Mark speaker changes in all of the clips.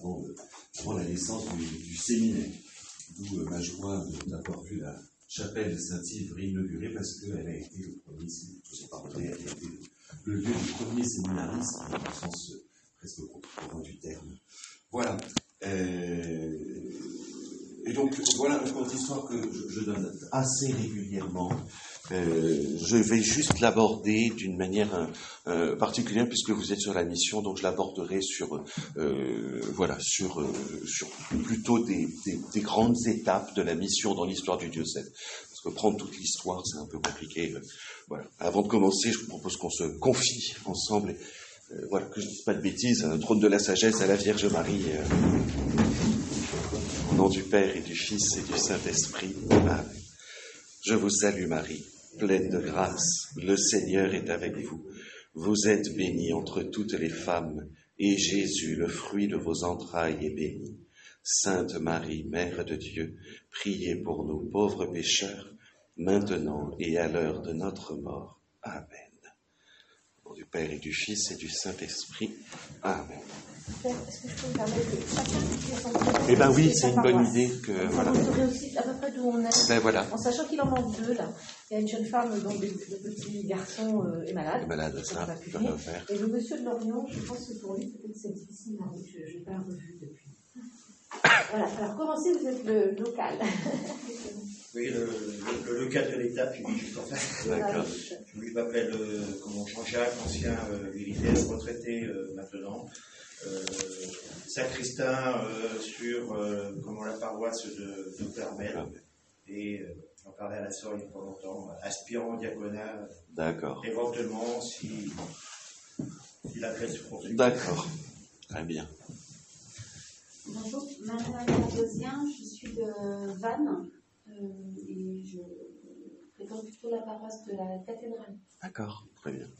Speaker 1: avant la naissance du séminaire. D'où ma joie d'avoir vu la chapelle de Saint-Yves réinaugurée, parce qu'elle a été le premier, elle a été le lieu du premier séminarisme, au sens presque courant du terme. Voilà. Et donc, voilà une autre histoire que je donne assez régulièrement. Je vais juste l'aborder d'une manière particulière, puisque vous êtes sur la mission, donc je l'aborderai sur plutôt des grandes étapes de la mission dans l'histoire du diocèse. Parce que prendre toute l'histoire, c'est un peu compliqué. Voilà. Avant de commencer, je vous propose qu'on se confie ensemble. Que je ne dise pas de bêtises, un trône de la sagesse à la Vierge Marie. Au nom du Père et du Fils et du Saint-Esprit. Amen. Je vous salue Marie, pleine de grâce, le Seigneur est avec vous. Vous êtes bénie entre toutes les femmes, et Jésus, le fruit de vos entrailles, est béni. Sainte Marie, Mère de Dieu, priez pour nous pauvres pécheurs, maintenant et à l'heure de notre mort. Amen. Au nom du Père et du Fils et du Saint-Esprit. Amen.
Speaker 2: Est-ce que je peux me permettre que chacun puisse
Speaker 1: Eh bien oui, c'est une bonne idée que voilà.
Speaker 2: Vous saurez aussi à peu près d'où on est.
Speaker 1: Ben voilà.
Speaker 2: En sachant qu'il en manque deux là. Il y a une jeune femme dont le petit garçon est malade.
Speaker 1: Il est malade, ça,
Speaker 2: pas pu
Speaker 1: peut
Speaker 2: venir.
Speaker 1: le faire.
Speaker 2: Et le monsieur de Lorient, je pense que pour lui peut-être c'est difficile. Hein, je n'ai pas revu depuis. Voilà. Alors commencez, vous êtes le local.
Speaker 3: Oui, le local de l'État, puis juste en face.
Speaker 1: D'accord.
Speaker 3: Je m'appelle Jean-Jacques, ancien militaire retraité maintenant. Sacristain sur la paroisse de Permel. Et j'en parlais à la sœur il n'y a pas longtemps, aspirant au diaconat.
Speaker 1: D'accord.
Speaker 3: Éventuellement, si la grèce se poursuit.
Speaker 1: D'accord. Très bien.
Speaker 4: Bonjour, Madame Cardosien, je suis de Vannes et je fréquente plutôt la paroisse de la cathédrale.
Speaker 1: D'accord, très bien.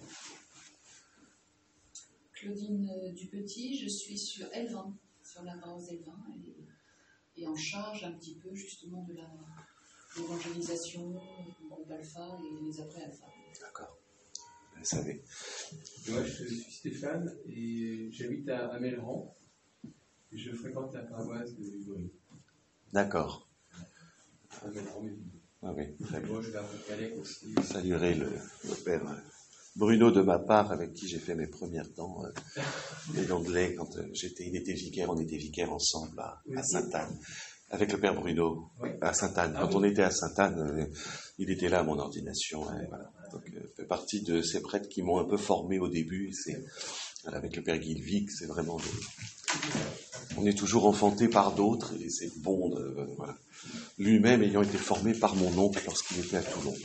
Speaker 5: Claudine Dupetit, je suis sur L20, sur la paroisse L20, et en charge un petit peu justement de l'évangélisation, du groupe Alpha et les après Alpha.
Speaker 1: D'accord. Vous savez.
Speaker 6: Moi, je suis Stéphane et j'habite à Melran et je fréquente la paroisse de Livory.
Speaker 1: D'accord.
Speaker 6: À Melran, mais
Speaker 1: ah oui, très bien.
Speaker 6: moi, je vais à Calais aussi.
Speaker 1: Je saluerai le père Bruno de ma part, avec qui j'ai fait mes premières dents et l'anglais quand il était vicaire, on était vicaire ensemble à Sainte-Anne. Avec le père Bruno, oui. À Sainte-Anne. Quand on était à Sainte-Anne, il était là à mon ordination. Et voilà. Donc, fait partie de ces prêtres qui m'ont un peu formé au début. Avec le père Guilvic, c'est vraiment... On est toujours enfanté par d'autres, et c'est bon de... voilà. Lui-même ayant été formé par mon oncle lorsqu'il était à Toulon.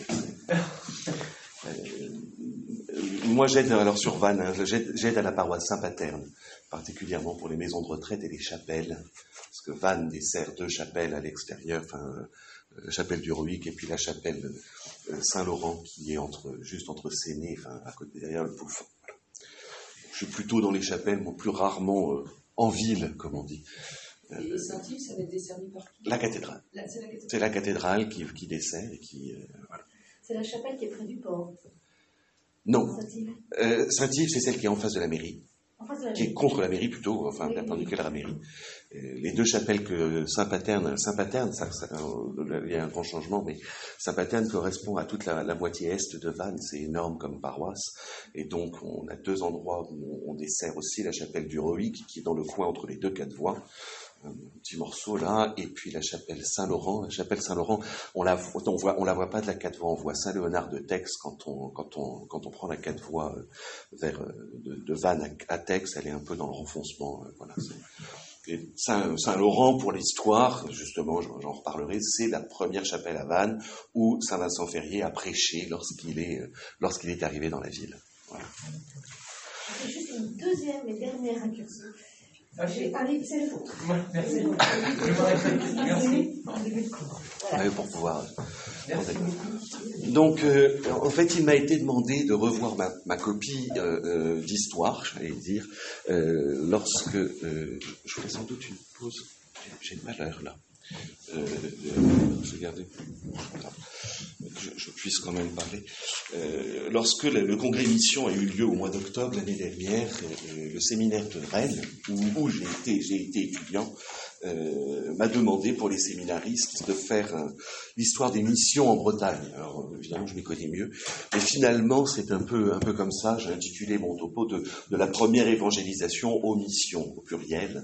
Speaker 1: Moi, j'aide alors sur Vannes, hein, j'aide à la paroisse Saint-Paterne, particulièrement pour les maisons de retraite et les chapelles, parce que Vannes dessert deux chapelles à l'extérieur, la chapelle du Roïc et puis la chapelle Saint-Laurent, qui est juste entre Séné, à côté derrière le Poulfort. Voilà. Je suis plutôt dans les chapelles, mais plus rarement en ville, comme on dit.
Speaker 5: Et Saint-Yves, ça va être desservi par qui ?
Speaker 1: La cathédrale. C'est la cathédrale qui dessert et qui... voilà.
Speaker 2: C'est la chapelle qui est près du port.
Speaker 1: Non.
Speaker 2: Saint-Yves.
Speaker 1: Saint-Yves, c'est celle qui est en face de la mairie. Qui est contre la mairie plutôt,
Speaker 2: oui,
Speaker 1: perpendiculaire à la mairie. Les deux chapelles que Saint-Paterne, il y a un grand changement, mais Saint-Paterne correspond à toute la moitié est de Vannes, c'est énorme comme paroisse, et donc on a deux endroits où on dessert aussi la chapelle du Roïc, qui est dans le coin entre les deux quatre voies, un petit morceau là, et puis la chapelle Saint-Laurent. La chapelle Saint-Laurent, on la voit pas de la quatre voies, on voit Saint-Léonard de Tex quand on prend la quatre voies vers de Vannes à Tex, elle est un peu dans le renfoncement, voilà. Et Saint-Laurent, pour l'histoire, justement, j'en reparlerai, c'est la première chapelle à Vannes où Saint Vincent Ferrier a prêché lorsqu'il est arrivé dans la ville. Voilà.
Speaker 2: C'est juste une deuxième et dernière incursion. Allez, c'est le vôtre.
Speaker 6: Merci.
Speaker 1: Voilà. Pour pouvoir... Donc, en fait, il m'a été demandé de revoir ma copie d'histoire, j'allais dire, lorsque... je ferai sans doute une pause. J'ai le malheur, là. Je vais garder... je puisse quand même parler. Lorsque le congrès Mission a eu lieu au mois d'octobre l'année dernière, le séminaire de Rennes, où j'ai été étudiant, m'a demandé pour les séminaristes de faire l'histoire des missions en Bretagne. Alors évidemment, je m'y connais mieux, mais finalement, c'est un peu comme ça. J'ai intitulé mon topo de la première évangélisation aux missions, au pluriel.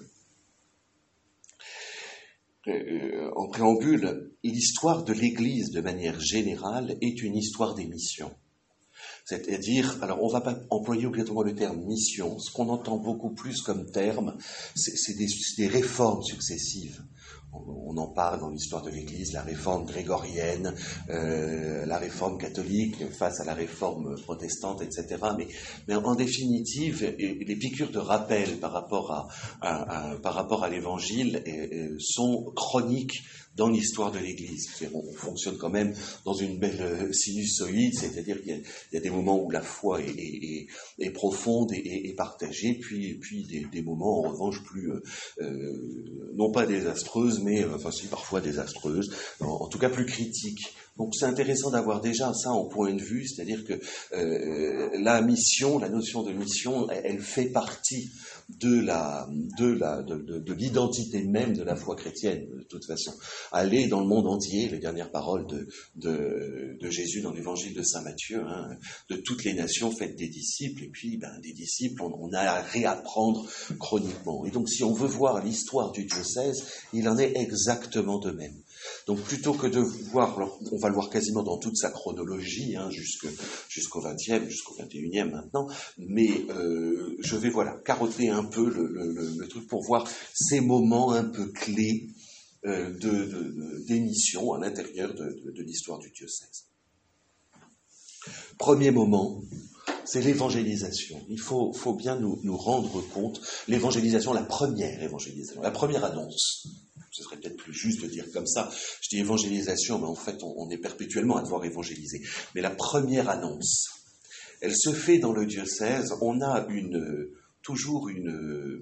Speaker 1: En préambule, l'histoire de l'Église, de manière générale, est une histoire des missions. C'est-à-dire, alors on ne va pas employer obligatoirement le terme mission, ce qu'on entend beaucoup plus comme terme, c'est des réformes successives. On en parle dans l'histoire de l'Église, la réforme grégorienne, la réforme catholique face à la réforme protestante, etc. Mais en définitive, les piqûres de rappel par rapport à l'Évangile sont chroniques dans l'histoire de l'Église. On fonctionne quand même dans une belle sinusoïde, c'est-à-dire qu'il y a des moments où la foi est profonde et partagée, puis des moments en revanche plus, non pas désastreuses, mais enfin si parfois désastreuses, en tout cas plus critiques. Donc c'est intéressant d'avoir déjà ça en point de vue, c'est-à-dire que la mission, la notion de mission, elle fait partie de l'identité même de la foi chrétienne, de toute façon. Aller dans le monde entier, les dernières paroles de Jésus dans l'évangile de Saint Matthieu, de toutes les nations faites des disciples, et puis des disciples, on a à réapprendre chroniquement. Et donc si on veut voir l'histoire du diocèse, il en est exactement de même. Donc plutôt que de voir, alors, on va le voir quasiment dans toute sa chronologie, jusqu'au 20e, jusqu'au 21e maintenant, mais je vais carotter un peu le truc pour voir ces moments un peu clés d'émission à l'intérieur de l'histoire du diocèse. Premier moment, c'est l'évangélisation. Il faut bien nous rendre compte, l'évangélisation, la première évangélisation, la première annonce. Ce serait peut-être plus juste de dire comme ça. Je dis évangélisation, mais en fait, on est perpétuellement à devoir évangéliser. Mais la première annonce, elle se fait dans le diocèse. On a toujours une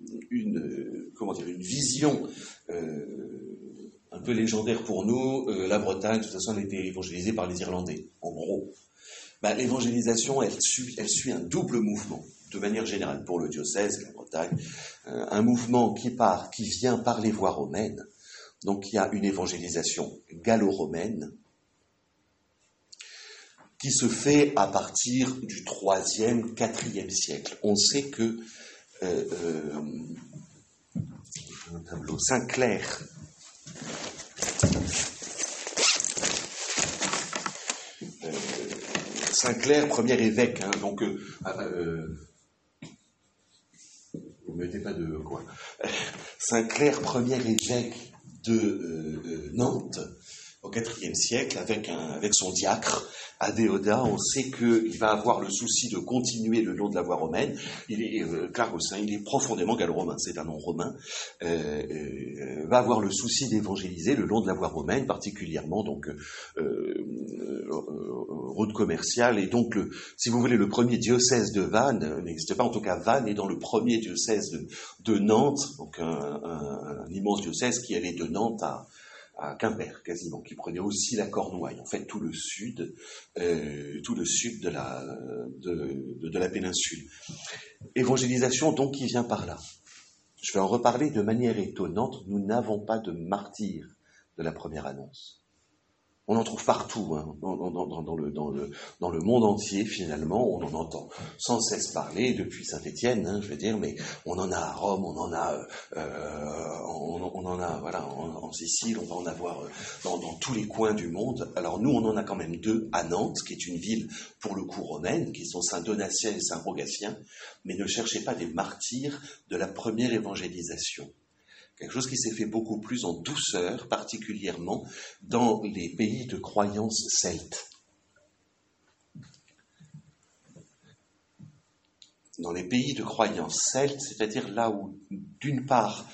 Speaker 1: vision un peu légendaire pour nous. La Bretagne, de toute façon, elle a été évangélisée par les Irlandais, en gros. L'évangélisation, elle suit un double mouvement, de manière générale, pour le diocèse, la Bretagne, un mouvement qui vient par les voies romaines. Donc il y a une évangélisation gallo-romaine qui se fait à partir du 3e, 4e siècle. On sait que un tableau Saint-Clair Saint-Clair, premier évêque, donc vous ne mettez pas de quoi. Saint-Clair, premier évêque de Nantes au IVe siècle, avec son diacre, Adéodat, on sait qu'il va avoir le souci de continuer le long de la voie romaine. Il est il est profondément gallo-romain, c'est un nom romain. Va avoir le souci d'évangéliser le long de la voie romaine, particulièrement donc route commerciale. Et donc, si vous voulez, le premier diocèse de Vannes n'existe pas. En tout cas, Vannes est dans le premier diocèse de Nantes, donc un immense diocèse qui allait de Nantes à Quimper, quasiment, qui prenait aussi la Cornouaille, en fait tout le sud de la péninsule. Évangélisation donc qui vient par là. Je vais en reparler de manière étonnante. Nous n'avons pas de martyrs de la première annonce. On en trouve partout, dans le monde entier, finalement, on en entend sans cesse parler, depuis Saint-Étienne, je veux dire, mais on en a à Rome, on en a en Sicile, on va en avoir dans tous les coins du monde. Alors nous, on en a quand même 2 à Nantes, qui est une ville, pour le coup, romaine, qui sont Saint-Donatien et Saint-Rogatien, mais ne cherchez pas des martyrs de la première évangélisation. Quelque chose qui s'est fait beaucoup plus en douceur, particulièrement dans les pays de croyance celtes. Dans les pays de croyance celtes, c'est-à-dire là où, d'une part,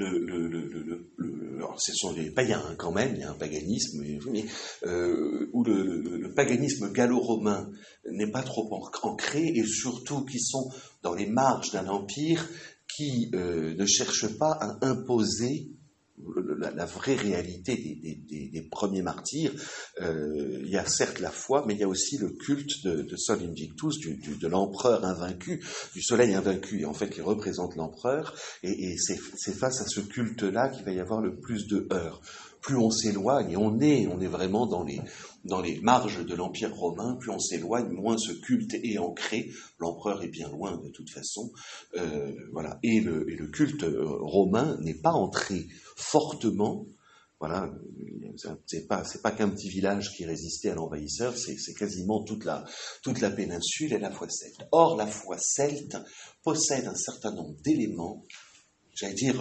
Speaker 1: alors ce sont les païens quand même, il y a un paganisme, mais où le paganisme gallo-romain n'est pas trop ancré, et surtout qui sont dans les marges d'un empire qui ne cherche pas à imposer la vraie réalité des premiers martyrs. Il y a certes la foi, mais il y a aussi le culte de Sol Invictus, de l'empereur invaincu, du soleil invaincu, et en fait qui représente l'empereur, et c'est face à ce culte-là qu'il va y avoir le plus de heurts. Plus on s'éloigne, et on est vraiment dans les marges de l'Empire romain, plus on s'éloigne, moins ce culte est ancré. L'empereur est bien loin de toute façon. Voilà. Et le culte romain n'est pas entré fortement. Voilà. C'est pas qu'un petit village qui résistait à l'envahisseur, c'est quasiment toute la péninsule et la foi celte. Or, la foi celte possède un certain nombre d'éléments, j'allais dire,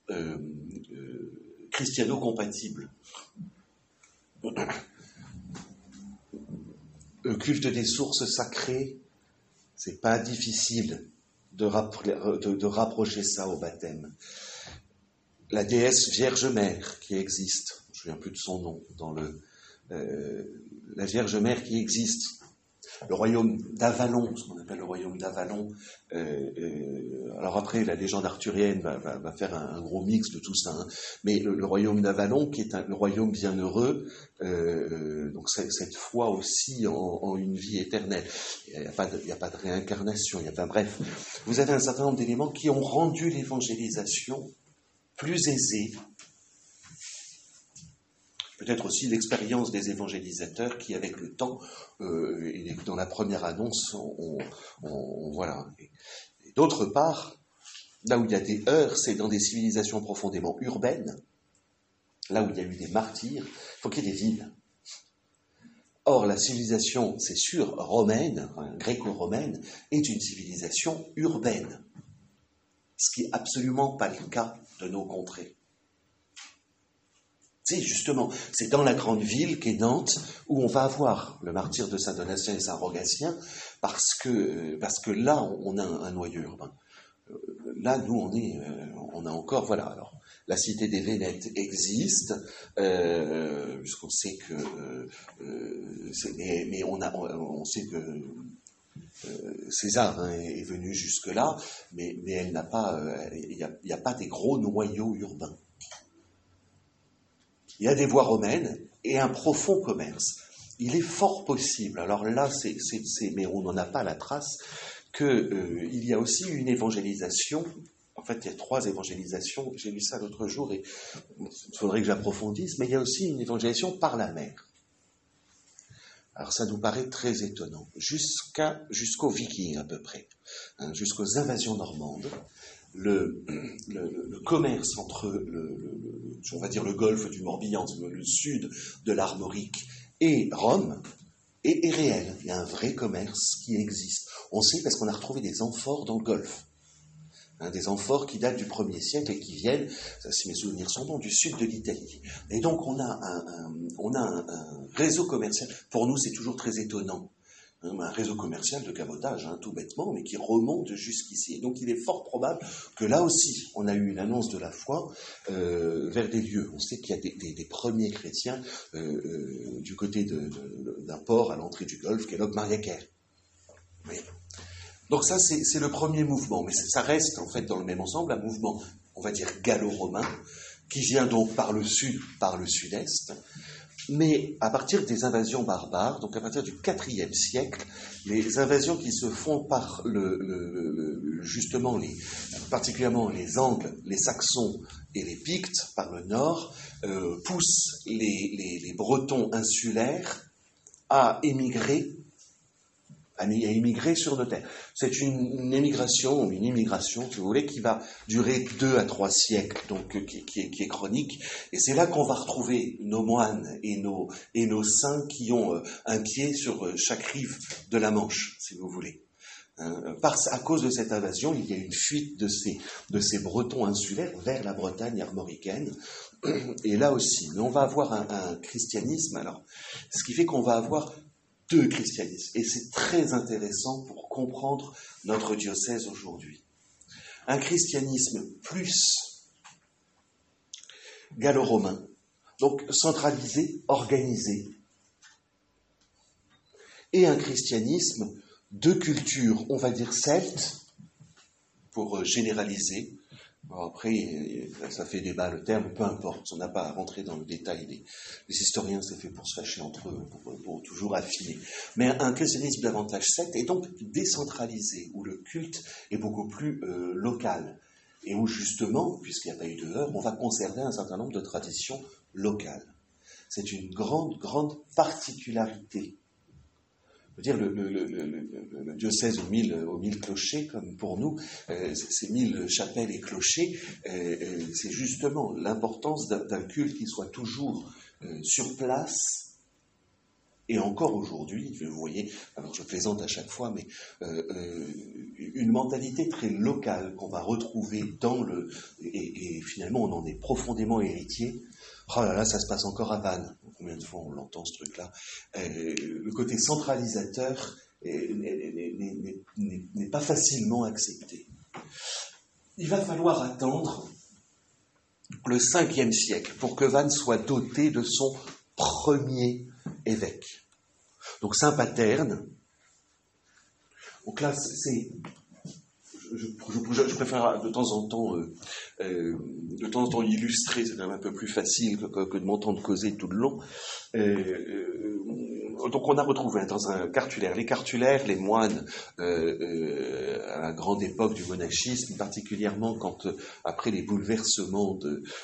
Speaker 1: christiano-compatible. Le culte des sources sacrées, c'est pas difficile de rapprocher ça au baptême. La déesse Vierge Mère qui existe, je ne me souviens plus de son nom, la Vierge Mère qui existe, le royaume d'Avalon, ce qu'on appelle le royaume d'Avalon. Alors après, la légende arthurienne va faire un gros mix de tout ça, hein. Mais le royaume d'Avalon, qui est le royaume bienheureux, donc cette foi aussi en une vie éternelle. Il n'y a pas de réincarnation. Bref, vous avez un certain nombre d'éléments qui ont rendu l'évangélisation plus aisée. Peut-être aussi l'expérience des évangélisateurs qui, avec le temps, et dans la première annonce, voilà. Et d'autre part, là où il y a des heurts, c'est dans des civilisations profondément urbaines, là où il y a eu des martyrs, il faut qu'il y ait des villes. Or, la civilisation, c'est sûr, romaine, gréco-romaine, est une civilisation urbaine, ce qui n'est absolument pas le cas de nos contrées. C'est dans la grande ville qu'est Nantes où on va avoir le martyr de Saint-Donatien et Saint-Rogatien parce que là, on a un noyau urbain. Là, nous, on a encore, voilà. Alors, la cité des Vénètes existe, puisqu'on sait que, mais on sait que César est venu jusque-là, mais elle n'a pas, il n'y a pas des gros noyaux urbains. Il y a des voies romaines et un profond commerce. Il est fort possible, alors là, mais on n'en a pas la trace, qu'il y a aussi une évangélisation. En fait, il y a 3 évangélisations. J'ai lu ça l'autre jour et il faudrait que j'approfondisse, mais il y a aussi une évangélisation par la mer. Alors ça nous paraît très étonnant. Jusqu'aux Vikings à peu près, hein, jusqu'aux invasions normandes. Le commerce entre on va dire le golfe du Morbihan, le sud de l'Armorique et Rome est réel. Il y a un vrai commerce qui existe. On sait parce qu'on a retrouvé des amphores dans le golfe. Hein, des amphores qui datent du 1er siècle et qui viennent, si mes souvenirs sont bons, du sud de l'Italie. Et donc on a un réseau commercial. Pour nous, c'est toujours très étonnant. Un réseau commercial de cabotage, hein, tout bêtement, mais qui remonte jusqu'ici. Et donc il est fort probable que là aussi, on a eu une annonce de la foi vers des lieux. On sait qu'il y a des premiers chrétiens du côté d'un port à l'entrée du Golfe, qui est Locmariaquer. Oui. Donc ça, c'est le premier mouvement, mais ça reste en fait dans le même ensemble un mouvement, on va dire gallo-romain, qui vient donc par le sud, par le sud-est. Mais à partir des invasions barbares, donc à partir du IVe siècle, les invasions qui se font par justement particulièrement les Angles, les Saxons et les Pictes par le nord, poussent les Bretons insulaires à émigrer sur nos terres. C'est une immigration, si vous voulez, qui va durer 2 à 3 siècles, donc qui est chronique. Et c'est là qu'on va retrouver nos moines et nos saints qui ont un pied sur chaque rive de la Manche, si vous voulez. À cause de cette invasion, il y a une fuite de ces Bretons insulaires vers la Bretagne armoricaine. Et là aussi, mais on va avoir un christianisme. Alors, ce qui fait qu'on va avoir 2 christianismes. Et c'est très intéressant pour comprendre notre diocèse aujourd'hui. Un christianisme plus gallo-romain, donc centralisé, organisé, et un christianisme de culture, on va dire celte, pour généraliser, Alors après, ça fait débat le terme, peu importe, on n'a pas à rentrer dans le détail. Les historiens, c'est fait pour se fâcher entre eux, pour toujours affiner. Mais un christianisme davantage secte est donc décentralisé, où le culte est beaucoup plus local, et où justement, puisqu'il n'y a pas eu de heurts, on va conserver un certain nombre de traditions locales. C'est une grande, grande particularité. Je veux dire, le diocèse aux 1000 clochers, comme pour nous, ces 1000 chapelles et clochers, c'est justement l'importance d'un culte qui soit toujours sur place. Et encore aujourd'hui, vous voyez, alors je plaisante à chaque fois, mais une mentalité très locale qu'on va retrouver et finalement on en est profondément héritier. Oh là là, ça se passe encore à Vannes. Combien de fois on l'entend ce truc-là? Le côté centralisateur n'est pas facilement accepté. Il va falloir attendre le 5e siècle pour que Vannes soit doté de son premier évêque. Donc Saint Paterne. Donc là, je préfère de temps en temps illustrer, c'est quand même un peu plus facile que de m'entendre causer tout le long. Donc on a retrouvé dans un cartulaire, les cartulaires, les moines à la grande époque du monachisme, particulièrement quand après les bouleversements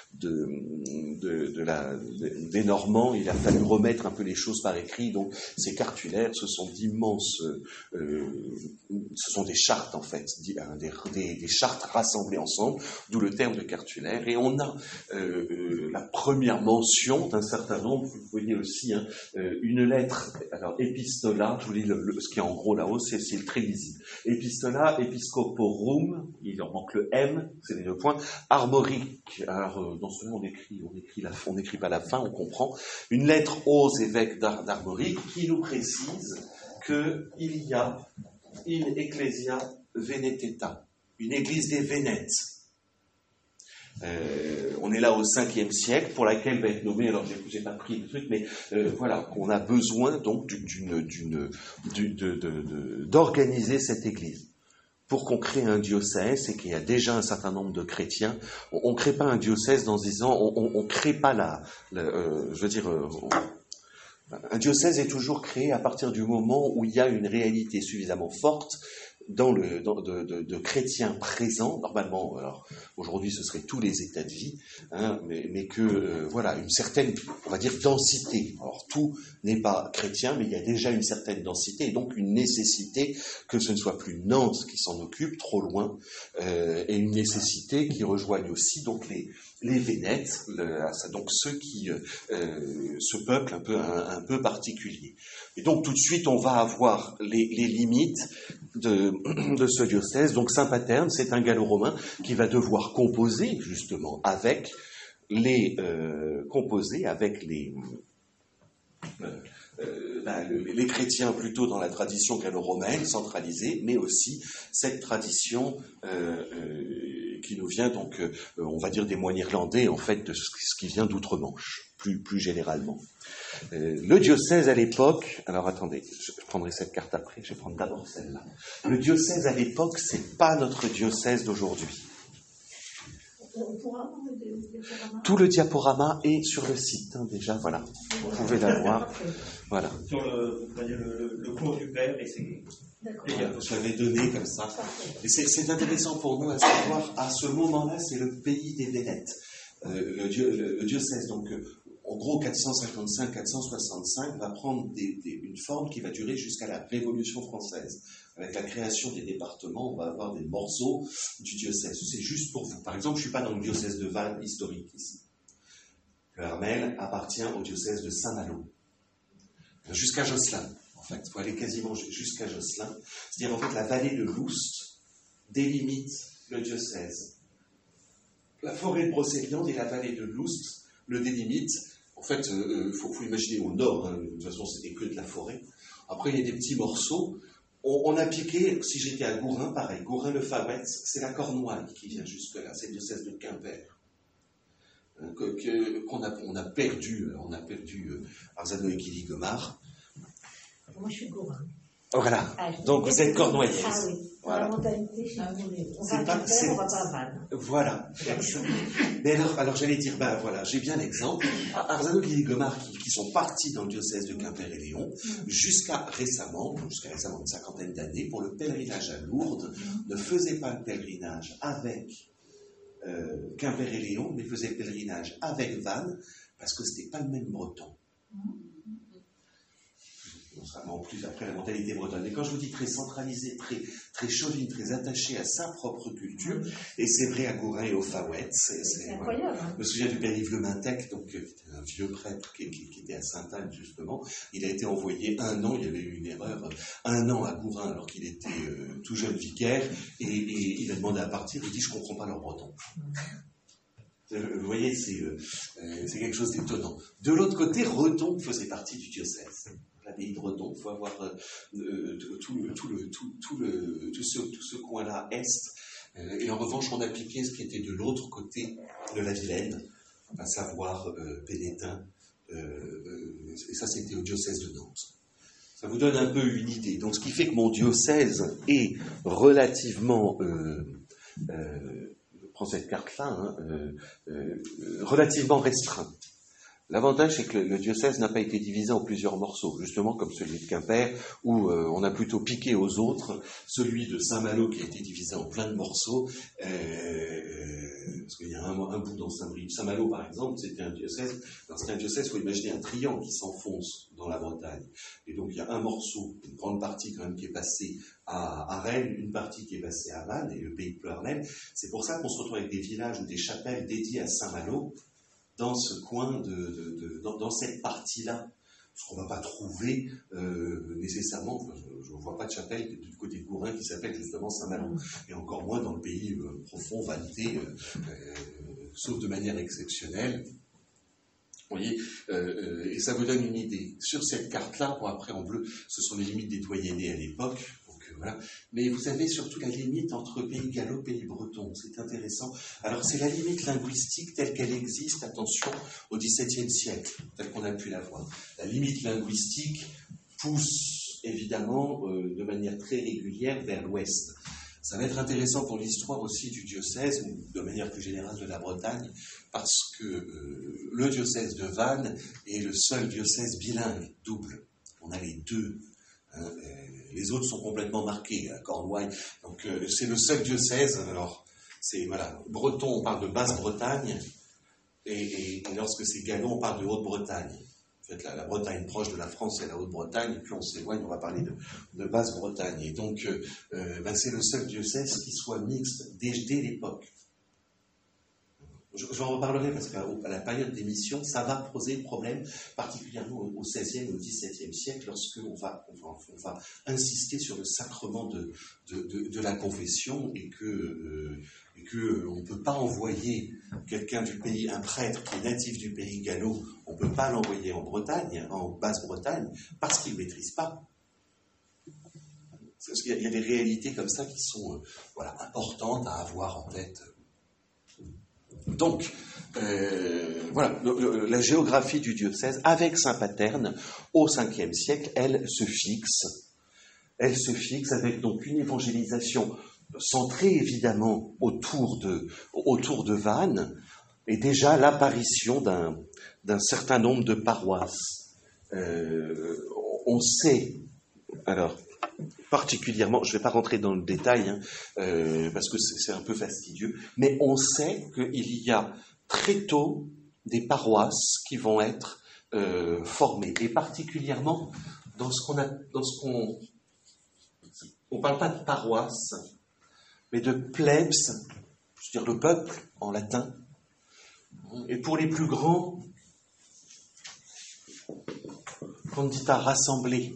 Speaker 1: des Normands, il a fallu remettre un peu les choses par écrit. Donc ces cartulaires, ce sont d'immenses, ce sont des chartes en fait, des chartes rassemblées ensemble, d'où le terme de cartulaire. Et on a la première mention d'un certain nombre, vous voyez aussi une lettre. Alors, epistola, je vous dis ce qui est en gros là-haut, c'est le très lisible. Epistola, episcoporum, il en manque le M, c'est les 2 points. Armorique, alors dans ce nom on n'écrit pas la fin, on comprend. Une lettre aux évêques d'Armorique qui nous précise qu'il y a une ecclesia veneteta, une église des Vénètes. On est là au 5e siècle, pour laquelle va être nommé, alors j'ai pas pris le truc, mais voilà, on a besoin donc d'organiser cette église. Pour qu'on crée un diocèse, et qu'il y a déjà un certain nombre de chrétiens, on ne crée pas un diocèse dans 10 ans, on crée pas un diocèse est toujours créé à partir du moment où il y a une réalité suffisamment forte de chrétiens présents, normalement, alors aujourd'hui ce serait tous les états de vie, mais que voilà, une certaine, on va dire, densité. Alors tout n'est pas chrétien, mais il y a déjà une certaine densité, et donc une nécessité que ce ne soit plus Nantes qui s'en occupe, trop loin, et une nécessité qui rejoigne aussi donc les Vénètes, donc ceux qui, ce peuple un peu particulier. Et donc tout de suite on va avoir les limites de ce diocèse. Donc Saint Paterne, c'est un gallo-romain qui va devoir composer justement avec les chrétiens plutôt dans la tradition gallo-romaine centralisée, mais aussi cette tradition qui nous vient donc, on va dire des moines irlandais, en fait, de ce qui vient d'outre-Manche, plus généralement. Le diocèse à l'époque, alors attendez, je prendrai cette carte après, je vais prendre d'abord celle-là. Le diocèse à l'époque, c'est pas notre diocèse d'aujourd'hui.
Speaker 2: On pourra avoir le diaporama.
Speaker 1: Tout le diaporama est sur le site, déjà, voilà. Vous pouvez l'avoir. Voilà.
Speaker 3: Sur vous prenez le cours du Père et c'est...
Speaker 2: D'accord.
Speaker 1: Je l'avais donné comme ça. Et c'est intéressant pour nous à savoir, à ce moment-là, c'est le pays des Vénètes. Le diocèse, donc, en gros, 455-465, va prendre une forme qui va durer jusqu'à la Révolution française. Avec la création des départements, on va avoir des morceaux du diocèse. C'est juste pour vous. Par exemple, je ne suis pas dans le diocèse de Vannes historique ici. Le Hermel appartient au diocèse de Saint-Malo. Jusqu'à Josselin, en fait. Il faut aller quasiment jusqu'à Josselin. C'est-à-dire, en fait, la vallée de l'Oust délimite le diocèse. La forêt de Brocéliande et la vallée de l'Oust le délimitent. En fait, faut imaginer au nord, de toute façon, c'était que de la forêt. Après, il y a des petits morceaux. On a piqué, si j'étais à Gourin, pareil, Gourin-le-Faouët, c'est la Cornouaille qui vient jusque-là, c'est le diocèse de Quimper. On a perdu Arzano et Guilly-Gomard.
Speaker 2: Moi, je suis Gourin.
Speaker 1: Voilà.
Speaker 2: Ah,
Speaker 1: Donc vous êtes cornouaillais.
Speaker 2: Ah oui.
Speaker 1: Voilà.
Speaker 2: La mentalité chez nous, on
Speaker 1: C'est
Speaker 2: va
Speaker 1: pas-
Speaker 2: pas faire,
Speaker 1: c'est-
Speaker 2: on va pas à Vannes.
Speaker 1: Voilà. Mais alors j'allais dire, ben voilà, j'ai bien l'exemple. Arzano Guilly-Gomard qui sont partis dans le diocèse de Quimper et Léon jusqu'à récemment, une cinquantaine d'années, pour le pèlerinage à Lourdes, ne faisaient pas le pèlerinage avec Quimper et Léon, mais faisaient le pèlerinage avec Vannes, parce que c'était pas le même breton. En plus, après, la mentalité bretonne. Et quand je vous dis très centralisée, très chauvine, très attachée à sa propre culture, et c'est vrai à Gourin et au Fawet.
Speaker 2: C'est incroyable.
Speaker 1: Je me souviens du père Yves Le Mintec, donc, qui était un vieux prêtre qui était à Sainte-Anne, justement. Il a été envoyé 1 an, il y avait eu une erreur, 1 an à Gourin, alors qu'il était tout jeune vicaire, et il a demandé à partir, il dit « Je ne comprends pas leur breton ». Vous voyez, c'est quelque chose d'étonnant. De l'autre côté, Redon faisait partie du diocèse. L'abbaye de Redon, il faut avoir tout ce coin-là est. Et en revanche, on a piqué ce qui était de l'autre côté de la Vilaine, à savoir Pénétin. Et ça, c'était au diocèse de Nantes. Ça vous donne un peu une idée. Donc, ce qui fait que mon diocèse est relativement... prends cette carte-là, relativement restreint. L'avantage, c'est que le diocèse n'a pas été divisé en plusieurs morceaux, justement comme celui de Quimper, où on a plutôt piqué aux autres, celui de Saint-Malo qui a été divisé en plein de morceaux, parce qu'il y a un bout dans Saint-Brieuc. Saint-Malo, par exemple, c'était un diocèse. Dans un diocèse, il faut imaginer un triangle qui s'enfonce dans la Bretagne. Et donc, il y a un morceau, une grande partie quand même, qui est passée à Rennes, une partie qui est passée à Vannes, et le pays de Pleurlen. C'est pour ça qu'on se retrouve avec des villages ou des chapelles dédiées à Saint-Malo, dans ce coin, dans cette partie-là, ce qu'on ne va pas trouver nécessairement, je ne vois pas de chapelle du côté de Gourin qui s'appelle justement Saint-Malo, et encore moins dans le pays profond, vanneté, sauf de manière exceptionnelle. Vous voyez, et ça vous donne une idée. Sur cette carte-là, bon, après en bleu, ce sont les limites des doyennés à l'époque. Voilà. Mais vous avez surtout la limite entre pays gallo et pays breton. C'est intéressant. Alors, c'est la limite linguistique telle qu'elle existe, attention, au XVIIe siècle, telle qu'on a pu la voir. La limite linguistique pousse, évidemment, de manière très régulière vers l'ouest. Ça va être intéressant pour l'histoire aussi du diocèse, ou de manière plus générale de la Bretagne, parce que le diocèse de Vannes est le seul diocèse bilingue, double. On a les deux. Les autres sont complètement marqués, à Cornouailles. Donc c'est le seul diocèse. Alors c'est breton, on parle de Basse-Bretagne, et lorsque c'est gallo, on parle de Haute-Bretagne. En fait, la Bretagne proche de la France, c'est la Haute-Bretagne. Et puis on s'éloigne, on va parler de Basse-Bretagne. Et donc c'est le seul diocèse qui soit mixte dès l'époque. J'en reparlerai parce qu'à la période d'émission, ça va poser problème, particulièrement au XVIe et au XVIIe siècle, lorsque on va insister sur le sacrement de la confession et que on ne peut pas envoyer quelqu'un du pays, un prêtre qui est natif du pays gallo, on ne peut pas l'envoyer en Bretagne, en Basse-Bretagne, parce qu'il ne maîtrise pas. Parce qu'il y a des réalités comme ça qui sont importantes à avoir en tête. Donc, la géographie du diocèse, avec Saint-Paterne, au Ve siècle, elle se fixe avec donc une évangélisation centrée évidemment autour de Vannes, et déjà l'apparition d'un certain nombre de paroisses. On sait, alors, particulièrement, je ne vais pas rentrer dans le détail, parce que c'est un peu fastidieux, mais on sait qu'il y a très tôt des paroisses qui vont être formées, et particulièrement dans on parle pas de paroisse, mais de plebs, je veux dire le peuple en latin, et pour les plus grands, condita rassemblée.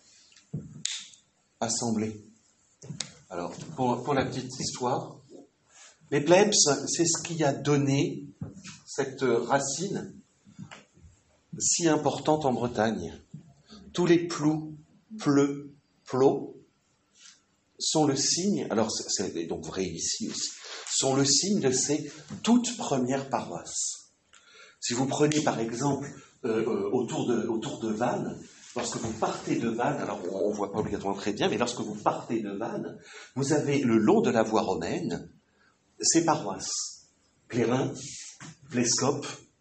Speaker 1: Assemblée. Alors, pour la petite histoire, les plebs, c'est ce qui a donné cette racine si importante en Bretagne. Tous les plous, pleux, plots, sont le signe, alors c'est donc vrai ici aussi, sont le signe de ces toutes premières paroisses. Si vous prenez par exemple autour de Vannes, lorsque vous partez de Vannes, alors on ne voit pas obligatoirement très bien, mais lorsque vous partez de Vannes, vous avez le long de la voie romaine ces paroisses. Plérin, Plescope,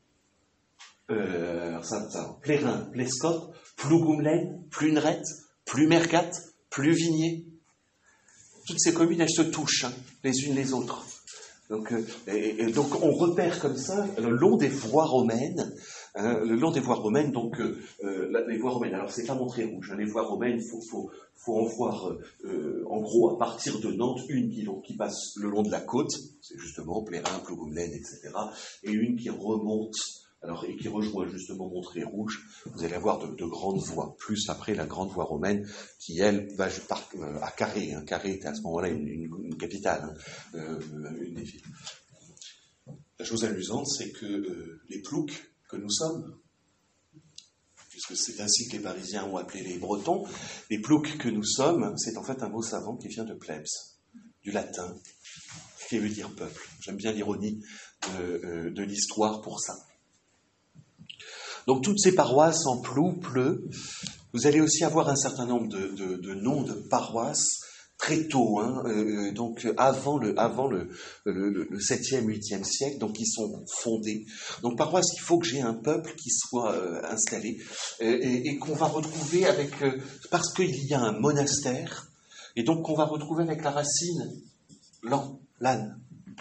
Speaker 1: Plérin, Plescope, Plougumlen, Pluneret, Plumercat, Pluvigné. Toutes ces communes, elles se touchent, les unes les autres. Donc, donc on repère comme ça le long des voies romaines, les voies romaines. Alors c'est pas montré rouge, les voies romaines, faut en voir en gros à partir de Nantes une qui passe le long de la côte, c'est justement Plérin, Plougumlen, etc. Et une qui remonte. Et qui rejoint justement Montré-Rouge, vous allez avoir de grandes voies, plus après la grande voie romaine, qui elle va à Carré. Carré était à ce moment-là une capitale, une des villes. La chose amusante, c'est que les ploucs que nous sommes, puisque c'est ainsi que les Parisiens ont appelé les Bretons, les ploucs que nous sommes, c'est en fait un mot savant qui vient de plebs, du latin, qui veut dire peuple. J'aime bien l'ironie de l'histoire pour ça. Donc toutes ces paroisses en pleu, vous allez aussi avoir un certain nombre de noms de paroisses très tôt, donc avant le 7e, 8e siècle, donc qui sont fondées. Donc paroisse, il faut que j'ai un peuple qui soit installé et qu'on va retrouver parce qu'il y a un monastère, et donc qu'on va retrouver avec la racine l'âne.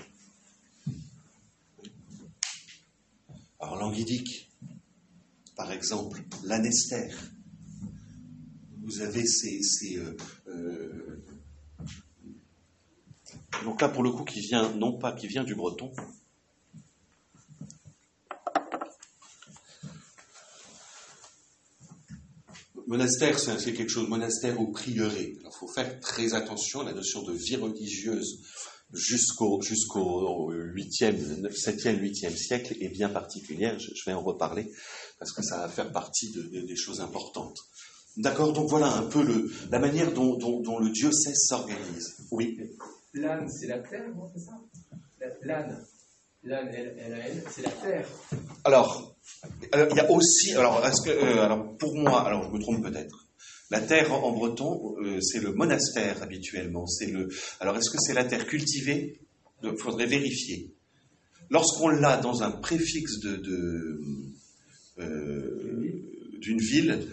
Speaker 1: Alors languidique. Par exemple, l'Anester. Vous avez donc là, pour le coup, qui vient du breton. Monastère, c'est quelque chose, monastère ou prieuré. Alors, il faut faire très attention à la notion de vie religieuse jusqu'au 7e, 8e siècle est bien particulière. Je vais en reparler parce que ça va faire partie des choses importantes. D'accord, donc voilà un peu la manière dont le diocèse s'organise. Oui.
Speaker 6: L'âne, c'est la terre, non, c'est ça? L'âne, L-A-N, c'est la terre. Alors,
Speaker 1: il y a aussi, pour moi, je me trompe peut-être. La terre en breton, c'est le monastère habituellement. Alors, est-ce que c'est la terre cultivée? Il faudrait vérifier. Lorsqu'on l'a dans un préfixe d'une ville,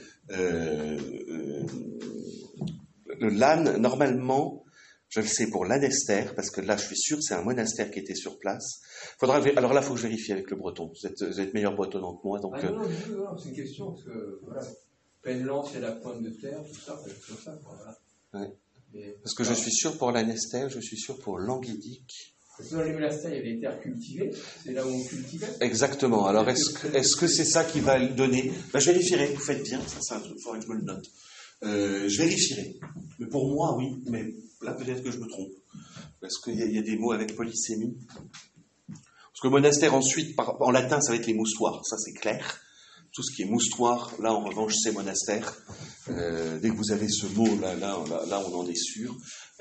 Speaker 1: l'âne, normalement, je le sais pour l'Anester, parce que là, je suis sûr que c'est un monastère qui était sur place. Alors là, il faut que je vérifie avec le breton. Vous êtes meilleur breton que moi. Donc,
Speaker 6: non, c'est une question, parce que, voilà, Penlan, c'est la pointe de terre, tout ça, tout ça, voilà.
Speaker 1: Ouais. Parce que je suis sûr pour l'Anester, je suis sûr pour Languidic.
Speaker 6: Parce que dans les monastères, il y avait des terres cultivées, c'est là où on cultivait.
Speaker 1: Exactement. Alors, est-ce que c'est ça qui va le donner? Je vérifierai, vous faites bien, ça il faudrait que je me le note. Je vérifierai. Mais pour moi, oui, mais là, peut-être que je me trompe. Parce qu'il y a des mots avec polysémie. Parce que monastère, ensuite, en latin, ça va être les moustoirs. Ça, c'est clair. Tout ce qui est moustoir, là, en revanche, c'est monastère. Dès que vous avez ce mot, là, on en est sûr.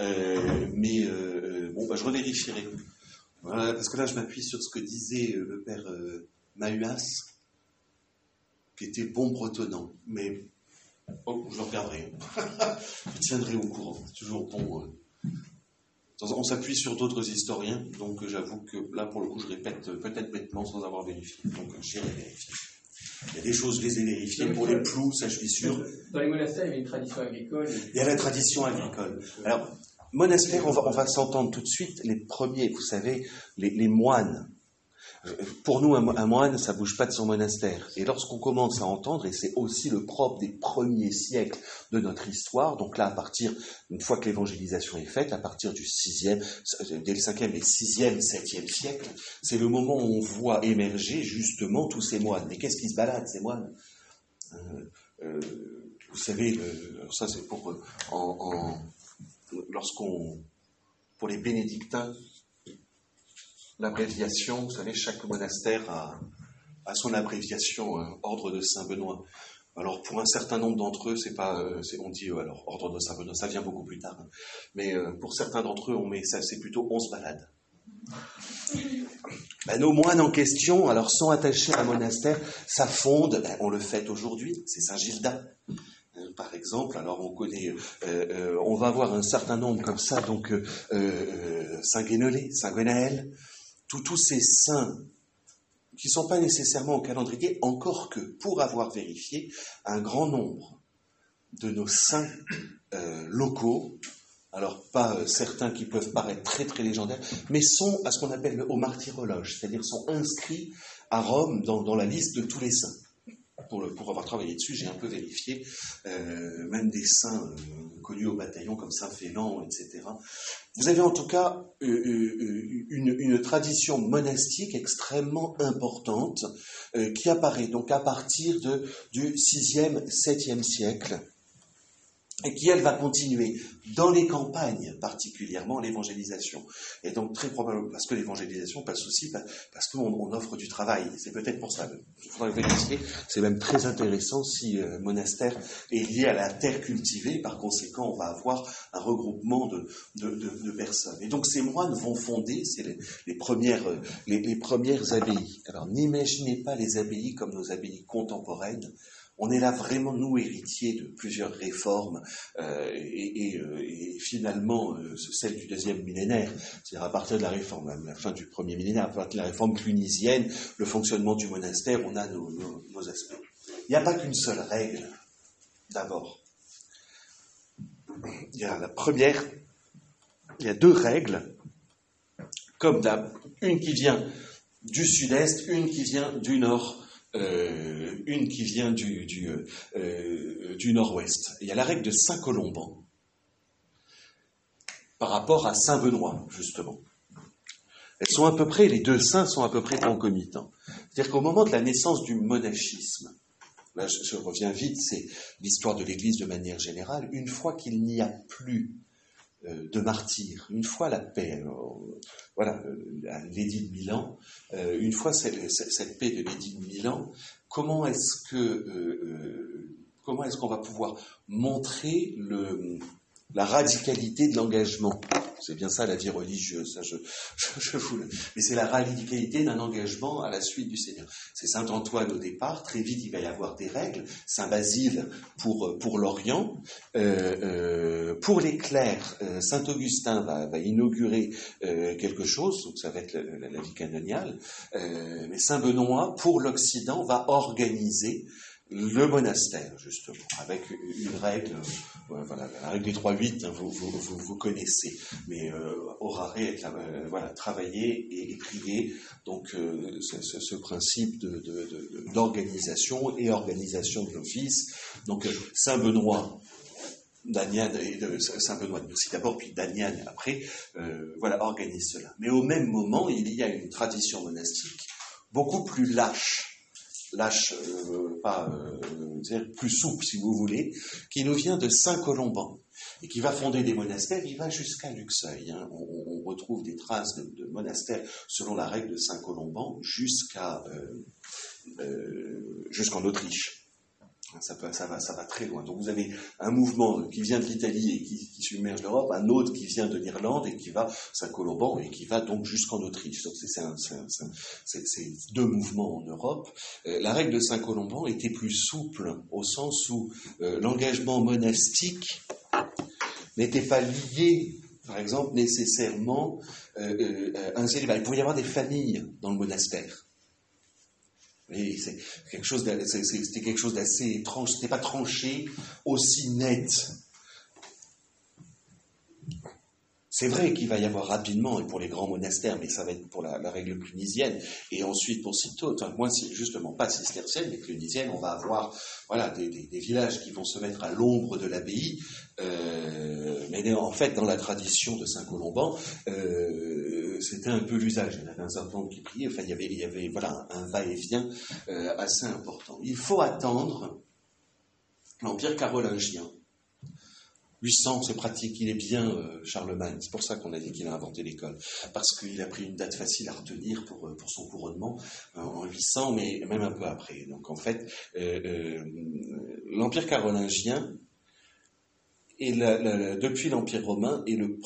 Speaker 1: Je revérifierai. Voilà, parce que là, je m'appuie sur ce que disait le père Mahuas, qui était bon bretonnant. Mais, je regarderai. Je tiendrai au courant. C'est toujours bon. On s'appuie sur d'autres historiens, donc j'avoue que là, pour le coup, je répète peut-être bêtement sans avoir vérifié. Donc, j'irai vérifier. Il y a des choses, je les ai vérifiées. Pour les plous, ça, je suis sûr.
Speaker 6: Dans les monastères, il y avait une tradition agricole.
Speaker 1: Il y a la tradition agricole. Alors, monastère, on va s'entendre tout de suite. Les premiers, vous savez, les moines. Pour nous, un moine, ça bouge pas de son monastère. Et lorsqu'on commence à entendre, et c'est aussi le propre des premiers siècles de notre histoire, donc là, une fois que l'évangélisation est faite, à partir du 6e, dès le 5e et 6e, 7e siècle, c'est le moment où on voit émerger justement tous ces moines. Mais qu'est-ce qui se balade, ces moines? Vous savez, ça c'est pour pour les bénédictins, l'abréviation, vous savez, chaque monastère a son abréviation, ordre de Saint-Benoît. Alors, pour un certain nombre d'entre eux, on dit, ordre de Saint-Benoît, ça vient beaucoup plus tard. Hein. Mais pour certains d'entre eux, c'est plutôt on se balade. Nos moines en question, alors sont attachés à un monastère, ça fonde, on le fête aujourd'hui, c'est Saint-Gildas. par exemple, alors on connaît, on va avoir un certain nombre comme ça, donc Saint Guénolé, Saint Gwenaël, tous ces saints qui ne sont pas nécessairement au calendrier, encore que, pour avoir vérifié, un grand nombre de nos saints locaux, alors pas certains qui peuvent paraître très très légendaires, mais sont à ce qu'on appelle au martyrologe, c'est-à-dire sont inscrits à Rome dans la liste de tous les saints. Pour avoir travaillé dessus, j'ai un peu vérifié, même des saints connus au bataillon comme Saint Félan, etc. Vous avez en tout cas une tradition monastique extrêmement importante qui apparaît donc à partir du 6e, 7e siècle, et qui, elle, va continuer dans les campagnes, particulièrement l'évangélisation. Et donc, très probablement, parce que l'évangélisation passe aussi parce qu'on offre du travail. C'est peut-être pour ça. Il faudra vérifier. C'est même très intéressant si le monastère est lié à la terre cultivée. Par conséquent, on va avoir un regroupement de personnes. Et donc, ces moines vont fonder, c'est les premières abbayes. Alors, n'imaginez pas les abbayes comme nos abbayes contemporaines. On est là vraiment, nous, héritiers de plusieurs réformes et finalement, celle du 2e millénaire, c'est-à-dire à partir de la réforme, à la fin du 1er millénaire, à partir de la réforme clunisienne, le fonctionnement du monastère, on a nos aspects. Il n'y a pas qu'une seule règle, d'abord. Il y a la première, il y a 2 règles, comme d'hab, une qui vient du sud-est, une qui vient du nord, une qui vient du nord-ouest. Il y a la règle de Saint-Colomban par rapport à Saint-Benoît, justement. Elles sont à peu près, les 2 saints sont à peu près concomitants. C'est-à-dire qu'au moment de la naissance du monachisme, là je reviens vite, c'est l'histoire de l'Église de manière générale, une fois qu'il n'y a plus de martyrs, une fois la paix, l'édit de Milan, une fois cette paix de l'édit de Milan, comment est-ce qu'on va pouvoir montrer la radicalité de l'engagement? C'est bien ça la vie religieuse, ça je vous le... Mais c'est la radicalité d'un engagement à la suite du Seigneur. C'est Saint Antoine au départ, très vite il va y avoir des règles, Saint Basile pour l'Orient, pour les clercs, Saint Augustin va inaugurer quelque chose, donc ça va être la vie canoniale, mais Saint Benoît pour l'Occident va organiser le monastère, justement, avec une règle, la règle des 3-8, hein, vous connaissez, mais orare, travailler et prier, donc ce principe d'organisation et organisation de l'office. Donc Saint Benoît d'Aniane, Saint Benoît de Nursie d'abord, puis d'Aniane après, organise cela. Mais au même moment, il y a une tradition monastique beaucoup plus lâche, plus souple si vous voulez, qui nous vient de Saint-Colomban et qui va fonder des monastères. Il va jusqu'à Luxeuil. Hein. On retrouve des traces de monastères selon la règle de Saint-Colomban jusqu'en Autriche. Ça va très loin. Donc vous avez un mouvement qui vient de l'Italie et qui submerge l'Europe, un autre qui vient de l'Irlande et qui va Saint-Colomban et qui va donc jusqu'en Autriche. Donc c'est 2 mouvements en Europe. La règle de Saint-Colomban était plus souple au sens où l'engagement monastique n'était pas lié, par exemple, nécessairement à un célibat. Il pouvait y avoir des familles dans le monastère. Et c'était quelque chose d'assez étrange, c'était pas tranché aussi net. C'est vrai qu'il va y avoir rapidement, et pour les grands monastères, mais ça va être pour la règle clunisienne, et ensuite pour Cîteaux, moi c'est justement pas cistercienne, mais clunisienne, on va avoir des villages qui vont se mettre à l'ombre de l'abbaye, mais en fait dans la tradition de Saint-Colomban, c'était un peu l'usage. Il y en avait un certain nombre qui priaient, enfin il y avait un va-et-vient assez important. Il faut attendre l'Empire carolingien. 800, c'est pratique, il est bien Charlemagne, c'est pour ça qu'on a dit qu'il a inventé l'école, parce qu'il a pris une date facile à retenir pour son couronnement en 800, mais même un peu après. Donc en fait, l'Empire carolingien, depuis l'Empire romain, est le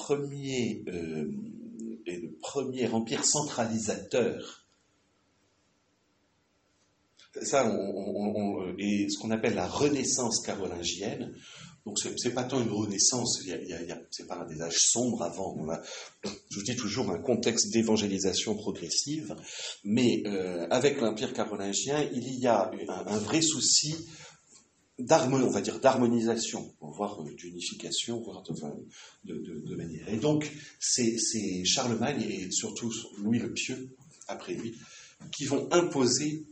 Speaker 1: premier empire centralisateur. et ce qu'on appelle la renaissance carolingienne. Donc c'est pas tant une renaissance, c'est pas des âges sombres avant. Je dis toujours un contexte d'évangélisation progressive, mais avec l'Empire carolingien, il y a un vrai souci d'harmonisation, voire d'unification, voire de manière. Et donc c'est Charlemagne et surtout Louis le Pieux après lui qui vont imposer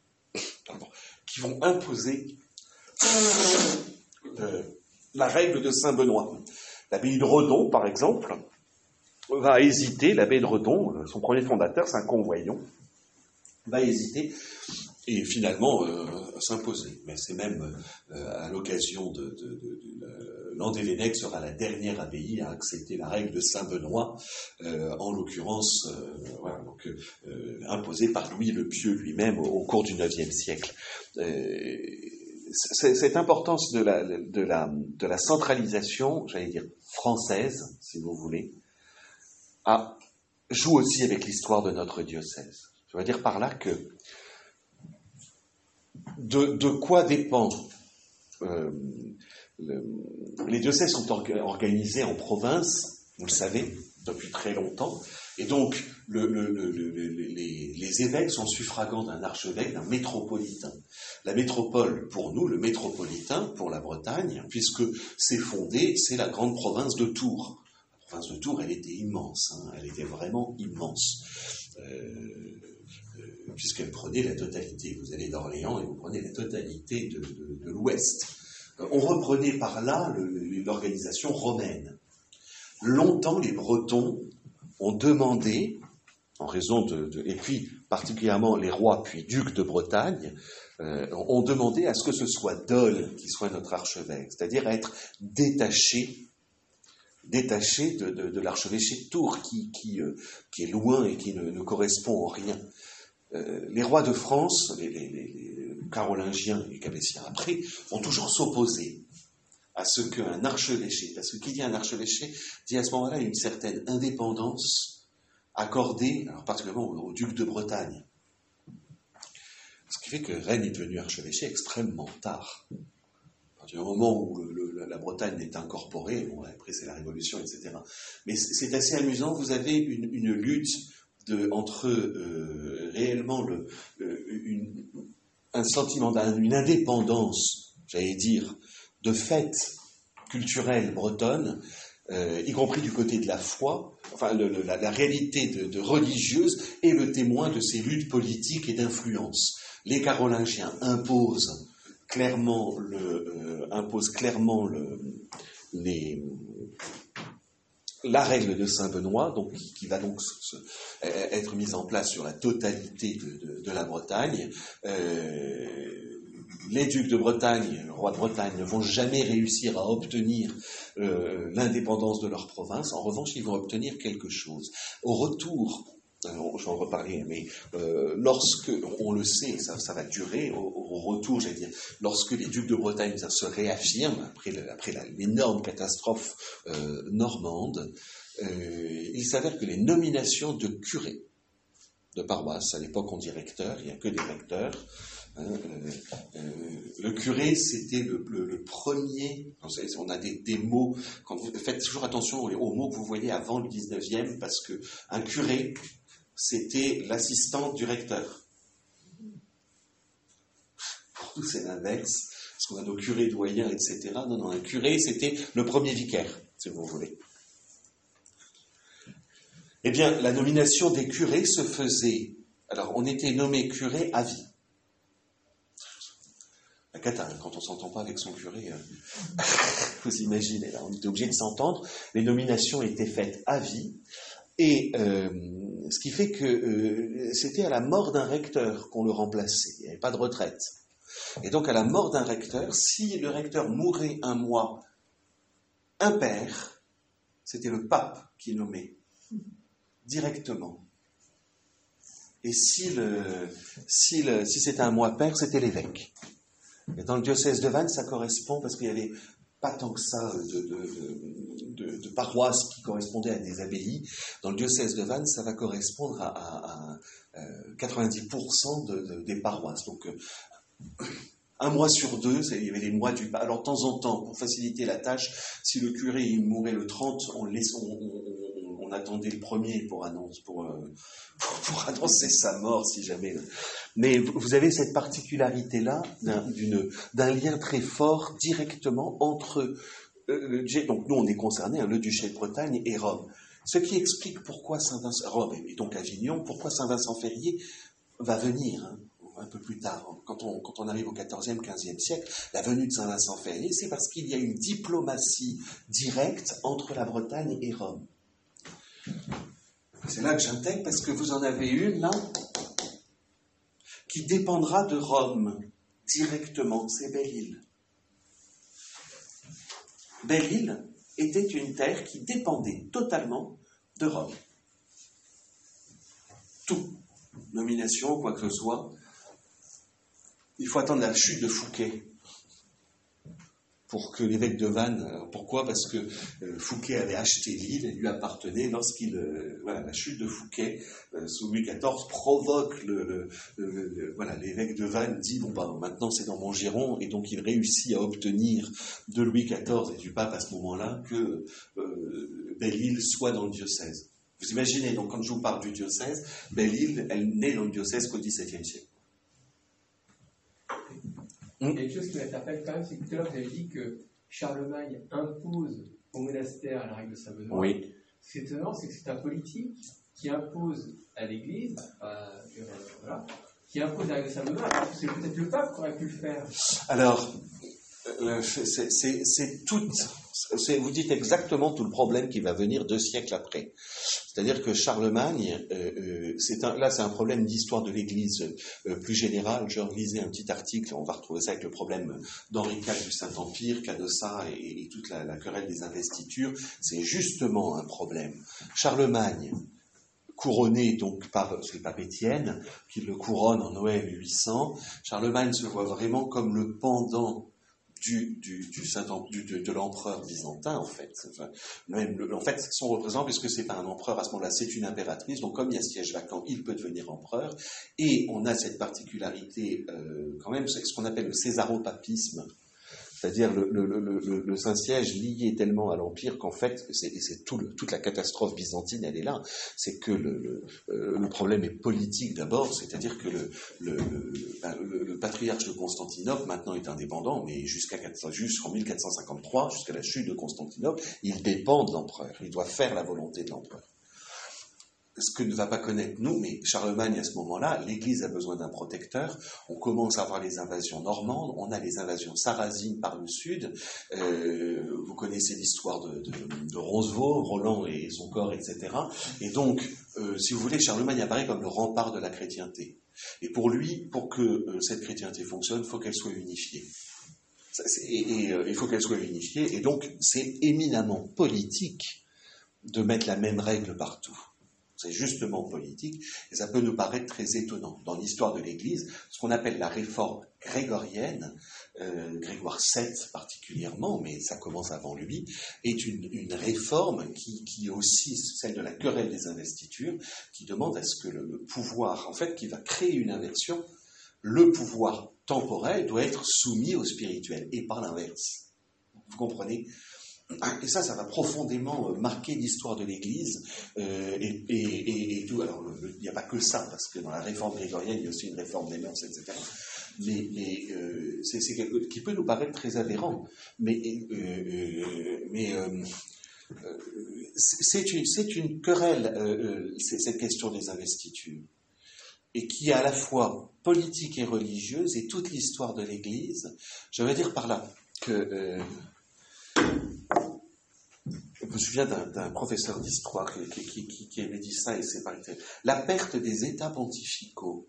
Speaker 1: la règle de Saint-Benoît. L'abbaye de Redon, par exemple, va hésiter, l'abbaye de Redon, son premier fondateur, Saint-Convoyant, va hésiter et finalement s'imposer. Mais c'est même à l'occasion de Landévennec sera la dernière abbaye à accepter la règle de Saint-Benoît, en l'occurrence imposée par Louis le Pieux lui-même au cours du IXe siècle. Cette importance de la centralisation, j'allais dire française, si vous voulez, joue aussi avec l'histoire de notre diocèse. Je veux dire par là que de quoi dépend les diocèses sont organisés en provinces, vous le savez, depuis très longtemps, et donc les évêques sont suffragants d'un archevêque, d'un métropolitain. La métropole, pour nous, le métropolitain, pour la Bretagne, puisque c'est la grande province de Tours. La province de Tours, elle était immense, elle était vraiment immense. Puisqu'elle prenait la totalité. Vous allez d'Orléans et vous prenez la totalité de l'Ouest. On reprenait par là l'organisation romaine. Longtemps, les Bretons ont demandé, en raison et puis particulièrement les rois puis ducs de Bretagne, ont demandé à ce que ce soit Dol qui soit notre archevêque, c'est-à-dire à être détaché de l'archevêché de Tours, qui est loin et qui ne correspond en rien. Les rois de France, les carolingiens et capétiens après, vont toujours s'opposer à ce qu'un archevêché, parce que qui dit un archevêché, dit à ce moment-là une certaine indépendance accordée, alors particulièrement au duc de Bretagne. Ce qui fait que Rennes est devenu archevêché extrêmement tard. Du moment où la Bretagne est incorporée, bon, après c'est la Révolution, etc. Mais c'est assez amusant, vous avez une lutte entre réellement un sentiment d'une indépendance, j'allais dire, de fête culturelle bretonne, y compris du côté de la foi, enfin la réalité de religieuse est le témoin de ces luttes politiques et d'influence. Les Carolingiens imposent clairement la règle de Saint-Benoît, donc, qui va donc être mise en place sur la totalité de la Bretagne. Les ducs de Bretagne, le roi de Bretagne, ne vont jamais réussir à obtenir l'indépendance de leur province. En revanche, ils vont obtenir quelque chose. Au retour, j'en reparlerai, mais lorsque, on le sait, ça va durer, au retour, j'allais dire, lorsque les ducs de Bretagne se réaffirment, après l'énorme catastrophe normande, il s'avère que les nominations de curés de paroisse, à l'époque on dit recteur, il n'y a que des recteurs, le curé, c'était le premier. On a des mots. Quand vous faites toujours attention aux mots que vous voyez avant le 19e, parce que un curé, c'était l'assistant du recteur. Pour nous, c'est l'inverse, parce qu'on a nos curés doyens, etc. Non, un curé, c'était le premier vicaire, si vous voulez. Eh bien, la nomination des curés se faisait. Alors, on était nommé curé à vie. La cata, quand on ne s'entend pas avec son curé, vous imaginez, là, on était obligé de s'entendre. Les nominations étaient faites à vie. Et ce qui fait que c'était à la mort d'un recteur qu'on le remplaçait. Il n'y avait pas de retraite. Et donc, à la mort d'un recteur, si le recteur mourait un mois impair, c'était le pape qui nommait directement. Et si c'était un mois pair, c'était l'évêque. Et dans le diocèse de Vannes, ça correspond parce qu'il y avait pas tant que ça de paroisses qui correspondaient à des abbayes. Dans le diocèse de Vannes, ça va correspondre à 90% des paroisses. Donc, un mois sur deux, il y avait les mois du... Alors, de temps en temps, pour faciliter la tâche, si le curé il mourait le 30, on attendait le 1er pour annoncer sa mort, si jamais. Mais vous avez cette particularité-là d'un lien très fort directement entre... donc, nous, on est concernés, le duché de Bretagne et Rome. Ce qui explique pourquoi Saint-Vincent... Rome, et donc Avignon, pourquoi Saint-Vincent-Ferrier va venir... un peu plus tard, quand on arrive au XIVe, XVe siècle, la venue de Saint-Vincent-Ferrier, c'est parce qu'il y a une diplomatie directe entre la Bretagne et Rome. C'est là que j'intègre, parce que vous en avez une, là, qui dépendra de Rome, directement, c'est Belle-Île. Belle-Île était une terre qui dépendait totalement de Rome. Tout, nomination, quoi que ce soit. Il faut attendre la chute de Fouquet pour que l'évêque de Vannes... Pourquoi ? Parce que Fouquet avait acheté l'île, elle lui appartenait. La chute de Fouquet, sous Louis XIV, provoque l'évêque de Vannes dit, maintenant c'est dans mon giron, et donc il réussit à obtenir de Louis XIV et du pape à ce moment-là que Belle-Île soit dans le diocèse. Vous imaginez, donc quand je vous parle du diocèse, Belle-Île, elle n'est dans le diocèse qu'au XVIIe siècle.
Speaker 6: Il y a quelque chose qui m'interpelle quand même, c'est que tout à l'heure vous avez dit que Charlemagne impose au monastère la règle de Saint-Benoît.
Speaker 1: Oui.
Speaker 6: Ce qui est étonnant, c'est que c'est un politique qui impose à l'Église, qui impose la règle de Saint-Benoît. C'est peut-être le pape qui aurait pu le faire.
Speaker 1: Alors, c'est tout. Vous dites exactement tout le problème qui va venir 2 siècles après. C'est-à-dire que Charlemagne, c'est un problème d'histoire de l'Église plus général. Je lisais un petit article, on va retrouver ça avec le problème d'Henri IV du Saint-Empire, Canossa et toute la querelle des investitures. C'est justement un problème. Charlemagne, couronné donc par le pape Étienne, qui le couronne en Noël 800, Charlemagne se voit vraiment comme le pendant de l'empereur byzantin, en fait. En fait, son représentant, puisque c'est pas un empereur à ce moment-là, c'est une impératrice, donc comme il y a siège vacant, il peut devenir empereur, et on a cette particularité, quand même, c'est ce qu'on appelle le césaropapisme, c'est-à-dire le Saint-Siège lié tellement à l'Empire qu'en fait, c'est toute la catastrophe byzantine, elle est là. C'est que le problème est politique d'abord, c'est-à-dire que le patriarche de Constantinople maintenant est indépendant, mais jusqu'en 1453, jusqu'à la chute de Constantinople, il dépend de l'empereur. Il doit faire la volonté de l'empereur. Ce que ne va pas connaître nous, mais Charlemagne à ce moment-là, l'Église a besoin d'un protecteur. On commence à avoir les invasions normandes, on a les invasions sarrasines par le sud. Vous connaissez l'histoire de Roncevaux, Roland et son corps, etc. Et donc, si vous voulez, Charlemagne apparaît comme le rempart de la chrétienté. Et pour lui, pour que cette chrétienté fonctionne, il faut qu'elle soit unifiée. Il faut qu'elle soit unifiée, et donc c'est éminemment politique de mettre la même règle partout. C'est justement politique, et ça peut nous paraître très étonnant. Dans l'histoire de l'Église, ce qu'on appelle la réforme grégorienne, Grégoire VII particulièrement, mais ça commence avant lui, est une réforme qui est aussi celle de la querelle des investitures, qui demande à ce que le pouvoir, en fait, qui va créer une inversion, le pouvoir temporel doit être soumis au spirituel, et par l'inverse. Vous comprenez ? Et ça va profondément marquer l'histoire de l'Église et tout. Alors, il n'y a pas que ça, parce que dans la réforme grégorienne, il y a aussi une réforme des mœurs, etc. Mais c'est quelque chose qui peut nous paraître très aberrant. Mais c'est une querelle, cette question des investitures, et qui est à la fois politique et religieuse, et toute l'histoire de l'Église. Je veux dire par là que... Je me souviens d'un professeur d'histoire qui avait dit ça, et c'est pas terrible. La perte des États pontificaux,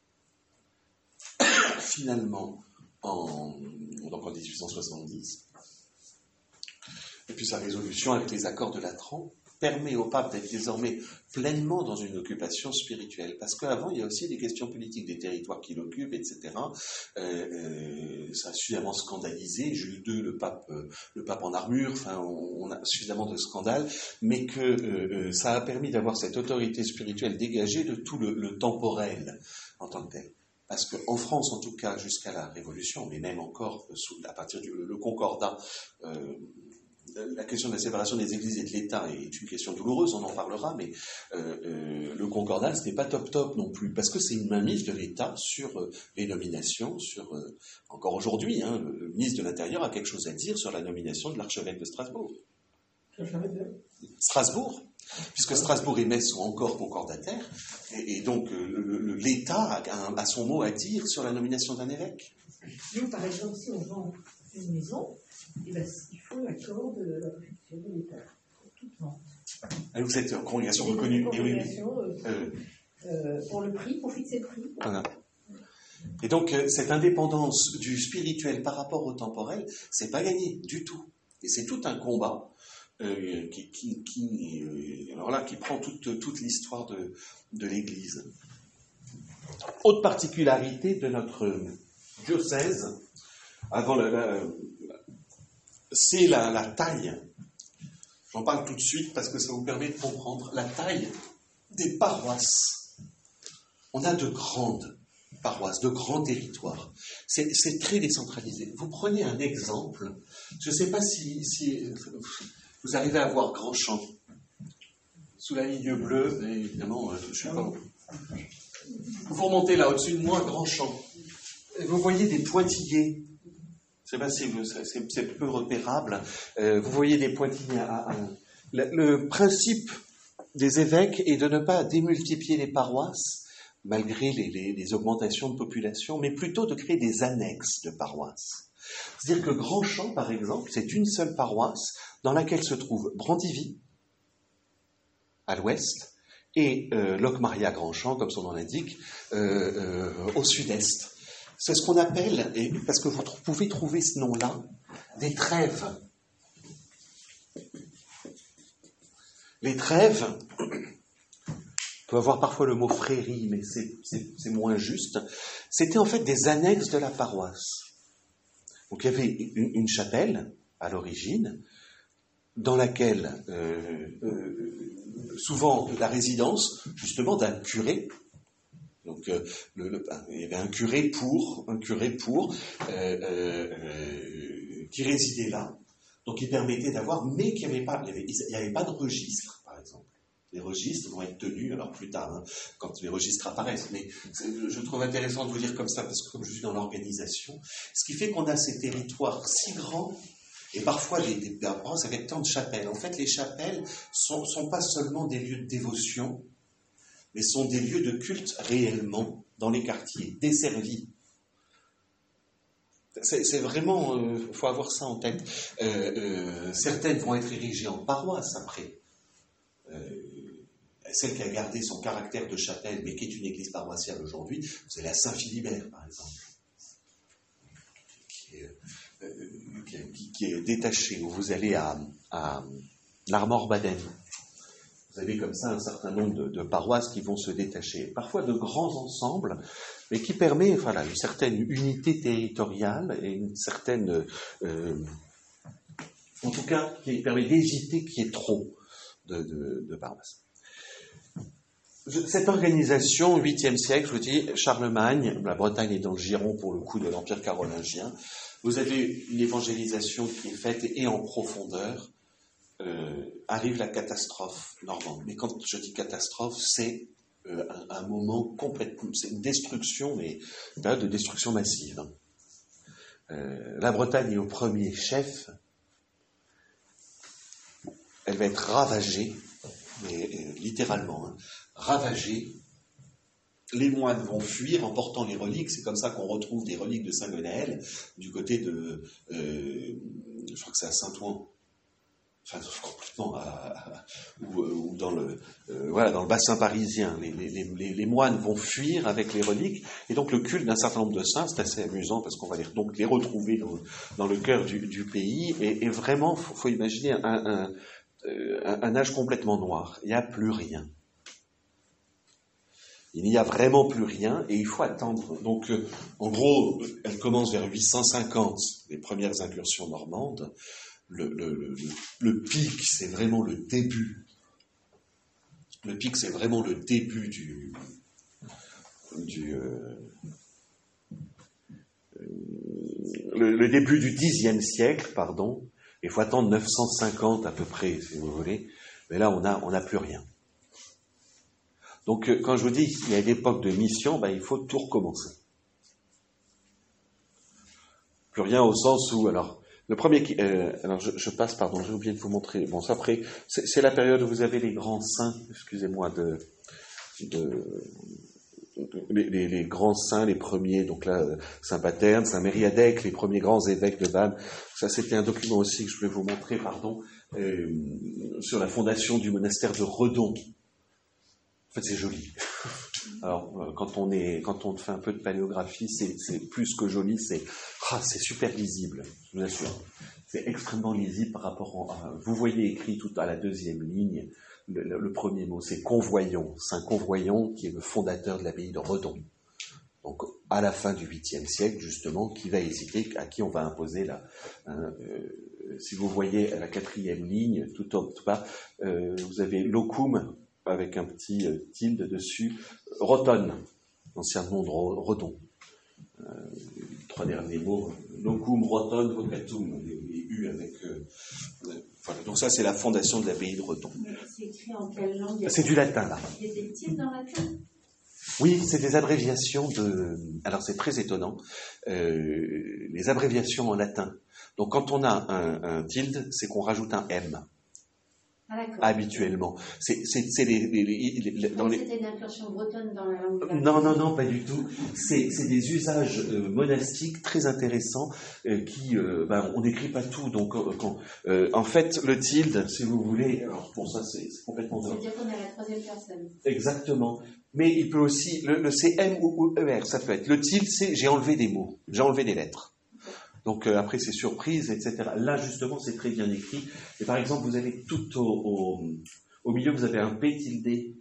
Speaker 1: finalement, en 1870, et puis sa résolution avec les accords de Latran, permet au pape d'être désormais pleinement dans une occupation spirituelle. Parce qu'avant, il y a aussi des questions politiques, des territoires qu'il occupe, etc. Ça a suffisamment scandalisé. Jules II, le pape en armure, enfin, on a suffisamment de scandales, mais que ça a permis d'avoir cette autorité spirituelle dégagée de tout le temporel en tant que tel. Parce qu'en France, en tout cas, jusqu'à la Révolution, mais même encore à partir du Concordat, la question de la séparation des églises et de l'État est une question douloureuse, on en parlera, mais le Concordat, ce n'est pas top non plus, parce que c'est une mainmise de l'État sur les nominations, encore aujourd'hui, le ministre de l'Intérieur a quelque chose à dire sur la nomination de l'archevêque de Strasbourg. Strasbourg, puisque Strasbourg et Metz sont encore concordataires, et donc l'État a son mot à dire sur la nomination d'un évêque.
Speaker 2: Nous, par exemple, si on vend une maison, eh ben, il faut l'accord de la préfecture de l'État pour toute vente.
Speaker 1: Vous êtes congrégation reconnue.
Speaker 2: Pour le prix, pour fixer le prix.
Speaker 1: Voilà. Et donc, cette indépendance du spirituel par rapport au temporel, c'est pas gagné du tout. Et c'est tout un combat qui prend toute l'histoire de l'Église. Autre particularité de notre diocèse, avant c'est la taille. J'en parle tout de suite parce que ça vous permet de comprendre la taille des paroisses. On a de grandes paroisses, de grands territoires. C'est très décentralisé. Vous prenez un exemple, je ne sais pas si vous arrivez à voir Grandchamp. Sous la ligne bleue, évidemment, je ne sais pas où. Vous remontez là au-dessus de moi, Grandchamp. Vous voyez des pointillés. Je ne sais pas si c'est peu repérable. Vous voyez des pointillés. Le principe des évêques est de ne pas démultiplier les paroisses, malgré les augmentations de population, mais plutôt de créer des annexes de paroisses. C'est-à-dire que Grandchamp, par exemple, c'est une seule paroisse dans laquelle se trouve Brandivy, à l'ouest, et Locmaria-Grandchamp, comme son nom l'indique, au sud-est. C'est ce qu'on appelle, et parce que vous pouvez trouver ce nom-là, des trèves. Les trèves, on peut avoir parfois le mot frérie, mais c'est moins juste. C'était en fait des annexes de la paroisse. Donc il y avait une chapelle, à l'origine, dans laquelle, souvent, la résidence, justement, d'un curé. Donc, il y avait un curé qui résidait là, donc il permettait d'avoir, mais qu'il n'y avait pas de registre, par exemple. Les registres vont être tenus, alors plus tard, quand les registres apparaissent, mais je trouve intéressant de vous dire comme ça, parce que comme je suis dans l'organisation, ce qui fait qu'on a ces territoires si grands, et parfois des paroisses avec tant de chapelles. En fait, les chapelles sont pas seulement des lieux de dévotion, mais sont des lieux de culte réellement dans les quartiers, desservis. C'est vraiment, faut avoir ça en tête. Certaines vont être érigées en paroisse après. Celle qui a gardé son caractère de chapelle, mais qui est une église paroissiale aujourd'hui, c'est la Saint-Philibert, par exemple, qui est détachée, où vous allez à l'Armor-Baden. Vous avez comme ça un certain nombre de paroisses qui vont se détacher, parfois de grands ensembles, mais qui permet une certaine unité territoriale et une certaine, en tout cas, qui permet d'éviter qu'il y ait trop de paroisses. Cette organisation, au 8e siècle, je vous dis, Charlemagne, la Bretagne est dans le giron pour le coup de l'Empire carolingien, vous avez une évangélisation qui est faite et en profondeur, arrive la catastrophe normande. Mais quand je dis catastrophe, c'est un moment complètement, c'est une destruction, mais une période de destruction massive. La Bretagne est au premier chef, elle va être ravagée, mais littéralement, ravagée. Les moines vont fuir en portant les reliques, c'est comme ça qu'on retrouve des reliques de Saint-Gonaël, du côté de, je crois que c'est à Saint-Ouen, enfin complètement ou dans le bassin parisien, les moines vont fuir avec les reliques, et donc le culte d'un certain nombre de saints, c'est assez amusant parce qu'on va donc les retrouver dans le cœur du pays, et vraiment faut imaginer un âge complètement noir. Il n'y a plus rien. Il n'y a vraiment plus rien et il faut attendre. Donc, en gros, elle commence vers 850, les premières incursions normandes. Le pic, c'est vraiment le début. Le pic, c'est vraiment le début le début du Xe siècle, pardon. Il faut attendre 950 à peu près, si vous voulez. Mais là, on n'a plus rien. Donc, quand je vous dis qu'il y a une époque de mission, il faut tout recommencer. Plus rien au sens où, alors, le premier qui... alors, je passe, pardon, j'ai oublié de vous montrer. Bon, ça, après, c'est la période où vous avez les grands saints, excusez-moi, les grands saints, les premiers, donc là, Saint Paterne, Saint Mériadec, les premiers grands évêques de Vannes. Ça, c'était un document aussi que je voulais vous montrer, pardon, sur la fondation du monastère de Redon. En fait, c'est joli. Alors, quand on fait un peu de paléographie, c'est plus que joli, c'est super lisible, je vous assure. C'est extrêmement lisible par rapport à... Vous voyez écrit tout à la deuxième ligne, le premier mot, c'est Convoyant. Saint Convoyant, qui est le fondateur de l'abbaye de Redon. Donc, à la fin du 8e siècle, justement, qui va hésiter, à qui on va imposer si vous voyez à la 4e ligne, tout bas, vous avez Locum, avec un petit tilde dessus, Rotonne, ancien nom de Redon. Les 3 derniers mots, Locum, Rotonne, Vocatum, les U avec... voilà. Donc ça, c'est la fondation de l'abbaye de Redon.
Speaker 4: Mais c'est écrit en quelle langue?
Speaker 1: C'est du latin, là.
Speaker 4: Il y a des tildes dans latin?
Speaker 1: Oui, c'est des abréviations de... Alors, c'est très étonnant. Les abréviations en latin. Donc, quand on a un tilde, c'est qu'on rajoute un M.
Speaker 4: Ah, d'accord.
Speaker 1: Habituellement. C'était
Speaker 4: une incursion bretonne dans la langue.
Speaker 1: Non, pas du tout. C'est des usages monastiques très intéressants qui, on n'écrit pas tout. Donc, en fait, le tilde, si vous voulez, alors pour ça, c'est complètement...
Speaker 4: C'est-à-dire qu'on est à la 3e personne.
Speaker 1: Exactement. Mais il peut aussi, le CM ou ER, ça peut être. Le tilde, c'est j'ai enlevé des mots, j'ai enlevé des lettres. Donc après, c'est surprise, etc. Là, justement, c'est très bien écrit. Et par exemple, vous avez tout au milieu, vous avez un P tilde.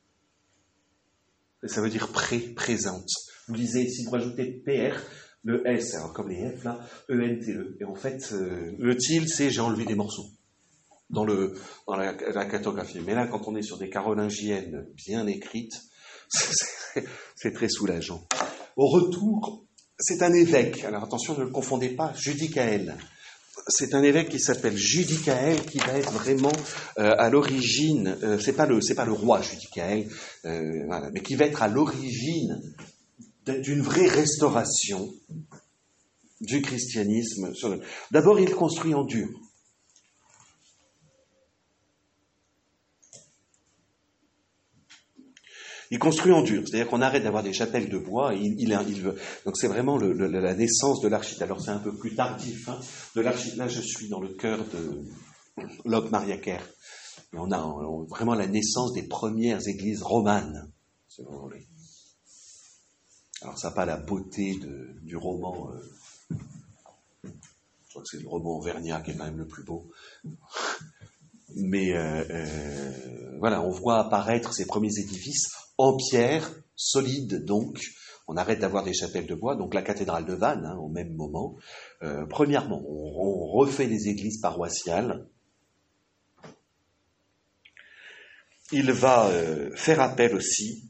Speaker 1: Ça veut dire présente. Vous lisez, si vous rajoutez PR, le S, alors comme les F là, ENTE. Et en fait, le tilde, c'est j'ai enlevé des morceaux dans la cartographie. Mais là, quand on est sur des carolingiennes bien écrites, c'est très soulageant. Au retour, c'est un évêque. Alors attention, ne le confondez pas, Judicaël. C'est un évêque qui s'appelle Judicaël, qui va être vraiment à l'origine. C'est pas le roi Judicaël, voilà, mais qui va être à l'origine d'une vraie restauration du christianisme. D'abord, il construit en dur. Il construit en dur, c'est-à-dire qu'on arrête d'avoir des chapelles de bois et il veut. Donc c'est vraiment la naissance de l'architecture. Alors c'est un peu plus tardif, hein, de l'architecture. Là, je suis dans le cœur de Locmaria-Kerr. Et on a vraiment la naissance des premières églises romanes, si vous voulez. Alors ça n'a pas la beauté du roman. Je crois que c'est le roman Auvergnat qui est quand même le plus beau. Mais voilà, on voit apparaître ces premiers édifices en pierre, solides donc. On arrête d'avoir des chapelles de bois, donc la cathédrale de Vannes, hein, au même moment. Premièrement, on refait les églises paroissiales. Il va faire appel aussi,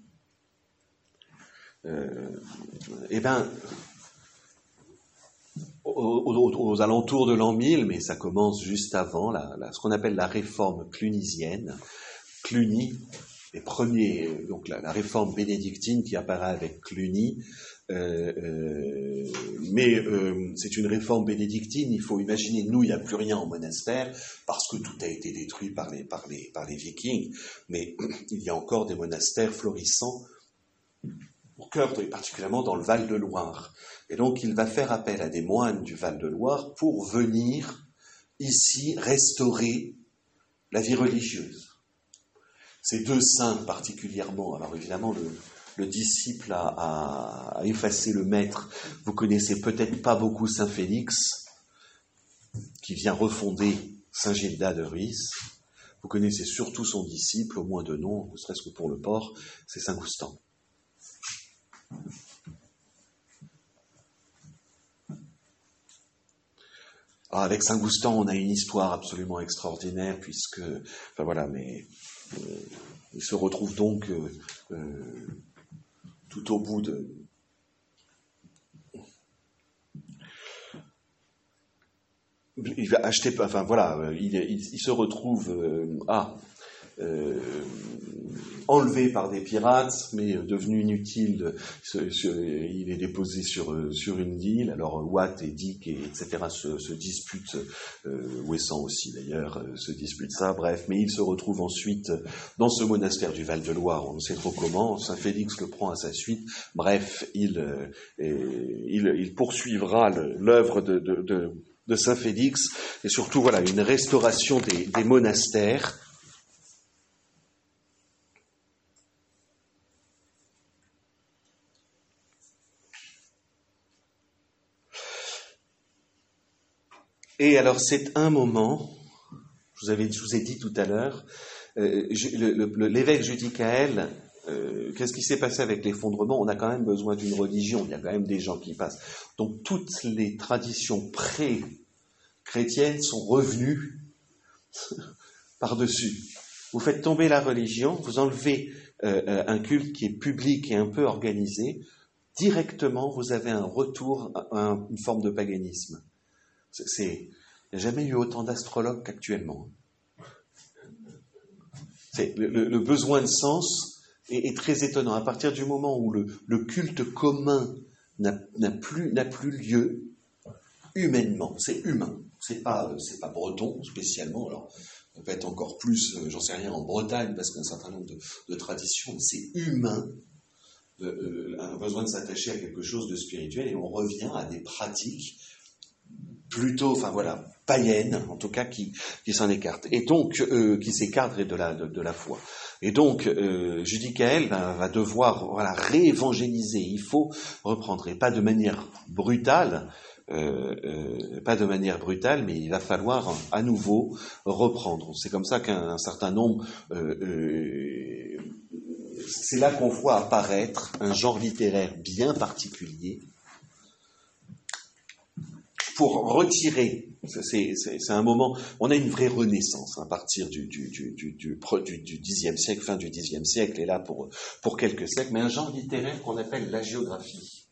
Speaker 1: aux alentours de l'an 1000, mais ça commence juste avant, ce qu'on appelle la réforme clunisienne. Cluny, les premiers, donc la réforme bénédictine qui apparaît avec Cluny, mais c'est une réforme bénédictine. Il faut imaginer, nous, il n'y a plus rien en monastère parce que tout a été détruit par les Vikings, mais il y a encore des monastères florissants au cœur, particulièrement dans le Val-de-Loire. Et donc, il va faire appel à des moines du Val-de-Loire pour venir ici restaurer la vie religieuse. Ces deux saints particulièrement, alors évidemment, le disciple a effacé le maître. Vous connaissez peut-être pas beaucoup Saint Félix, qui vient refonder Saint Gildas de Ruisse. Vous connaissez surtout son disciple, au moins de nom, ne serait-ce que pour le port, c'est Saint Goustan. Avec Saint Goustan, on a une histoire absolument extraordinaire, puisque, enfin voilà, mais il se retrouve donc tout au bout de... Il va acheter, enfin voilà, il se retrouve enlevé par des pirates, mais devenu inutile. Il est déposé sur une île. Alors Watt et Dick, etc. se disputent, Ouessant aussi d'ailleurs, se dispute ça. Bref, mais il se retrouve ensuite dans ce monastère du Val-de-Loire. On ne sait trop comment. Saint Félix le prend à sa suite. Bref, il poursuivra l'œuvre de Saint Félix, et surtout voilà une restauration des monastères. Et alors c'est un moment, je vous ai dit tout à l'heure, l'évêque Judicaël, qu'est-ce qui s'est passé avec l'effondrement? On a quand même besoin d'une religion, il y a quand même des gens qui passent. Donc toutes les traditions pré-chrétiennes sont revenues par-dessus. Vous faites tomber la religion, vous enlevez un culte qui est public et un peu organisé, directement vous avez un retour à une forme de paganisme. Il n'y a jamais eu autant d'astrologues qu'actuellement. Le besoin de sens est très étonnant. À partir du moment où le culte commun n'a plus lieu, humainement, c'est humain. C'est pas breton spécialement. Alors, ça peut être encore plus, j'en sais rien, en Bretagne, parce qu'il y a un certain nombre de traditions, mais c'est humain. Un besoin de s'attacher à quelque chose de spirituel, et on revient à des pratiques plutôt, enfin voilà, païennes, en tout cas, qui s'en écartent. Et donc, qui s'écartent de la foi. Et donc, Judicaël va devoir réévangéliser. Il faut reprendre, et pas de manière brutale, mais il va falloir à nouveau reprendre. C'est comme ça qu'un certain nombre... c'est là qu'on voit apparaître un genre littéraire bien particulier, pour retirer, c'est un moment, on a une vraie renaissance à partir du Xe siècle, fin du Xe siècle, et là pour quelques siècles, mais un genre littéraire qu'on appelle l'hagiographie.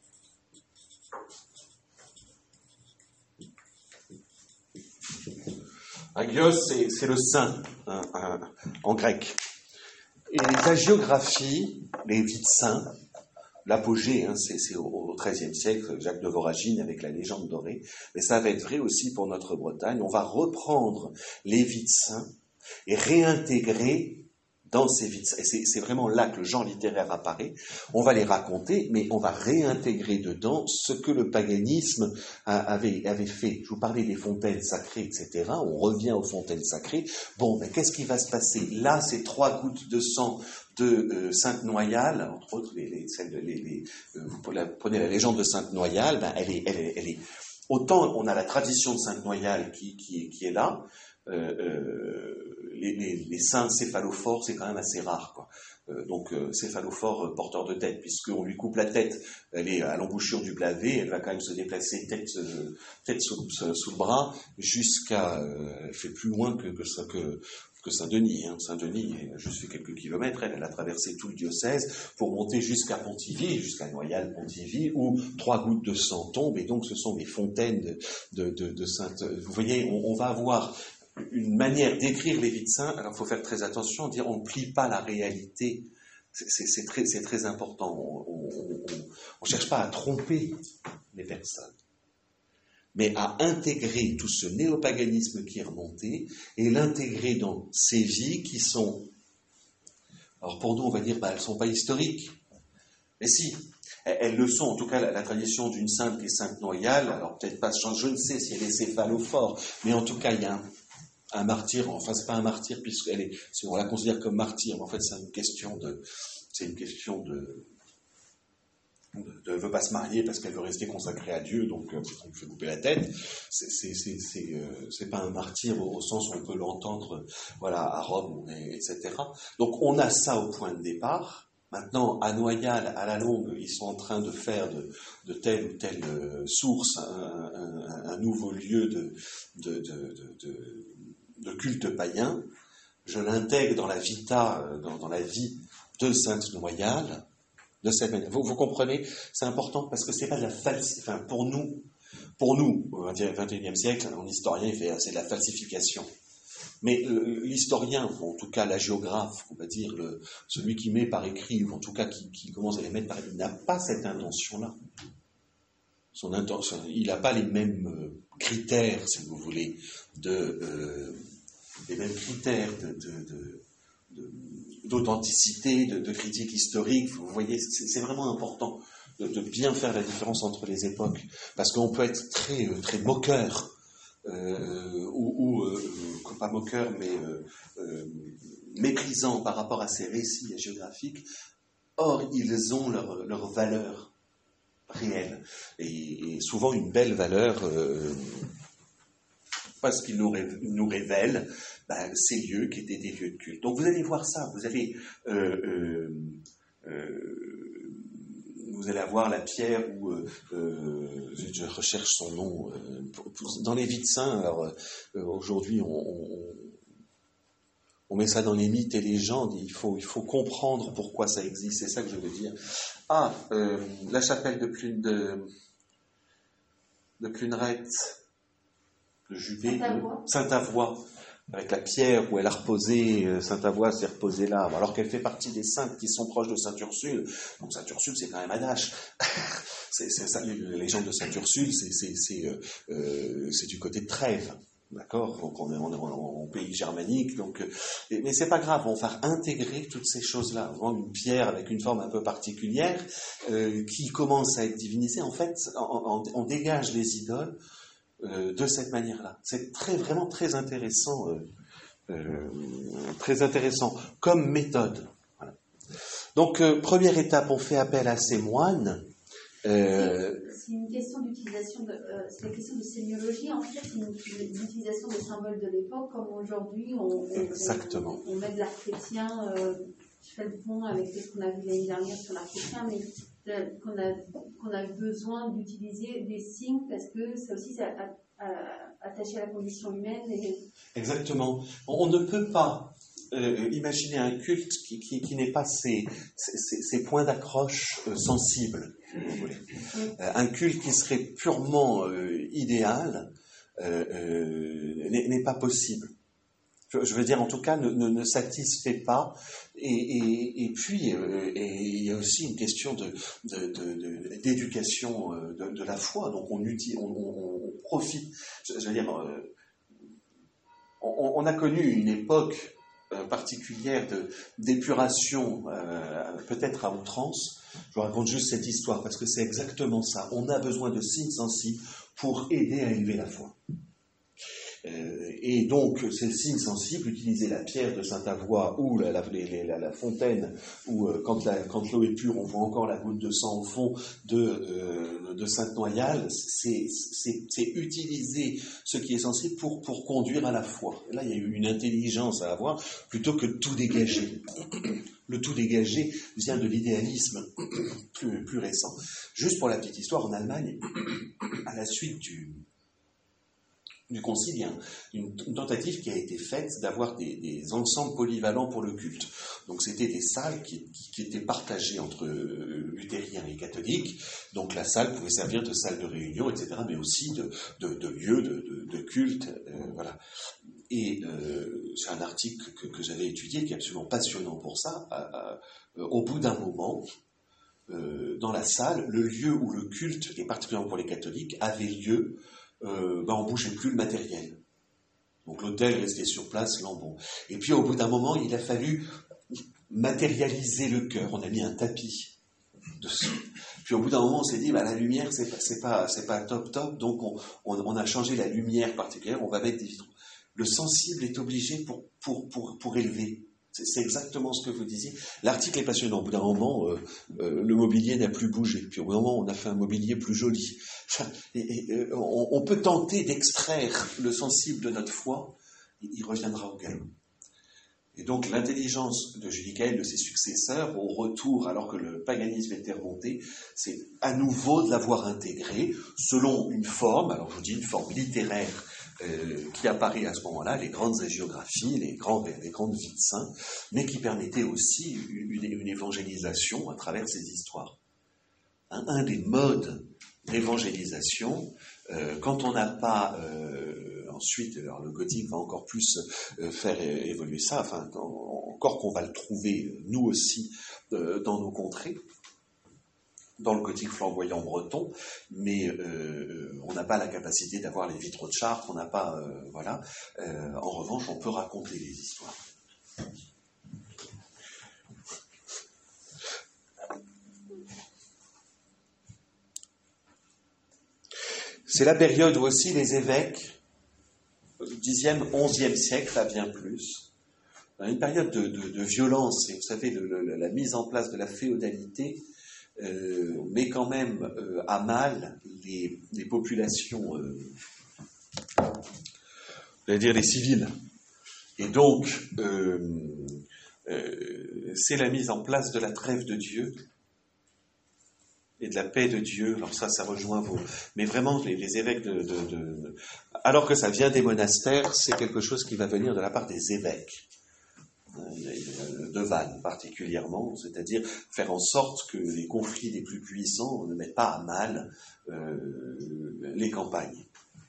Speaker 1: Hagios, c'est le saint en grec. Et les hagiographies, les vies de saints, l'apogée, c'est au XIIIe siècle, Jacques de Voragine avec la légende dorée, mais ça va être vrai aussi pour notre Bretagne. On va reprendre les vies de saints et réintégrer dans ces vies de saints. Et c'est vraiment là que le genre littéraire apparaît. On va les raconter, mais on va réintégrer dedans ce que le paganisme avait fait. Je vous parlais des fontaines sacrées, etc. On revient aux fontaines sacrées. Bon, mais qu'est-ce qui va se passer? Là, c'est 3 gouttes de sang de Sainte Noyale, entre autres, vous prenez la légende de Sainte Noyale, elle est autant on a la tradition de Sainte Noyale qui est là, les saints céphalophores, c'est quand même assez rare, quoi. Donc céphalophore porteur de tête, puisqu'on lui coupe la tête, elle est à l'embouchure du blavet, elle va quand même se déplacer tête sous le bras, jusqu'à, elle fait plus loin que Saint-Denis. Saint-Denis, elle a juste fait quelques kilomètres, elle a traversé tout le diocèse pour monter jusqu'à Pontivy, jusqu'à Noyal-Pontivy, où 3 gouttes de sang tombent, et donc ce sont les fontaines de Sainte... Vous voyez, on va avoir une manière d'écrire les vies de saints. Alors il faut faire très attention, dire on ne plie pas la réalité. C'est très important. On cherche pas à tromper les personnes, mais à intégrer tout ce néopaganisme qui est remonté et l'intégrer dans ces vies qui sont... Alors pour nous, on va dire, elles ne sont pas historiques. Mais si, elles le sont. En tout cas, la tradition d'une sainte qui est Sainte Noyale, alors peut-être pas, je ne sais si elle est céphalophore, mais en tout cas, il y a un martyr, enfin c'est pas un martyr puisqu'elle est, si on la considère comme martyr, mais en fait c'est une question de ne veut pas se marier parce qu'elle veut rester consacrée à Dieu, donc on lui fait couper la tête. C'est pas un martyr au sens où on peut l'entendre, voilà, à Rome, etc. Donc on a ça au point de départ. Maintenant, à Noyal, à la longue, ils sont en train de faire de telle ou telle source un nouveau lieu de culte païen. Je l'intègre dans la vita, dans la vie de Sainte-Noyal. De cette manière. Vous comprenez, c'est important parce que c'est pas de la falsification. Enfin, pour nous, au XXIe siècle, un historien, c'est de la falsification. Mais l'historien, ou en tout cas la géographe, on va dire celui qui met par écrit, ou en tout cas qui commence à les mettre par écrit, n'a pas cette intention-là. Son intention, il n'a pas les mêmes critères, si vous voulez, les mêmes critères d'authenticité, de critique historique. Vous voyez, c'est vraiment important de bien faire la différence entre les époques, parce qu'on peut être très, très moqueur, pas moqueur, mais méprisant par rapport à ces récits géographiques. Or, ils ont leur valeur réelle, et souvent une belle valeur, parce qu'ils nous révèlent ces lieux qui étaient des lieux de culte. Donc vous allez voir ça, vous allez avoir la pierre où je recherche son nom dans les vies de saints. Alors aujourd'hui on met ça dans les mythes et légendes. Il faut comprendre pourquoi ça existe. C'est ça que je veux dire. La chapelle de Pluneret, de Judée, Sainte-Avoie, avec la pierre où elle a reposé, Sainte-Avoie s'est reposée là, alors qu'elle fait partie des saintes qui sont proches de Sainte-Ursule. Donc Sainte-Ursule, c'est quand même Adache. C'est ça, les légendes de Sainte-Ursule, c'est du côté de Trèves. D'accord, donc on est en pays germanique, donc mais c'est pas grave, on va intégrer toutes ces choses-là. Une pierre avec une forme un peu particulière qui commence à être divinisée. En fait, on dégage les idoles de cette manière-là. C'est vraiment très intéressant, comme méthode. Voilà. Donc première étape, on fait appel à ces moines.
Speaker 4: C'est une question d'utilisation c'est la question de sémiologie, en fait, c'est une utilisation des symboles de l'époque, comme aujourd'hui on met de l'art chrétien, je fais le pont avec ce qu'on a vu l'année dernière sur l'art chrétien, mais qu'on a besoin d'utiliser des signes parce que ça aussi c'est attaché à la condition humaine.
Speaker 1: Exactement. On ne peut pas imaginer un culte qui n'ait pas ces points d'accroche sensibles. Vous voulez. Un culte qui serait purement idéal n'est pas possible. Je veux dire, en tout cas, ne satisfait pas. Et puis, il y a aussi une question d'éducation de la foi. Donc, on profite. Je veux dire, on a connu une époque particulière d'épuration, peut-être à outrance. Je vous raconte juste cette histoire parce que c'est exactement ça. On a besoin de signes sensibles pour aider à élever la foi. Et donc, ces signes sensibles, utiliser la pierre de Sainte-Avoie ou la fontaine, où quand l'eau est pure, on voit encore la goutte de sang au fond de Sainte-Noyal, c'est utiliser ce qui est sensible pour conduire à la foi. Et là, il y a eu une intelligence à avoir, plutôt que de tout dégager. Le tout dégagé vient de l'idéalisme plus récent. Juste pour la petite histoire, en Allemagne, à la suite du concile, il y a une tentative qui a été faite d'avoir des ensembles polyvalents pour le culte. Donc c'était des salles qui étaient partagées entre luthériens et catholiques. Donc la salle pouvait servir de salle de réunion, etc., mais aussi de lieu de culte. Voilà. Et c'est un article que j'avais étudié qui est absolument passionnant pour ça. Au bout d'un moment, dans la salle, le lieu où le culte, et particulièrement pour les catholiques, avait lieu, on bougeait plus le matériel. Donc l'autel restait sur place, lambon. Et puis au bout d'un moment, il a fallu matérialiser le cœur. On a mis un tapis dessus. Puis au bout d'un moment, on s'est dit, la lumière, c'est pas top, donc on a changé la lumière particulière, on va mettre des vitraux. Le sensible est obligé pour élever. C'est exactement ce que vous disiez. L'article est passionnant. Au bout d'un moment, le mobilier n'a plus bougé. Puis au bout d'un moment, on a fait un mobilier plus joli. On peut tenter d'extraire le sensible de notre foi, il reviendra au galop. Et donc l'intelligence de Judicaël, de ses successeurs, au retour, alors que le paganisme était remonté, c'est à nouveau de l'avoir intégré selon une forme, alors je vous dis une forme littéraire qui apparaît à ce moment-là, les grandes hagiographies, les grandes vies de saints, mais qui permettait aussi une évangélisation à travers ces histoires. Un des modes d'évangélisation, quand on n'a pas ensuite, alors le gothique va encore plus faire évoluer ça, enfin encore qu'on va le trouver nous aussi dans nos contrées, dans le gothique flamboyant breton, mais on n'a pas la capacité d'avoir les vitraux de Chartres, on n'a pas, voilà. En revanche, on peut raconter les histoires. C'est la période où aussi les évêques, au Xe, XIe siècle, là bien plus, une période de violence, et vous savez, la mise en place de la féodalité met quand même à mal les populations, je vais dire les civils. Et donc, c'est la mise en place de la trêve de Dieu et de la paix de Dieu. Alors ça rejoint vos... Mais vraiment, les évêques alors que ça vient des monastères, c'est quelque chose qui va venir de la part des évêques. De Vannes particulièrement, c'est-à-dire faire en sorte que les conflits les plus puissants ne mettent pas à mal les campagnes.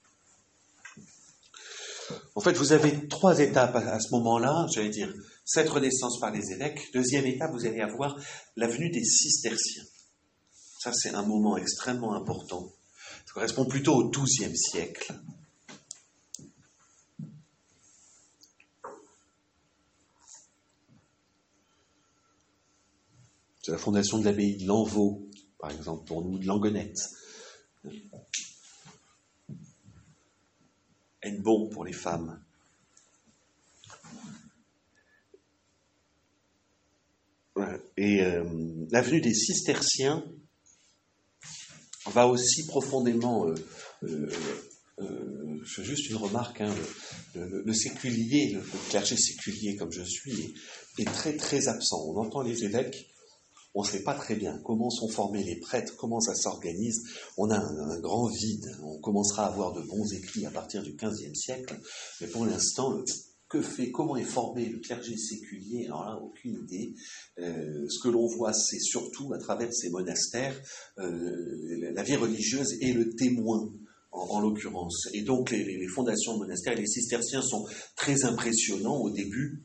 Speaker 1: En fait, vous avez 3 étapes à ce moment-là, j'allais dire, cette renaissance par les évêques. Deuxième étape, vous allez avoir la venue des cisterciens. Ça, c'est un moment extrêmement important. Ça correspond plutôt au XIIe siècle. C'est la fondation de l'abbaye de Lanvaux, par exemple, pour nous, de Langonette. Hennebont pour les femmes. Et l'avenue des cisterciens va aussi profondément... je fais juste une remarque, le séculier, le clergé séculier comme je suis, est très très absent. On entend les évêques, on ne sait pas très bien comment sont formés les prêtres, comment ça s'organise. On a un grand vide. On commencera à avoir de bons écrits à partir du XVe siècle, mais pour l'instant, comment est formé le clergé séculier? Alors là, aucune idée. Ce que l'on voit, c'est surtout à travers ces monastères, la vie religieuse est le témoin. En l'occurrence. Et donc les fondations de monastères, les cisterciens sont très impressionnants au début.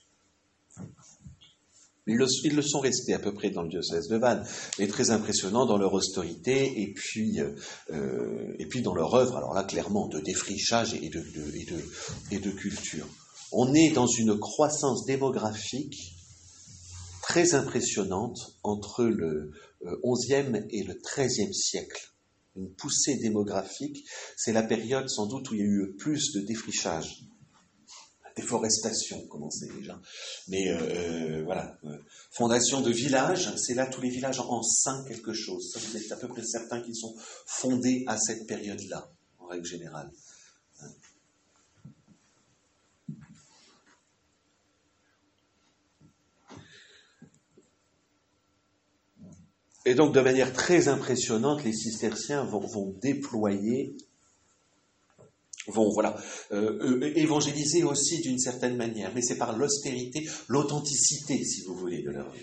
Speaker 1: Ils le sont restés à peu près dans le diocèse de Vannes, mais très impressionnants dans leur austérité et puis dans leur œuvre, alors là clairement de défrichage et de culture. On est dans une croissance démographique très impressionnante entre le XIe et le XIIIe siècle. Une poussée démographique, c'est la période sans doute où il y a eu le plus de défrichage. La déforestation commençait déjà. Mais voilà. Fondation de villages, c'est là tous les villages en saint quelque chose. Ça, vous êtes à peu près certains qui sont fondés à cette période-là, en règle générale. Et donc, de manière très impressionnante, les cisterciens vont déployer, évangéliser aussi d'une certaine manière, mais c'est par l'austérité, l'authenticité, si vous voulez, de leur vie.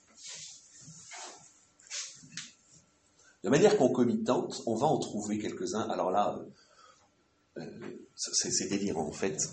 Speaker 1: De manière concomitante, on va en trouver quelques-uns. Alors là, c'est délirant, en fait.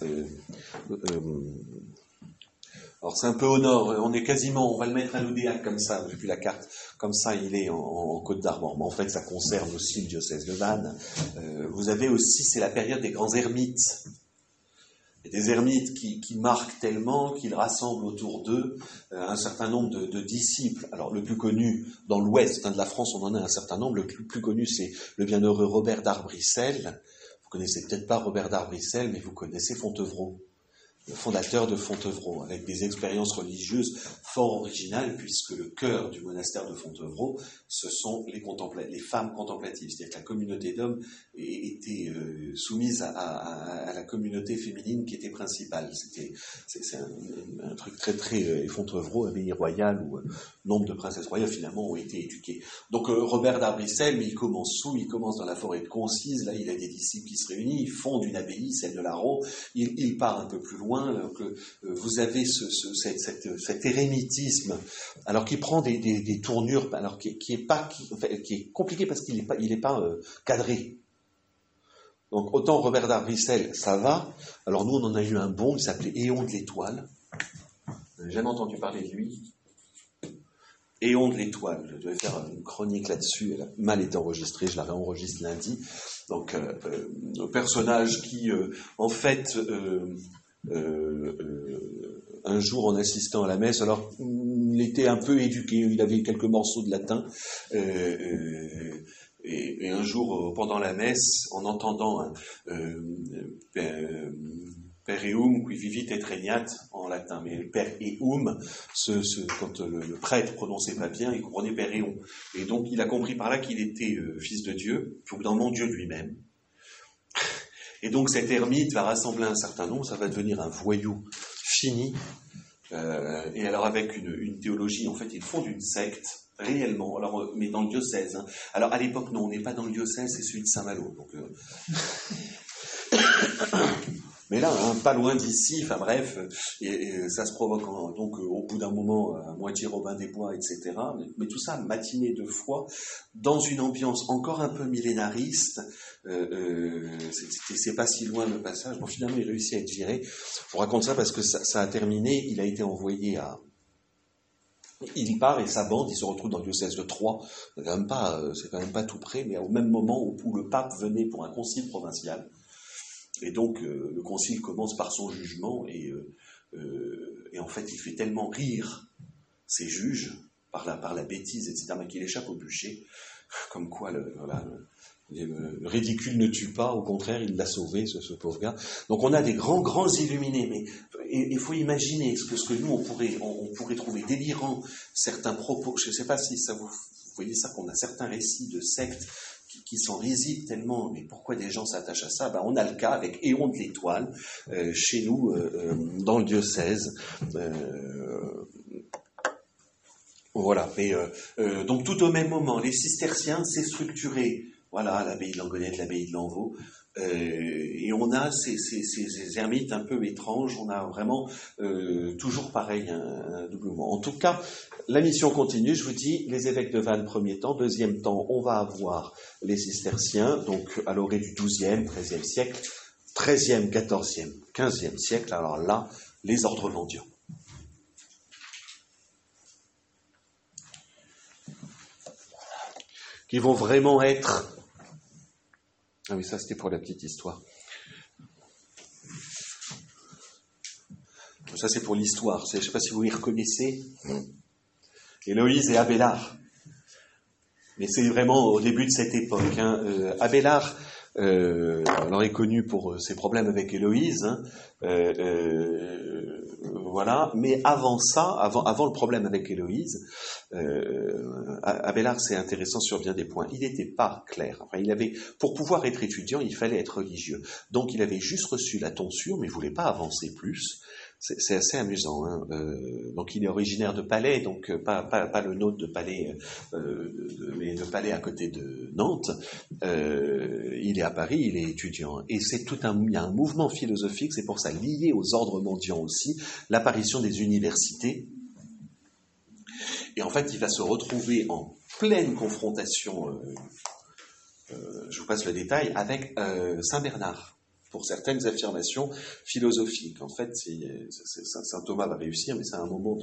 Speaker 1: Alors c'est un peu au nord, on va le mettre à l'Odéac comme ça, j'ai plus la carte, comme ça il est en Côte d'Armor, mais en fait ça concerne aussi le diocèse de Vannes. Vous avez aussi, c'est la période des grands ermites. Il y a des ermites qui marquent tellement qu'ils rassemblent autour d'eux un certain nombre de disciples. Alors le plus connu dans l'ouest de la France, on en a un certain nombre, le plus connu c'est le bienheureux Robert d'Arbrissel. Vous connaissez peut-être pas Robert d'Arbrissel, mais vous connaissez Fontevraud. fondateur de Fontevraud, avec des expériences religieuses fort originales, puisque le cœur du monastère de Fontevraud, ce sont les femmes contemplatives. C'est-à-dire que la communauté d'hommes était soumise à la communauté féminine qui était principale. C'est un truc très, très... Fontevraud, abbaye royale, où nombre de princesses royales, finalement, ont été éduquées. Donc, Robert d'Arbrissel, mais il commence où? Il commence dans la forêt de Concise. Là, il a des disciples qui se réunissent. Il fonde une abbaye, celle de Larreau. Il part un peu plus loin. Donc, vous avez cet érémitisme, alors qui prend des tournures, alors qui est compliqué parce qu'il n'est pas cadré. Donc, autant Robert d'Arbrissel, ça va. Alors, nous, on en a eu un bon, il s'appelait Éon de l'Étoile. Vous n'avez jamais entendu parler de lui? Éon de l'Étoile, je devais faire une chronique là-dessus, elle a mal été enregistrée, je la réenregistre lundi. Donc, un personnage qui, en fait, un jour en assistant à la messe, alors il était un peu éduqué, il avait quelques morceaux de latin, et un jour, pendant la messe, en entendant Per eum qui vivit et regnat en latin, mais Per eum, quand le prêtre prononçait pas bien, il comprenait Per eum. Et donc il a compris par là qu'il était fils de Dieu, puis au bout d'un moment Dieu lui-même. Et donc cet ermite va rassembler un certain nombre, ça va devenir un voyou fini. Et alors avec une théologie, en fait, ils fondent une secte, réellement, alors, mais dans le diocèse. Hein. Alors à l'époque, non, on n'est pas dans le diocèse, c'est celui de Saint-Malo. Donc, mais là, hein, pas loin d'ici, enfin bref, et ça se provoque donc au bout d'un moment à moitié Robin des Bois, etc. Mais tout ça, matinée de foi, dans une ambiance encore un peu millénariste. C'est pas si loin le passage. Bon, finalement, il réussit à être viré. Je vous raconte ça parce que ça a terminé. Il a été envoyé à... Il part et sa bande, il se retrouve dans le diocèse de Troyes. C'est quand même pas tout près, mais au même moment où le pape venait pour un concile provincial. Et donc, le concile commence par son jugement et en fait, il fait tellement rire ses juges par la bêtise, etc., mais qu'il échappe au bûcher. Comme quoi, le ridicule ne tue pas, au contraire, il l'a sauvé, ce pauvre gars. Donc, on a des grands illuminés, mais il faut imaginer ce que nous, on pourrait trouver délirant, certains propos. Je ne sais pas si ça vous voyez ça, qu'on a certains récits de sectes qui sont risibles tellement, mais pourquoi des gens s'attachent à ça? Ben, on a le cas avec Éon de l'Étoile, chez nous, dans le diocèse. Voilà. Mais, donc tout au même moment, les cisterciens s'est structuré. Voilà, l'abbaye de Langonette, l'abbaye de Lanvaux. Et on a ces ermites un peu étranges, on a vraiment toujours pareil, un doublement. En tout cas, la mission continue, je vous dis, les évêques de Vannes, premier temps. Deuxième temps, on va avoir les cisterciens, donc à l'orée du XIIe, XIIIe siècle, XIIIe, XIVe, XVe siècle. Alors là, les ordres mendiants. Qui vont vraiment être... Ah oui, ça c'était pour la petite histoire. Ça c'est pour l'histoire. Je ne sais pas si vous y reconnaissez. Héloïse et Abélard. Mais c'est vraiment au début de cette époque. Hein. Abélard, alors est connu pour ses problèmes avec Héloïse. Hein. Voilà. Mais avant ça, avant le problème avec Héloïse, Abélard, c'est intéressant sur bien des points. Il n'était pas clair. Enfin, pour pouvoir être étudiant, il fallait être religieux. Donc, il avait juste reçu la tonsure, mais il ne voulait pas avancer plus. C'est assez amusant. Hein. Donc, il est originaire de Palais, donc pas le nôtre de Palais, mais le Palais à côté de Nantes. Il est à Paris, il est étudiant. Et il y a un mouvement philosophique, c'est pour ça, lié aux ordres mendiants aussi, l'apparition des universités. Et en fait, il va se retrouver en pleine confrontation, je vous passe le détail, avec Saint Bernard, pour certaines affirmations philosophiques. En fait, Saint Thomas va réussir, mais c'est un moment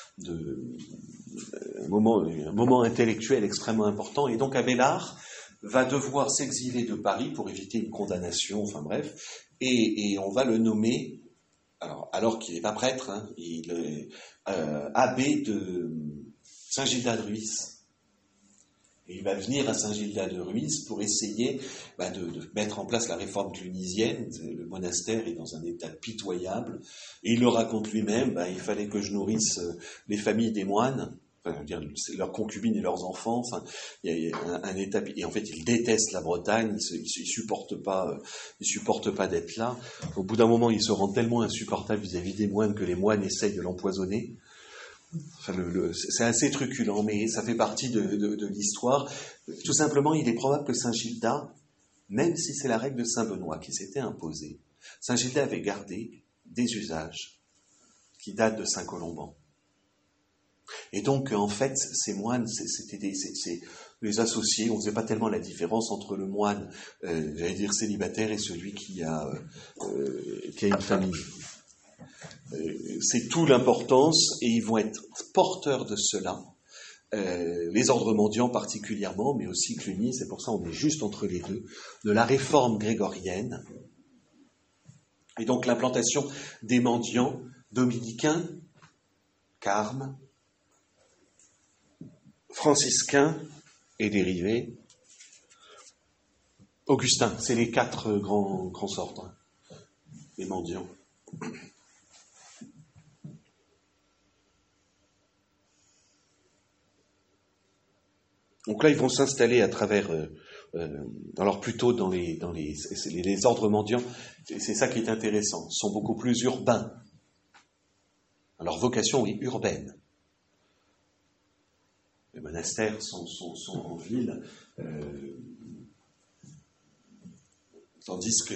Speaker 1: un moment intellectuel extrêmement important. Et donc, Abélard va devoir s'exiler de Paris pour éviter une condamnation, enfin bref, et on va le nommer, alors qu'il n'est pas prêtre, hein, il est abbé de Saint-Gildas de Ruisse. Et il va venir à Saint-Gildas-de-Ruisse pour essayer de mettre en place la réforme clunisienne. Le monastère est dans un état pitoyable. Et il le raconte lui-même, il fallait que je nourrisse les familles des moines, leurs concubines et leurs enfants. Enfin, il y a un état, et en fait, il déteste la Bretagne, il supporte pas d'être là. Au bout d'un moment, il se rend tellement insupportable vis-à-vis des moines que les moines essayent de l'empoisonner. Enfin, c'est assez truculent, mais ça fait partie de l'histoire. Tout simplement, il est probable que Saint-Gildas, même si c'est la règle de Saint-Benoît qui s'était imposée, Saint-Gildas avait gardé des usages qui datent de Saint-Colomban. Et donc, en fait, ces moines, c'était les associés. On ne faisait pas tellement la différence entre le moine, j'allais dire célibataire, et celui qui a une famille. C'est tout l'importance, et ils vont être porteurs de cela. Les ordres mendiants particulièrement, mais aussi Cluny, c'est pour ça on est juste entre les deux, de la réforme grégorienne. Et donc l'implantation des mendiants dominicains, carmes, franciscains et dérivés, augustins, c'est les 4 grands ordres, les mendiants. Donc là, ils vont s'installer à travers, alors plutôt dans les ordres mendiants, c'est ça qui est intéressant, sont beaucoup plus urbains. Leur vocation est urbaine. Les monastères sont en ville, tandis que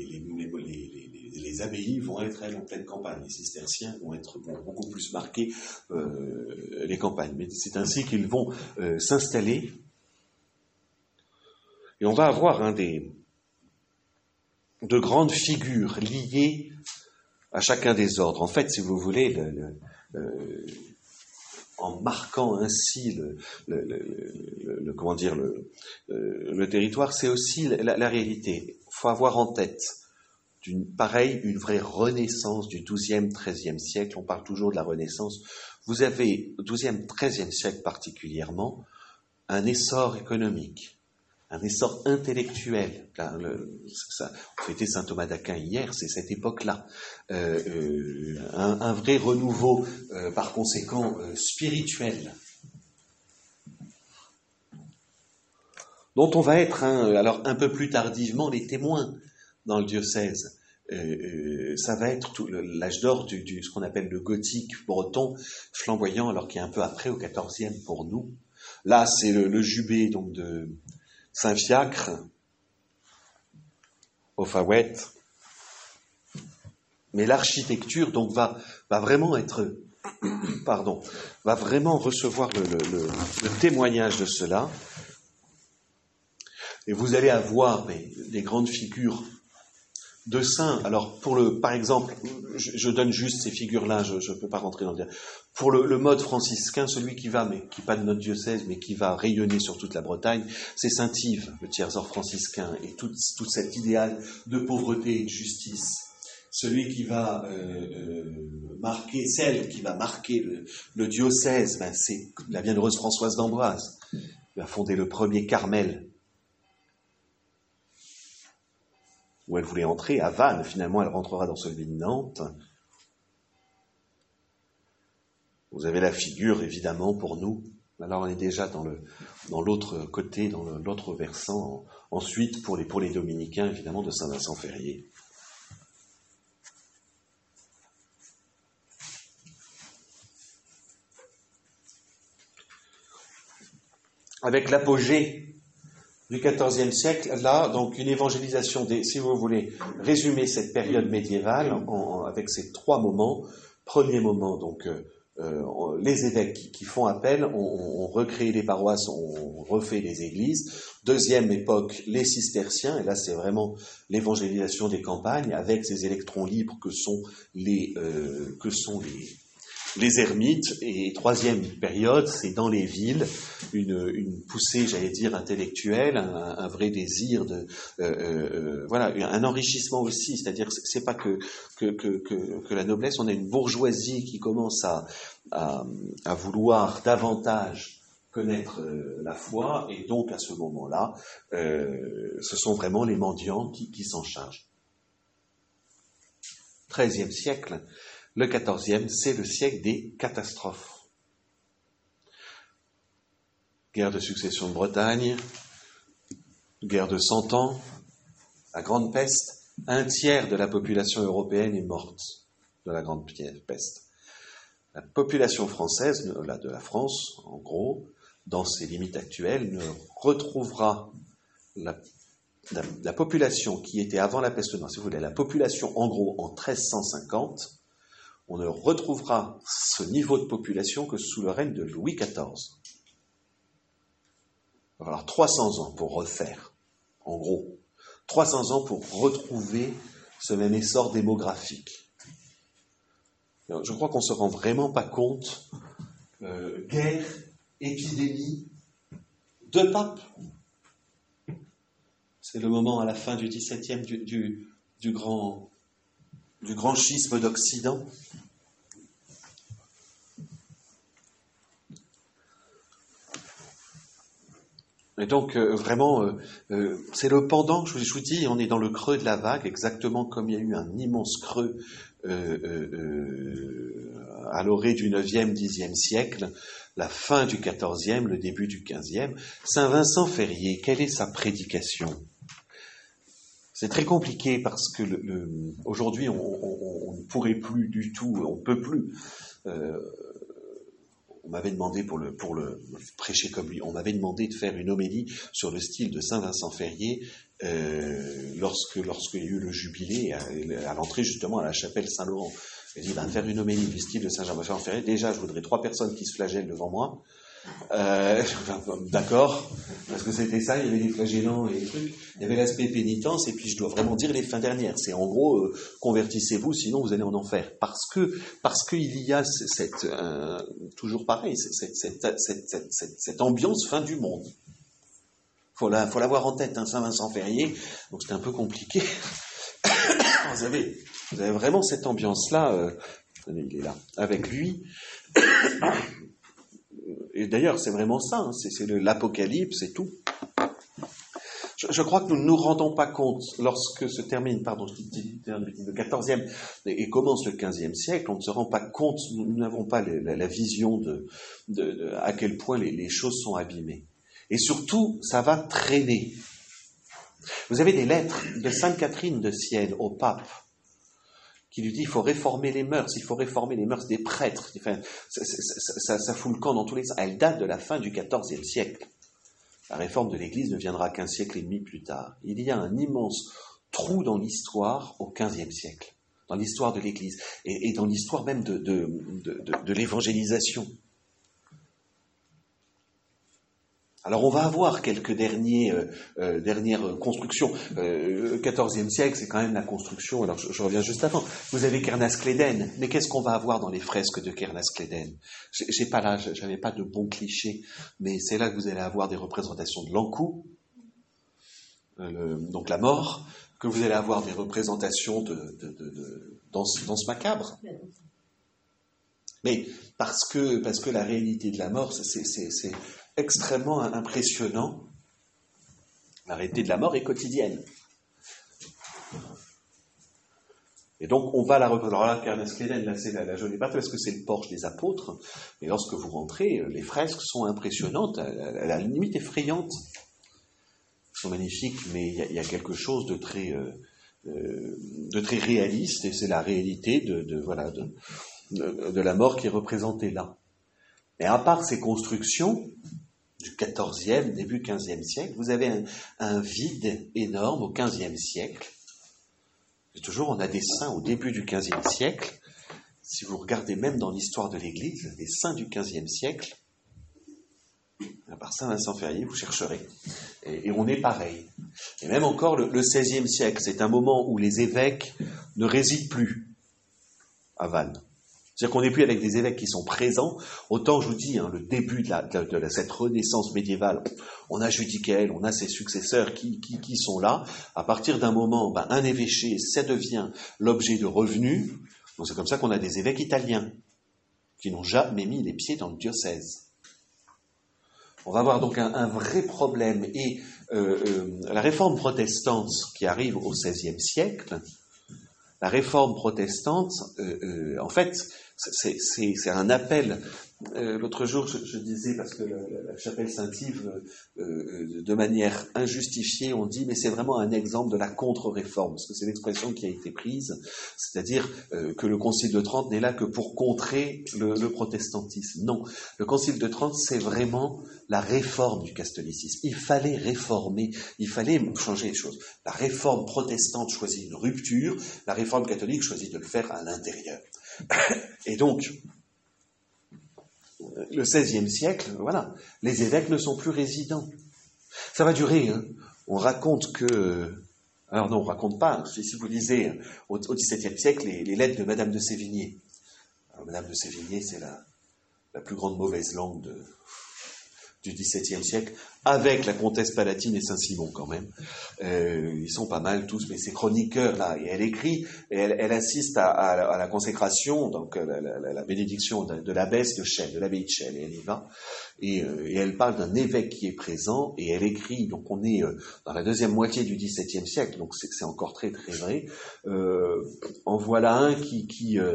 Speaker 1: les abbayes vont être, elles, en pleine campagne. Les cisterciens vont être beaucoup plus marqués les campagnes. Mais c'est ainsi qu'ils vont s'installer. Et on va avoir de grandes figures liées à chacun des ordres. En fait, si vous voulez, en marquant ainsi le territoire, c'est aussi la réalité. Il faut avoir en tête une vraie renaissance du XIIe, XIIIe siècle. On parle toujours de la Renaissance. Vous avez, au XIIe, XIIIe siècle particulièrement, un essor économique, un essor intellectuel. On fêtait saint Thomas d'Aquin hier, c'est cette époque-là. Un vrai renouveau, par conséquent, spirituel, dont on va être, alors un peu plus tardivement, les témoins dans le diocèse. Ça va être l'âge d'or ce qu'on appelle le gothique breton, flamboyant, alors qu'il est un peu après, au XIVe pour nous. Là, c'est le jubé donc de Saint-Fiacre, au Fawet. Mais l'architecture donc va vraiment être, va vraiment recevoir le témoignage de cela. Et vous allez avoir des grandes figures de saints. Alors, par exemple, je donne juste ces figures-là, je ne peux pas rentrer dans le détail. Pour le mode franciscain, celui qui pas de notre diocèse, mais qui va rayonner sur toute la Bretagne, c'est saint Yves, le tiers-ordre franciscain, et tout cet idéal de pauvreté et de justice. Celui qui va celle qui va marquer le diocèse, c'est la bienheureuse Françoise d'Amboise. Elle va fonder le premier Carmel, où elle voulait entrer, à Vannes. Finalement, elle rentrera dans celui de Nantes. Vous avez la figure, évidemment, pour nous. Alors, on est déjà dans l'autre côté, dans l'autre versant. Ensuite, pour les dominicains, évidemment, de Saint-Vincent-Ferrier. Avec l'apogée du XIVe siècle, là, donc une évangélisation si vous voulez résumer cette période médiévale avec ces 3 moments. Premier moment, donc, les évêques qui font appel, on recrée les paroisses, on refait les églises. Deuxième époque, les cisterciens, et là c'est vraiment l'évangélisation des campagnes avec ces électrons libres que sont les ermites. Et troisième période, c'est dans les villes, une poussée, j'allais dire, intellectuelle, un vrai désir un enrichissement aussi. C'est-à-dire que c'est pas que la noblesse, on a une bourgeoisie qui commence à vouloir davantage connaître la foi, et donc à ce moment-là, ce sont vraiment les mendiants qui s'en chargent. XIIIe siècle, le XIVe, c'est le siècle des catastrophes. Guerre de succession de Bretagne, guerre de 100 ans, la grande peste, 1/3 de la population européenne est morte de la grande peste. La population française, de la France, en gros, dans ses limites actuelles, ne retrouvera la population qui était avant la peste noire, si vous voulez, la population en gros en 1350, on ne retrouvera ce niveau de population que sous le règne de Louis XIV. Il va falloir 300 ans pour refaire, en gros. 300 ans pour retrouver ce même essor démographique. Je crois qu'on ne se rend vraiment pas compte. Guerre, épidémie, 2 papes. C'est le moment à la fin du XVIIe du grand schisme d'Occident. Et donc, vraiment, c'est le pendant, je vous dis, on est dans le creux de la vague, exactement comme il y a eu un immense creux à l'orée du 9e, 10e siècle, la fin du 14e, le début du 15e. Saint Vincent Ferrier, quelle est sa prédication ? C'est très compliqué parce que aujourd'hui, on ne pourrait plus du tout, on ne peut plus. On m'avait demandé pour le prêcher comme lui, on m'avait demandé de faire une homélie sur le style de Saint Vincent Ferrier lorsqu'il y a eu le jubilé à l'entrée justement à la chapelle Saint-Laurent. Il dit faire une homélie du style de Saint Vincent Ferrier. Déjà, je voudrais 3 personnes qui se flagellent devant moi. D'accord, parce que c'était ça, il y avait des flagellants et des trucs, il y avait l'aspect pénitence, et puis je dois vraiment dire les fins dernières, c'est en gros, convertissez-vous, sinon vous allez en enfer, parce qu'il y a toujours pareil, cette ambiance fin du monde. Faut l'avoir en tête, hein, Saint Vincent Ferrier, donc c'est un peu compliqué. vous avez vraiment cette ambiance-là, il est là, avec lui. Et d'ailleurs, c'est vraiment ça, hein, c'est l'apocalypse et tout. Je crois que nous ne nous rendons pas compte, lorsque se termine, le 14e et commence le 15e siècle, on ne se rend pas compte, nous n'avons pas la vision de à quel point les choses sont abîmées. Et surtout, ça va traîner. Vous avez des lettres de Sainte Catherine de Sienne au pape, qui lui dit il faut réformer les mœurs des prêtres. Enfin, ça fout le camp dans tous les sens. Elle date de la fin du XIVe siècle. La réforme de l'Église ne viendra qu'un siècle et demi plus tard. Il y a un immense trou dans l'histoire au XVe siècle, dans l'histoire de l'Église et dans l'histoire même de l'évangélisation. Alors on va avoir quelques dernières constructions. XIVe siècle, c'est quand même la construction. Alors je reviens juste avant. Vous avez Kernaskleden, mais qu'est-ce qu'on va avoir dans les fresques de Kernaskleden ? J'avais pas de bons clichés, mais c'est là que vous allez avoir des représentations de l'Ankou, donc la mort, que vous allez avoir des représentations de danse macabre. Mais parce que la réalité de la mort, c'est extrêmement impressionnant. La réalité de la mort est quotidienne. Et donc, on va la représenter. Alors là, Kernaskleden, là, c'est la jolie partie, parce que c'est le porche des apôtres. Mais lorsque vous rentrez, les fresques sont impressionnantes, à la limite effrayantes. Elles sont magnifiques, mais il y a quelque chose de très réaliste, et c'est la réalité de la mort qui est représentée là. Et à part ces constructions du XIVe, début XVe siècle, vous avez un vide énorme au XVe siècle. Et toujours, on a des saints au début du XVe siècle. Si vous regardez même dans l'histoire de l'Église, les saints du XVe siècle, à part Saint Vincent Ferrier, vous chercherez. Et on est pareil. Et même encore le XVIe siècle, c'est un moment où les évêques ne résident plus à Vannes. C'est-à-dire qu'on n'est plus avec des évêques qui sont présents. Autant, je vous dis, le début de cette renaissance médiévale, on a Judicaël, on a ses successeurs qui sont là. À partir d'un moment, un évêché, ça devient l'objet de revenus. Donc c'est comme ça qu'on a des évêques italiens qui n'ont jamais mis les pieds dans le diocèse. On va avoir donc un vrai problème. Et la réforme protestante qui arrive au XVIe siècle, la réforme protestante, en fait, c'est un appel. L'autre jour, je disais, parce que la chapelle Saint-Yves, de manière injustifiée, on dit, mais c'est vraiment un exemple de la contre-réforme, parce que c'est l'expression qui a été prise, c'est-à-dire que le Concile de Trente n'est là que pour contrer le protestantisme. Non, le Concile de Trente, c'est vraiment la réforme du catholicisme. Il fallait réformer, il fallait changer les choses. La réforme protestante choisit une rupture, la réforme catholique choisit de le faire à l'intérieur. Et donc, le XVIe siècle, voilà, les évêques ne sont plus résidents. Ça va durer, hein. On raconte que... Alors non, on raconte pas. Si vous lisez au XVIIe siècle les lettres de Madame de Sévigné. Alors, Madame de Sévigné, c'est la plus grande mauvaise langue du XVIIe siècle, avec la comtesse Palatine et Saint-Simon quand même. Ils sont pas mal tous, mais ces chroniqueurs-là, et elle écrit, et elle assiste à la consécration, donc la bénédiction de l'abbesse de Chelles, de l'abbaye de Chelles, et elle y va, et elle parle d'un évêque qui est présent, et elle écrit, donc on est dans la deuxième moitié du XVIIe siècle, donc c'est encore très très vrai. En voilà un qui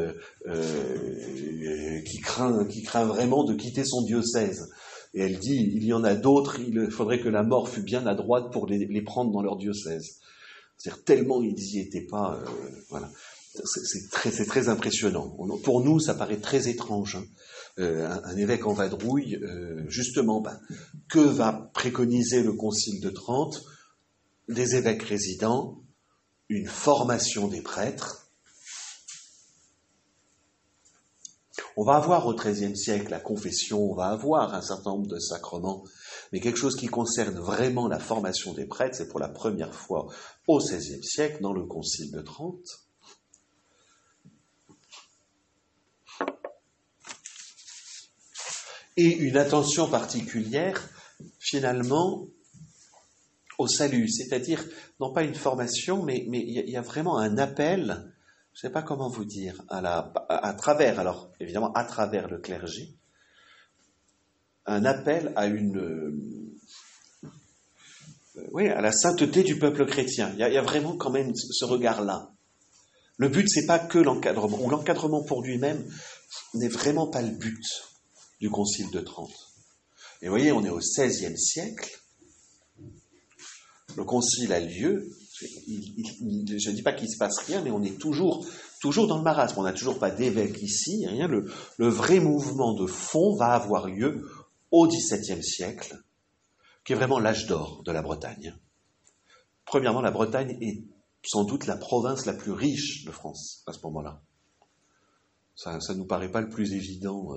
Speaker 1: craint vraiment de quitter son diocèse. Et elle dit, il y en a d'autres, il faudrait que la mort fût bien adroite pour les prendre dans leur diocèse. C'est-à-dire tellement ils n'y étaient pas, voilà. C'est très impressionnant. Pour nous, ça paraît très étrange. Hein. Un évêque en vadrouille, justement, que va préconiser le Concile de Trente? Des évêques résidents, une formation des prêtres. On va avoir au XIIIe siècle la confession, on va avoir un certain nombre de sacrements, mais quelque chose qui concerne vraiment la formation des prêtres, c'est pour la première fois au XVIe siècle, dans le Concile de Trente. Et une attention particulière, finalement, au salut, c'est-à-dire, non pas une formation, mais il y a vraiment un appel, je ne sais pas comment vous dire, à travers, alors évidemment à travers le clergé, un appel à à la sainteté du peuple chrétien. Il y a vraiment quand même ce regard-là. Le but, c'est pas que l'encadrement, ou l'encadrement pour lui-même n'est vraiment pas le but du Concile de Trente. Et vous voyez, on est au XVIe siècle, le concile a lieu, je ne dis pas qu'il ne se passe rien, mais on est toujours dans le marasme. On n'a toujours pas d'évêque ici, rien. Le vrai mouvement de fond va avoir lieu au XVIIe siècle, qui est vraiment l'âge d'or de la Bretagne. Premièrement, la Bretagne est sans doute la province la plus riche de France à ce moment-là. Ça ne nous paraît pas le plus évident.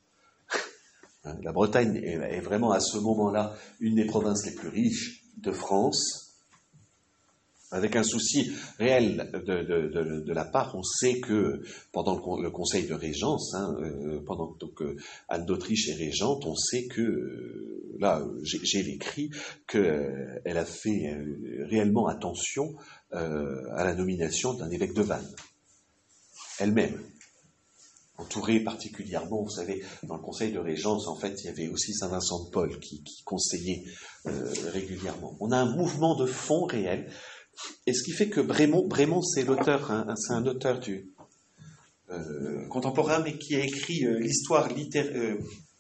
Speaker 1: La Bretagne est vraiment à ce moment-là une des provinces les plus riches de France. Avec un souci réel de la part, on sait que pendant le Conseil de Régence, pendant que Anne d'Autriche est régente, on sait que, là, j'ai écrit qu'elle a fait réellement attention à la nomination d'un évêque de Vannes, elle-même. Entourée particulièrement, vous savez, dans le Conseil de Régence, en fait, il y avait aussi Saint Vincent de Paul qui conseillait régulièrement. On a un mouvement de fond réel. Et ce qui fait que Brémond, c'est l'auteur, c'est un auteur contemporain, mais qui a écrit l'histoire littéraire.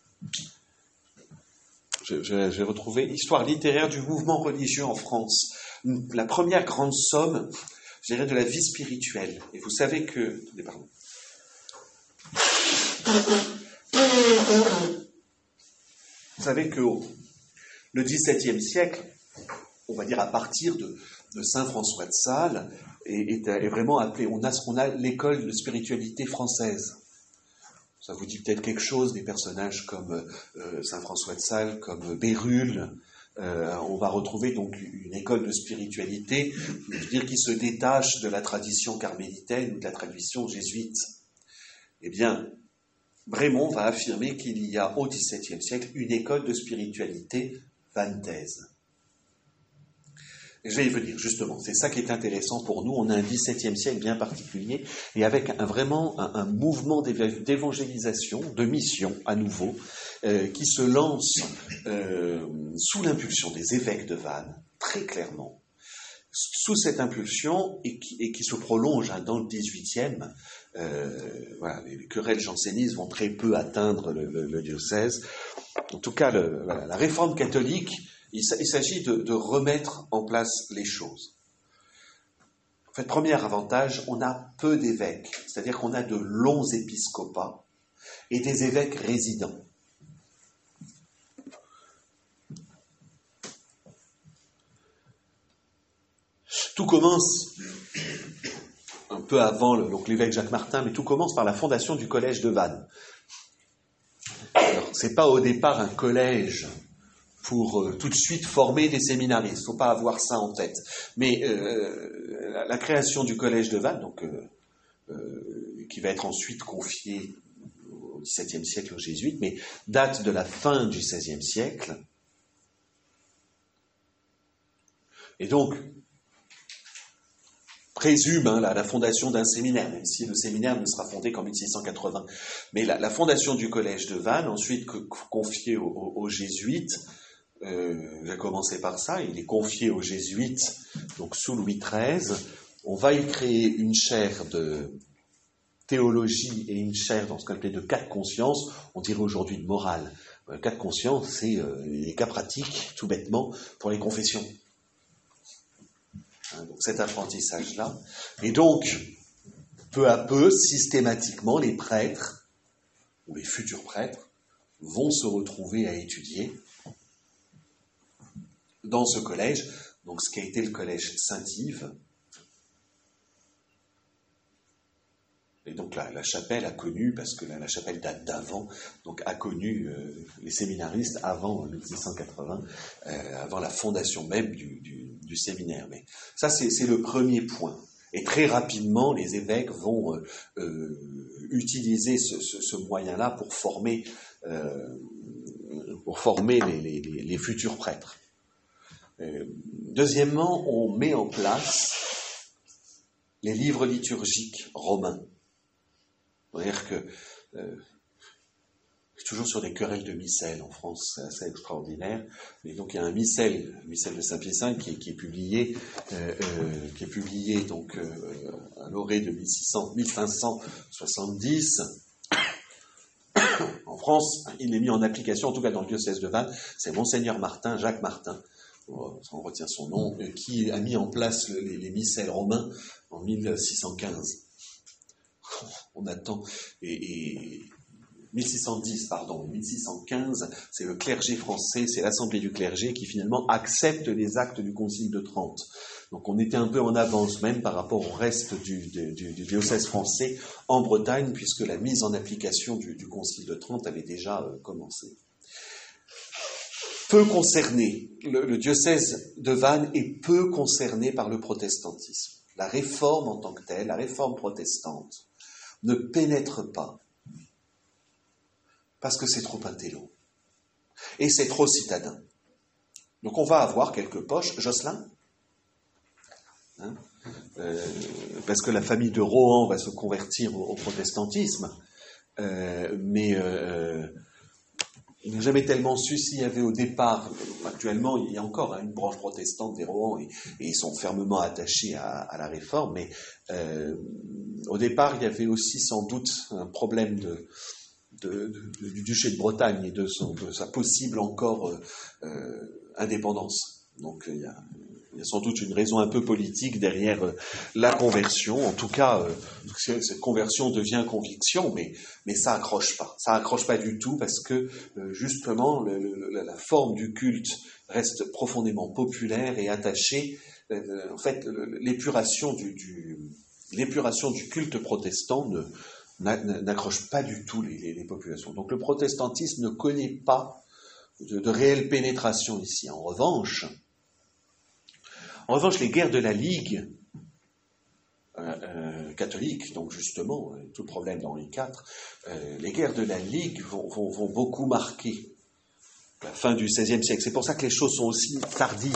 Speaker 1: Je vais retrouver l'histoire littéraire du mouvement religieux en France. La première grande somme, je dirais, de la vie spirituelle. Et vous savez que, pardon. Vous savez que le XVIIe siècle, on va dire à partir de Saint François de Sales, est vraiment appelé, on a l'école de spiritualité française. Ça vous dit peut-être quelque chose, des personnages comme Saint François de Sales, comme Bérulle. On va retrouver donc une école de spiritualité, je veux dire, qui se détache de la tradition carmélitaine ou de la tradition jésuite. Eh bien, Brémond va affirmer qu'il y a au XVIIe siècle une école de spiritualité vantaise. Et je vais y venir, justement. C'est ça qui est intéressant pour nous. On a un XVIIe siècle bien particulier, et avec vraiment un mouvement d'évangélisation, de mission, à nouveau, qui se lance sous l'impulsion des évêques de Vannes, très clairement, sous cette impulsion et qui se prolonge dans le XVIIIe. Voilà, les querelles jansénistes vont très peu atteindre le diocèse. En tout cas, la réforme catholique, il s'agit de remettre en place les choses. En fait, premier avantage, on a peu d'évêques, c'est-à-dire qu'on a de longs épiscopats et des évêques résidents. Tout commence un peu avant donc l'évêque Jacques Martin, mais tout commence par la fondation du collège de Vannes. Alors, c'est pas au départ un collège pour tout de suite former des séminaristes, il ne faut pas avoir ça en tête. Mais la création du collège de Vannes, donc, qui va être ensuite confiée au XVIIe siècle aux jésuites, mais date de la fin du XVIe siècle. Et donc, présume la fondation d'un séminaire, même si le séminaire ne sera fondé qu'en 1680. Mais la fondation du collège de Vannes, ensuite confiée aux jésuites, j'ai commencé par ça, il est confié aux jésuites, donc sous Louis XIII. On va y créer une chaire de théologie et une chaire dans ce qu'on appelait de cas de conscience, on dirait aujourd'hui de morale. Le cas de conscience, c'est les cas pratiques, tout bêtement, pour les confessions. Donc cet apprentissage-là. Et donc, peu à peu, systématiquement, les prêtres, ou les futurs prêtres, vont se retrouver à étudier dans ce collège, donc ce qui a été le collège Saint-Yves. Et donc la chapelle a connu, parce que la chapelle date d'avant, donc a connu les séminaristes avant 1680, avant la fondation même du séminaire. Mais ça, c'est le premier point. Et très rapidement, les évêques vont utiliser ce moyen-là pour former les futurs prêtres. Deuxièmement, on met en place les livres liturgiques romains. C'est-à-dire que toujours sur des querelles de missel en France, c'est assez extraordinaire. Mais donc il y a un missel, le missel de Saint-Pie V, qui est publié donc à l'orée de 1570. En France, il est mis en application, en tout cas dans le diocèse de Vannes, c'est Monseigneur Martin, Jacques Martin, on retient son nom, qui a mis en place les missels romains en 1615. On attend, et 1615, c'est le clergé français, c'est l'Assemblée du clergé qui finalement accepte les actes du Concile de Trente. Donc on était un peu en avance même par rapport au reste du diocèse français en Bretagne, puisque la mise en application du Concile de Trente avait déjà commencé. Peu concerné, le diocèse de Vannes est peu concerné par le protestantisme. La réforme en tant que telle, la réforme protestante, ne pénètre pas parce que c'est trop intello et c'est trop citadin. Donc on va avoir quelques poches. Josselin, parce que la famille de Rohan va se convertir au protestantisme, mais il n'a jamais tellement su s'il y avait au départ, actuellement il y a encore une branche protestante des Rohan et ils sont fermement attachés à la réforme, mais au départ il y avait aussi sans doute un problème du duché de Bretagne et de sa possible encore indépendance. Donc il y a sans doute une raison un peu politique derrière la conversion. En tout cas, cette conversion devient conviction, mais ça accroche pas. Ça accroche pas du tout parce que justement la forme du culte reste profondément populaire et attachée. En fait, l'épuration du culte protestant n'accroche pas du tout les populations. Donc le protestantisme ne connaît pas de réelle pénétration ici. En revanche, les guerres de la Ligue catholique, donc justement, tout le problème d'Henri IV, les guerres de la Ligue vont beaucoup marquer la fin du XVIe siècle. C'est pour ça que les choses sont aussi tardives.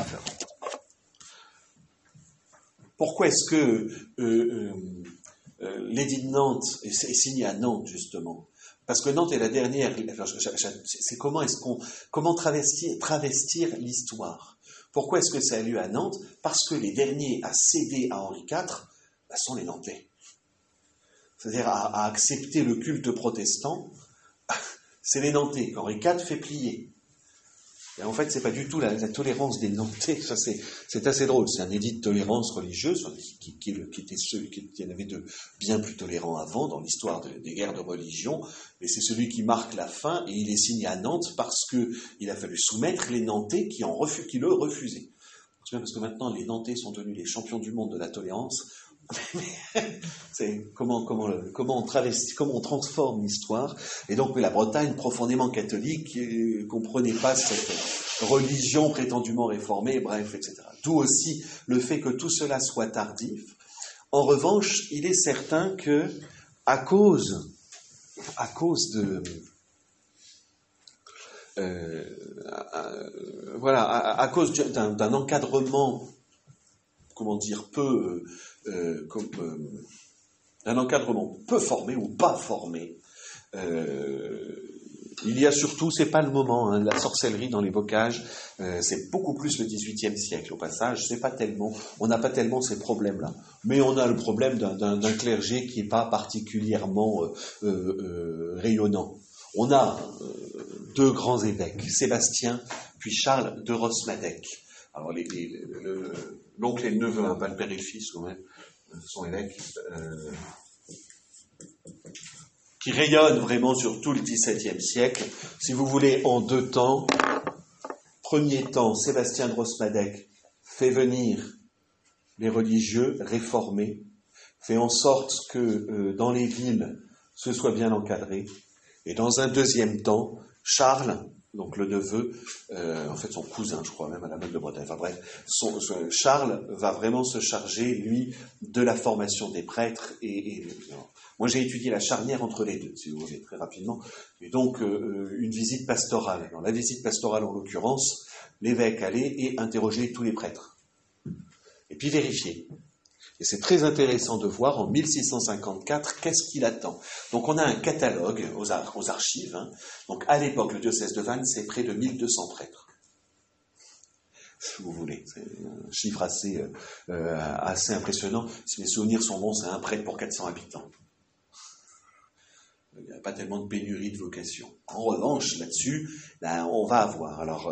Speaker 1: Pourquoi est-ce que l'édit de Nantes est signé à Nantes, justement? Parce que Nantes est la dernière. C'est comment travestir l'histoire. Pourquoi est-ce que ça a lieu à Nantes? Parce que les derniers à céder à Henri IV sont les Nantais. C'est-à-dire à accepter le culte protestant, c'est les Nantais qu'Henri IV fait plier. Et en fait, c'est pas du tout la tolérance des Nantais. Ça, c'est assez drôle. C'est un édit de tolérance religieuse qui y en avait de bien plus tolérants avant dans l'histoire des guerres de religion. Mais c'est celui qui marque la fin et il est signé à Nantes parce que il a fallu soumettre les Nantais qui le refusaient. Parce que maintenant, les Nantais sont devenus les champions du monde de la tolérance. C'est comment on transforme l'histoire. Et donc la Bretagne, profondément catholique, comprenait pas cette religion prétendument réformée, bref, etc. D'où aussi le fait que tout cela soit tardif. En revanche, il est certain que à cause de à cause d'un encadrement, comment dire, un encadrement peu formé ou pas formé. Il y a surtout, c'est pas le moment, la sorcellerie dans les bocages, c'est beaucoup plus le XVIIIe siècle au passage, on n'a pas tellement ces problèmes-là. Mais on a le problème d'un clergé qui n'est pas particulièrement rayonnant. On a deux grands évêques, Sébastien puis Charles de Rosmadec. Alors l'oncle et le neveu, pas le père et le fils quand même, sont évêques qui rayonnent vraiment sur tout le XVIIe siècle. Si vous voulez, en deux temps. Premier temps, Sébastien de Rosmadec fait venir les religieux réformés, fait en sorte que dans les villes, ce soit bien encadré. Et dans un deuxième temps, Charles, donc le neveu, en fait son cousin, je crois, même à la Mode de Bretagne, enfin bref, Charles va vraiment se charger, lui, de la formation des prêtres. Moi, j'ai étudié la charnière entre les deux, si vous voulez, très rapidement. Et donc, une visite pastorale. Dans la visite pastorale, en l'occurrence, l'évêque allait et interrogeait tous les prêtres. Et puis vérifier. Et c'est très intéressant de voir en 1654 qu'est-ce qu'il attend. Donc on a un catalogue aux archives. Donc à l'époque, le diocèse de Vannes, c'est près de 1200 prêtres. Si vous voulez, c'est un chiffre assez impressionnant. Si mes souvenirs sont bons, c'est un prêtre pour 400 habitants. Il n'y a pas tellement de pénurie de vocation. En revanche, là-dessus, on va avoir. Alors,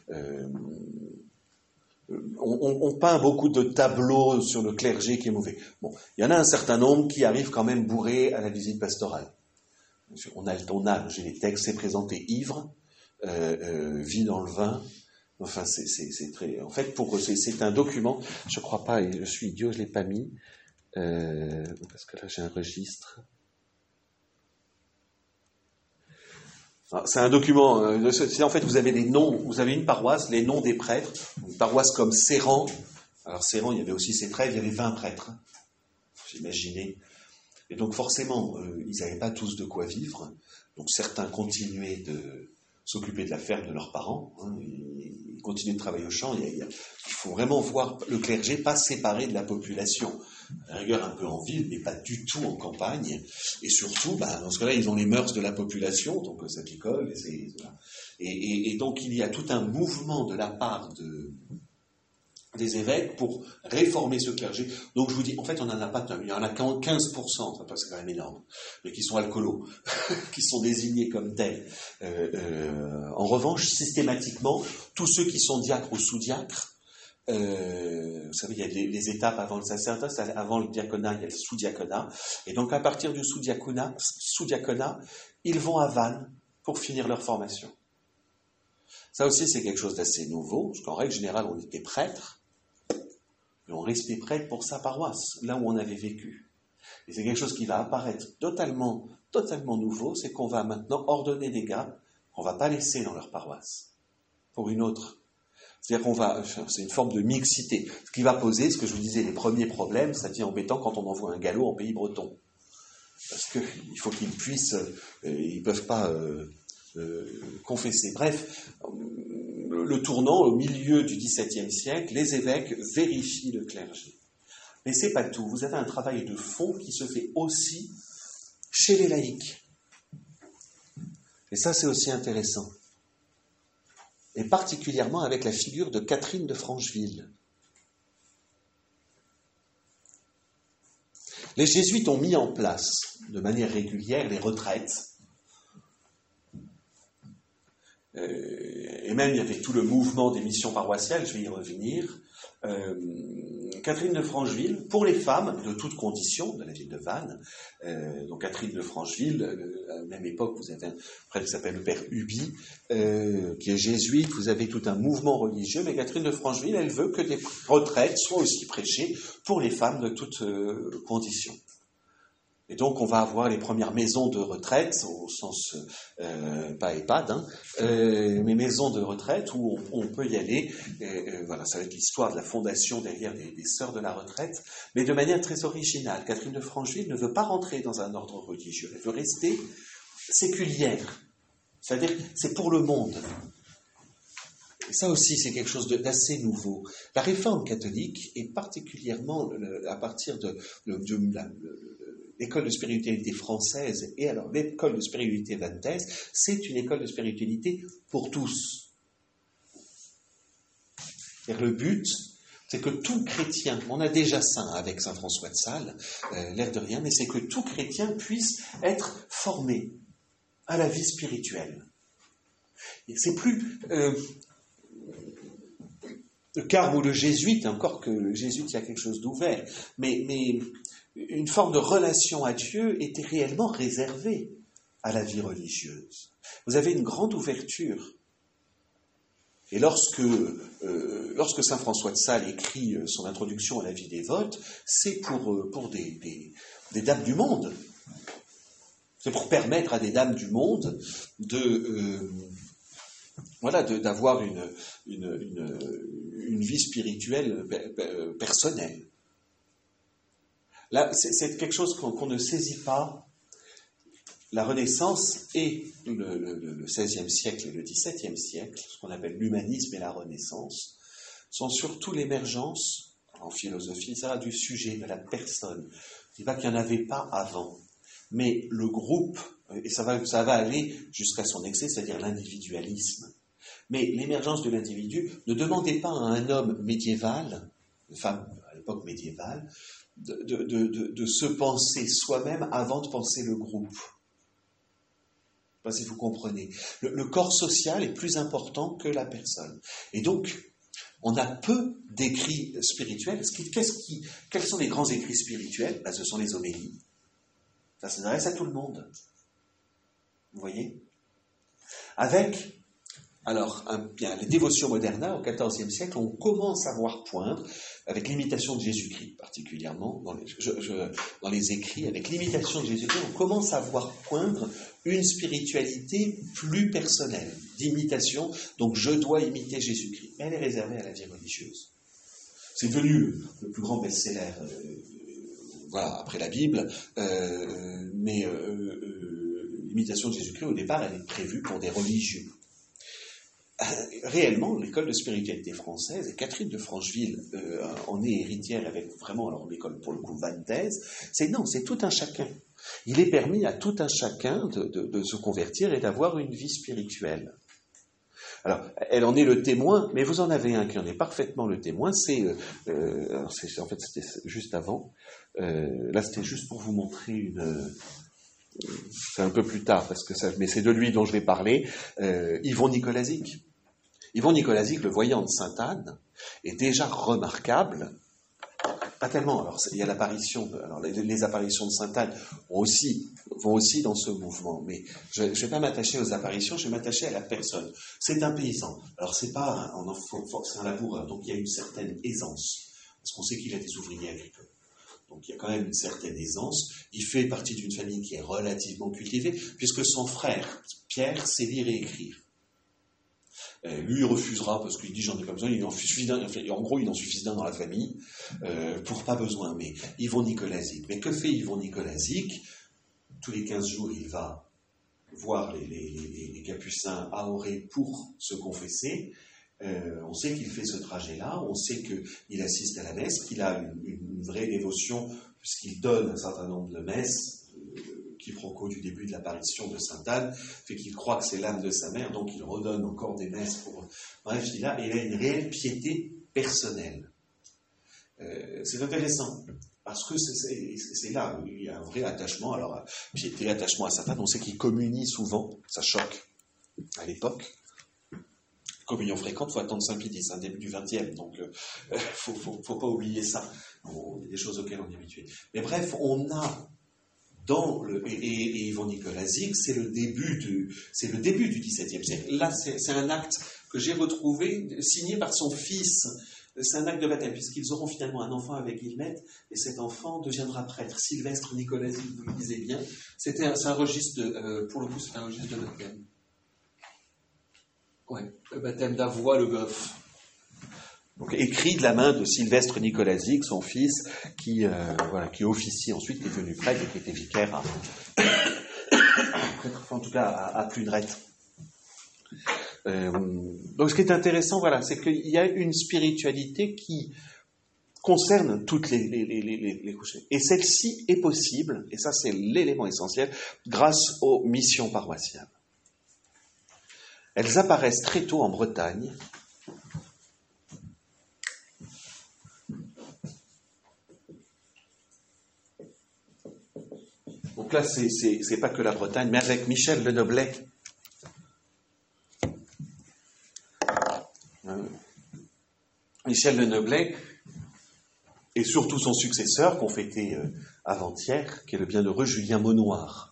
Speaker 1: on peint beaucoup de tableaux sur le clergé qui est mauvais. Bon, il y en a un certain nombre qui arrivent quand même bourrés à la visite pastorale. J'ai les textes, c'est présenté ivre, vit dans le vin. Enfin, c'est très. En fait, c'est un document. Je crois pas, et je suis idiot, je l'ai pas mis parce que là j'ai un registre. C'est un document, en fait vous avez les noms, vous avez une paroisse, les noms des prêtres, une paroisse comme Serran. Alors Serran, il y avait aussi ses trèves, il y avait 20 prêtres, vous imaginez. Et donc forcément, ils n'avaient pas tous de quoi vivre, donc certains continuaient de s'occuper de la ferme de leurs parents, ils continuaient de travailler au champ. Il faut vraiment voir le clergé pas séparé de la population. À la rigueur un peu en ville, mais pas du tout en campagne. Et surtout, dans ce cas-là, ils ont les mœurs de la population, donc ça picole. Et donc il y a tout un mouvement de la part des évêques pour réformer ce clergé. Donc je vous dis, en fait, on n'en a pas tant. Il y en a 15%, c'est quand même énorme, mais qui sont alcoolos, qui sont désignés comme tels. En revanche, systématiquement, tous ceux qui sont diacres ou sous-diacres, vous savez, il y a les étapes avant le sacerdoce, avant le diaconat, il y a le sous-diaconat. Et donc, à partir du sous-diaconat, ils vont à Vannes pour finir leur formation. Ça aussi, c'est quelque chose d'assez nouveau, parce qu'en règle générale, on était prêtre, mais on restait prêtre pour sa paroisse, là où on avait vécu. Et c'est quelque chose qui va apparaître totalement nouveau, c'est qu'on va maintenant ordonner des gars qu'on ne va pas laisser dans leur paroisse, pour une autre. C'est-à-dire c'est une forme de mixité. Ce qui va poser, ce que je vous disais, les premiers problèmes, ça devient embêtant quand on envoie un galop en pays breton. Parce qu'il faut qu'ils puissent, ils ne peuvent pas confesser. Bref, le tournant, au milieu du XVIIe siècle, les évêques vérifient le clergé. Mais c'est pas tout. Vous avez un travail de fond qui se fait aussi chez les laïcs. Et ça, c'est aussi intéressant. Et particulièrement avec la figure de Catherine de Francheville. Les jésuites ont mis en place de manière régulière les retraites. Et même il y avait tout le mouvement des missions paroissiales, je vais y revenir. Catherine de Francheville, pour les femmes de toutes conditions de la ville de Vannes, donc Catherine de Francheville, à la même époque, vous avez un prêtre qui s'appelle le père Huby, qui est jésuite, vous avez tout un mouvement religieux, mais Catherine de Francheville, elle veut que des retraites soient aussi prêchées pour les femmes de toutes conditions. Et donc, on va avoir les premières maisons de retraite, au sens, pas EHPAD, mais maisons de retraite où on peut y aller. Voilà, ça va être l'histoire de la fondation derrière des sœurs de la retraite, mais de manière très originale. Catherine de Francheville ne veut pas rentrer dans un ordre religieux, elle veut rester séculière. C'est-à-dire, c'est pour le monde. Et ça aussi, c'est quelque chose d'assez nouveau. La réforme catholique, et particulièrement à partir de l'école de spiritualité française et alors l'école de spiritualité vantaise, c'est une école de spiritualité pour tous. C'est-à-dire le but, c'est que tout chrétien, on a déjà ça avec Saint François de Sales, l'air de rien, mais c'est que tout chrétien puisse être formé à la vie spirituelle. Et c'est plus le carme ou le jésuite, encore que le jésuite, il y a quelque chose d'ouvert, mais une forme de relation à Dieu était réellement réservée à la vie religieuse. Vous avez une grande ouverture. Et lorsque saint François de Sales écrit son introduction à la vie dévote, c'est pour des dames du monde. C'est pour permettre à des dames du monde d'avoir une vie spirituelle personnelle. Là, c'est quelque chose qu'on ne saisit pas. La Renaissance et le XVIe siècle et le XVIIe siècle, ce qu'on appelle l'humanisme et la Renaissance, sont surtout l'émergence, en philosophie, ça du sujet, de la personne. Je ne dis pas qu'il n'y en avait pas avant, mais le groupe, et ça va aller jusqu'à son excès, c'est-à-dire l'individualisme. Mais l'émergence de l'individu ne demandait pas à un homme médiéval, une femme à l'époque médiévale, de se penser soi-même avant de penser le groupe. Je ne sais pas si vous comprenez. Le corps social est plus important que la personne. Et donc, on a peu d'écrits spirituels. Quels sont les grands écrits spirituels ? Ce sont les homélies. Ça s'adresse à tout le monde. Vous voyez ? Avec... Alors, bien, les dévotions moderna au XIVe siècle, on commence à voir poindre, avec l'imitation de Jésus-Christ, particulièrement dans les écrits, avec l'imitation de Jésus-Christ, on commence à voir poindre une spiritualité plus personnelle, d'imitation, donc je dois imiter Jésus-Christ. Elle est réservée à la vie religieuse. C'est devenu le plus grand best-seller, après la Bible, mais l'imitation de Jésus-Christ, au départ, elle est prévue pour des religieux. Réellement, l'école de spiritualité française, et Catherine de Francheville en est héritière avec vraiment, alors l'école pour le coup vantaise, c'est tout un chacun. Il est permis à tout un chacun de se convertir et d'avoir une vie spirituelle. Alors, elle en est le témoin, mais vous en avez un qui en est parfaitement le témoin, c'était juste avant, là c'était juste pour vous montrer c'est un peu plus tard, mais c'est de lui dont je vais parler, Yvon Nicolazic. Yvon Nicolazic, le voyant de Sainte-Anne, est déjà remarquable. Pas tellement. Alors, il y a l'apparition. Alors, les apparitions de Sainte-Anne vont aussi dans ce mouvement. Mais je ne vais pas m'attacher aux apparitions, je vais m'attacher à la personne. C'est un paysan. Alors, c'est pas c'est un laboureur. Donc, il y a une certaine aisance. Parce qu'on sait qu'il a des ouvriers agricoles. Donc, il y a quand même une certaine aisance. Il fait partie d'une famille qui est relativement cultivée, puisque son frère, Pierre, sait lire et écrire. Lui, il refusera parce qu'il dit j'en ai pas besoin, il en suffit d'un dans la famille, pour pas besoin. Mais Yvon Nicolazic. Mais que fait Yvon Nicolazic ? Tous les 15 jours, il va voir les capucins à Auray pour se confesser. On sait qu'il fait ce trajet-là, on sait qu'il assiste à la messe, qu'il a une vraie dévotion, puisqu'il donne un certain nombre de messes quiproquo du début de l'apparition de Sainte Anne fait qu'il croit que c'est l'âme de sa mère, donc il redonne encore des messes pour... Bref, il a une réelle piété personnelle. C'est intéressant, parce que c'est là où il y a un vrai attachement. Alors, piété, attachement à Sainte Anne, on sait qu'il communie souvent, ça choque à l'époque. Communion fréquente, il faut attendre Saint-Pédis, début du XXe, donc faut pas oublier ça. Il y a des choses auxquelles on est habitué. Mais bref, on a et Yvon Nicolazic, c'est le début du XVIIe siècle. Là, c'est un acte que j'ai retrouvé, signé par son fils. C'est un acte de baptême, puisqu'ils auront finalement un enfant avec Guillemette, et cet enfant deviendra prêtre. Sylvestre Nicolazic, vous le disiez bien, c'est un registre, pour le coup, c'est un registre de baptême. Ouais, le baptême d'Avoie le Goff. Donc, écrit de la main de Sylvestre Nicolazic, son fils, qui officie ensuite, qui est devenu prêtre et qui était vicaire en tout cas à Plunrette. Donc, ce qui est intéressant, c'est qu'il y a une spiritualité qui concerne toutes les couches. Et celle-ci est possible, et ça c'est l'élément essentiel, grâce aux missions paroissiales. Elles apparaissent très tôt en Bretagne. Donc là, c'est pas que la Bretagne, mais avec Michel Le Noblet. Michel Le Noblet, et surtout son successeur, qu'on fêtait avant-hier, qui est le bienheureux Julien Maunoir.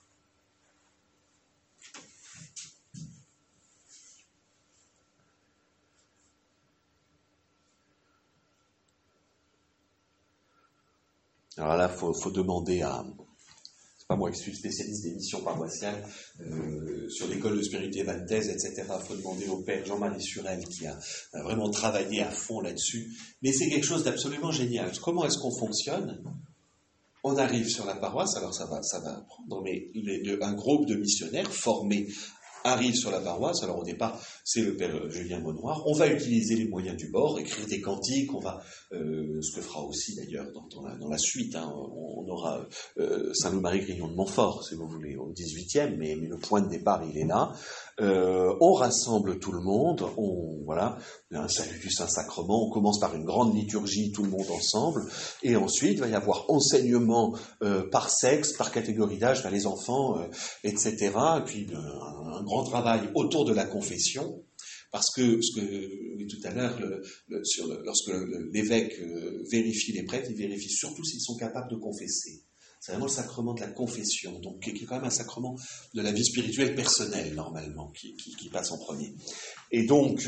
Speaker 1: Alors là, faut demander à... C'est pas moi qui suis spécialiste des missions paroissiales, sur l'école de spiritualité valdaise, etc. Il faut demander au père Jean-Marie Surel, qui a vraiment travaillé à fond là-dessus. Mais c'est quelque chose d'absolument génial. Comment est-ce qu'on fonctionne ? On arrive sur la paroisse, alors ça va prendre, mais un groupe de missionnaires formés arrive sur la paroisse. Alors au départ, c'est le père Julien Maunoir. On va utiliser les moyens du bord, écrire des cantiques. On va, ce que fera aussi d'ailleurs dans la suite. On aura Saint-Loup-Marie Grignon de Montfort, si vous voulez, au 18e, mais le point de départ, il est là. On rassemble tout le monde. Un salut du Saint-Sacrement. On commence par une grande liturgie, tout le monde ensemble. Et ensuite, il va y avoir enseignement par sexe, par catégorie d'âge, les enfants, etc. Et puis un grand travail autour de la confession, parce que ce que tout à l'heure, lorsque l'évêque vérifie les prêtres, il vérifie surtout s'ils sont capables de confesser. C'est vraiment le sacrement de la confession, donc qui est quand même un sacrement de la vie spirituelle personnelle, normalement, qui passe en premier. Et donc,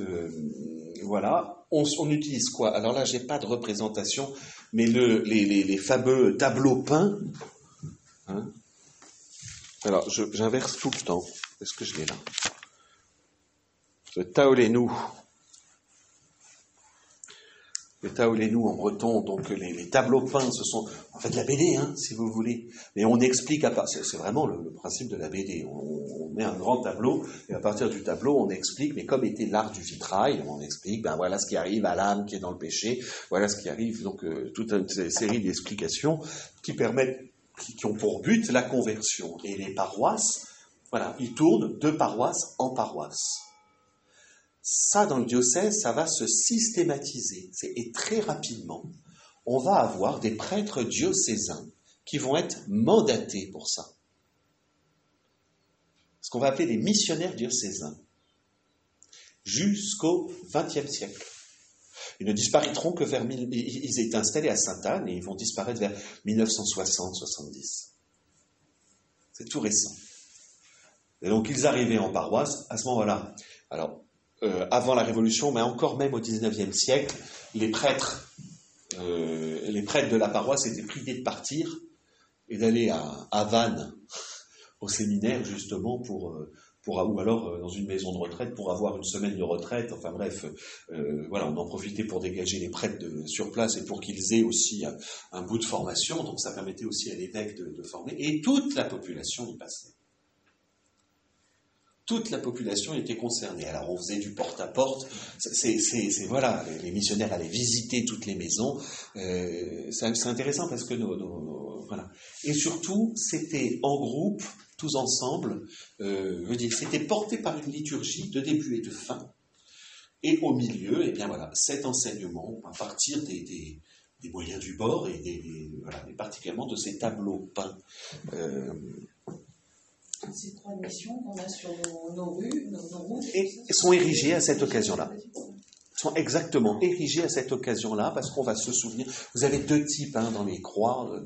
Speaker 1: on utilise quoi ? Alors là, j'ai pas de représentation, mais les fameux tableaux peints. Alors, j'inverse tout le temps. Est-ce que je l'ai là ? Le taolénou. Le taolénou en breton, donc les tableaux peints, ce sont en fait la BD, si vous voulez. Mais on explique, c'est vraiment le principe de la BD. On met un grand tableau, et à partir du tableau, on explique, mais comme était l'art du vitrail, on explique, voilà ce qui arrive à l'âme qui est dans le péché, voilà ce qui arrive, donc toute une série d'explications qui ont pour but la conversion. Et les paroisses, ils tournent de paroisse en paroisse. Ça, dans le diocèse, ça va se systématiser. Et très rapidement, on va avoir des prêtres diocésains qui vont être mandatés pour ça. Ce qu'on va appeler des missionnaires diocésains. Jusqu'au XXe siècle. Ils ne disparaîtront que vers... Ils étaient installés à Sainte-Anne et ils vont disparaître vers 1960-70. C'est tout récent. Et donc, ils arrivaient en paroisse à ce moment-là. Alors, avant la Révolution, mais encore même au XIXe siècle, les prêtres de la paroisse étaient priés de partir et d'aller à Vannes, au séminaire, justement, ou alors dans une maison de retraite pour avoir une semaine de retraite. Enfin bref, on en profitait pour dégager les prêtres sur place et pour qu'ils aient aussi un bout de formation. Donc ça permettait aussi à l'évêque de former. Et toute la population y passait. Toute la population était concernée. Alors on faisait du porte-à-porte. Les missionnaires allaient visiter toutes les maisons. C'est intéressant parce que voilà. Et surtout, c'était en groupe, tous ensemble, c'était porté par une liturgie de début et de fin. Et au milieu, eh bien voilà, cet enseignement à partir des moyens du bord et particulièrement de ces tableaux peints.
Speaker 5: Ces 3 missions qu'on a sur nos rues, nos routes.
Speaker 1: Et sont érigées à cette occasion-là. Sont exactement érigés à cette occasion-là, parce qu'on va se souvenir. Vous avez 2 types dans les croix,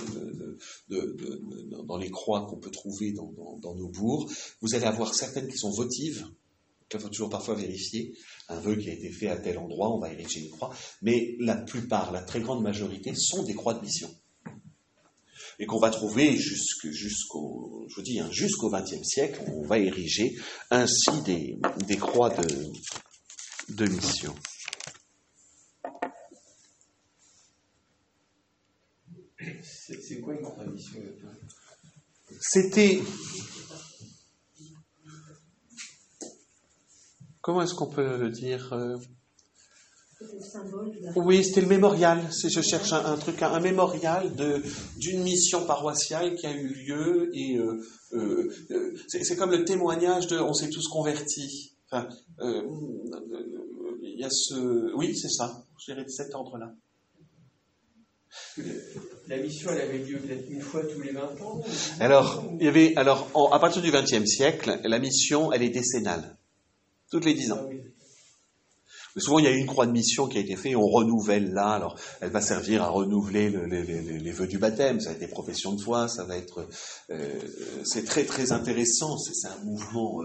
Speaker 1: dans les croix qu'on peut trouver dans nos bourgs. Vous allez avoir certaines qui sont votives, qu'il faut toujours parfois vérifier. Un vœu qui a été fait à tel endroit, on va ériger une croix. Mais la plupart, la très grande majorité, sont des croix de mission. Et qu'on va trouver jusqu'au XXe siècle, on va ériger ainsi des croix de mission.
Speaker 6: C'est quoi une croix de mission?
Speaker 1: C'était... Comment est-ce qu'on peut le dire?
Speaker 2: C'était le symbole de la...
Speaker 1: Oui, c'était le mémorial. Je cherche un mémorial d'une mission paroissiale qui a eu lieu. Et c'est comme le témoignage de « on s'est tous convertis ». Enfin, il y a oui, c'est ça. Je dirais de cet ordre-là.
Speaker 6: La mission, elle avait lieu peut-être une fois tous les 20 ans.
Speaker 1: Alors, à partir du XXe siècle, la mission, elle est décennale. Toutes les 10 ans.
Speaker 6: Ah oui.
Speaker 1: Mais souvent, il y a une croix de mission qui a été faite et on renouvelle là. Alors, elle va servir à renouveler les vœux du baptême. Ça va être des professions de foi. Ça va être... c'est très, très intéressant. C'est un mouvement...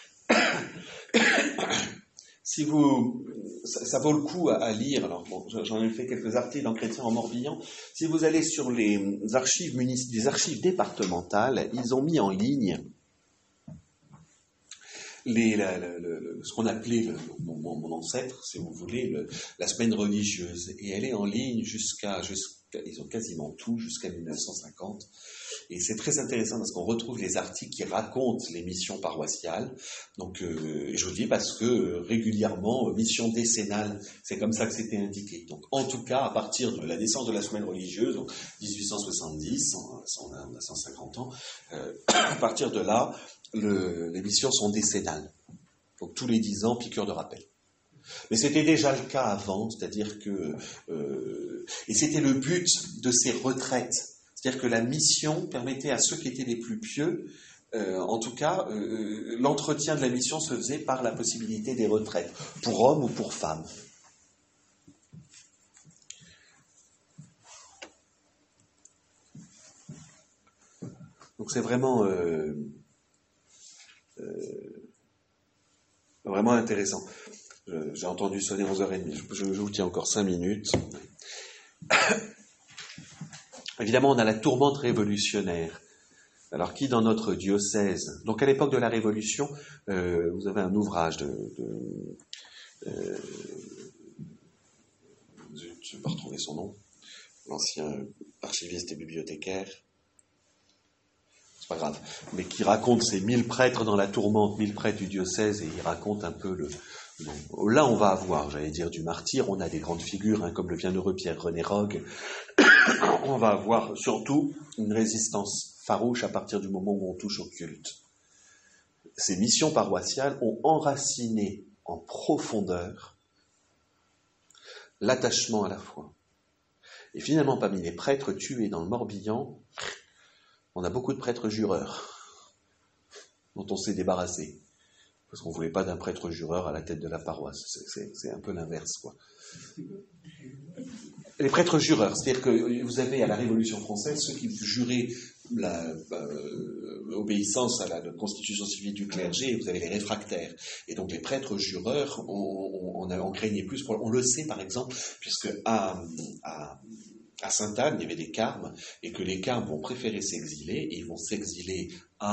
Speaker 1: Si ça vaut le coup à lire. Alors, bon, j'en ai fait quelques articles dans Chrétien en Morbihan. Si vous allez sur les archives des archives départementales, ils ont mis en ligne ce qu'on appelait mon ancêtre, si vous voulez, la semaine religieuse. Et elle est en ligne ils ont quasiment tout, jusqu'à 1950. Et c'est très intéressant parce qu'on retrouve les articles qui racontent les missions paroissiales. Donc, et je vous dis parce que régulièrement, mission décennale, c'est comme ça que c'était indiqué. Donc, en tout cas, à partir de la naissance de la semaine religieuse, donc 1870, on a 150 ans, à partir de là, les missions sont décennales. Donc, tous les 10 ans, piqûre de rappel. Mais c'était déjà le cas avant, c'est-à-dire que... et c'était le but de ces retraites. C'est-à-dire que la mission permettait à ceux qui étaient les plus pieux, en tout cas, l'entretien de la mission se faisait par la possibilité des retraites, pour hommes ou pour femmes. Donc c'est vraiment... vraiment intéressant. J'ai entendu sonner 11h30. Je vous tiens encore 5 minutes. Évidemment, on a la tourmente révolutionnaire. Alors, qui dans notre diocèse... Donc, à l'époque de la Révolution, vous avez un ouvrage je ne vais pas retrouver son nom. L'ancien archiviste et bibliothécaire. C'est pas grave. Mais qui raconte ces 1000 prêtres dans la tourmente, 1000 prêtres du diocèse, et il raconte un peu là, on va avoir, j'allais dire, du martyr. On a des grandes figures, comme le bienheureux Pierre-René Rogue. On va avoir surtout une résistance farouche à partir du moment où on touche au culte. Ces missions paroissiales ont enraciné en profondeur l'attachement à la foi. Et finalement, parmi les prêtres tués dans le Morbihan, on a beaucoup de prêtres jureurs dont on s'est débarrassé. Parce qu'on ne voulait pas d'un prêtre jureur à la tête de la paroisse. C'est un peu l'inverse, quoi. Les prêtres jureurs, c'est-à-dire que vous avez à la Révolution française ceux qui juraient l'obéissance à la constitution civile du clergé, et vous avez les réfractaires. Et donc les prêtres jureurs, on craignait plus. On le sait par exemple, puisque à Sainte-Anne, il y avait des carmes, et que les carmes vont préférer s'exiler, et ils vont s'exiler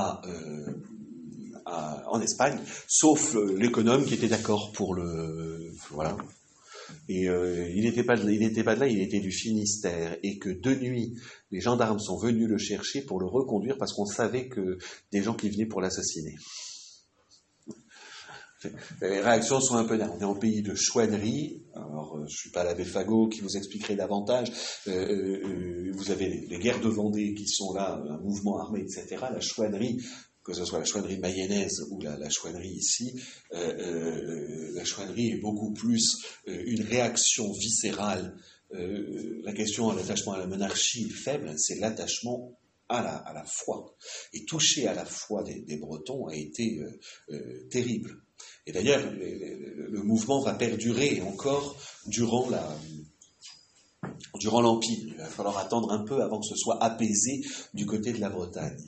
Speaker 1: en Espagne, sauf l'économe qui était d'accord pour voilà. Et il n'était pas de là, il était du Finistère, et que de nuit, les gendarmes sont venus le chercher pour le reconduire parce qu'on savait que des gens qui venaient pour l'assassiner. Les réactions sont un peu là. On est en pays de chouannerie. Alors, je ne suis pas l'abbé Fagot qui vous expliquerait davantage. Vous avez les guerres de Vendée qui sont là, un mouvement armé, etc. La chouannerie, que ce soit la chouannerie mayonnaise ou la chouannerie ici, la chouannerie est beaucoup plus une réaction viscérale. La question de l'attachement à la monarchie est faible, c'est l'attachement à la foi. Et toucher à la foi des Bretons a été terrible. Et d'ailleurs, le mouvement va perdurer encore durant l'Empire. Il va falloir attendre un peu avant que ce soit apaisé du côté de la Bretagne.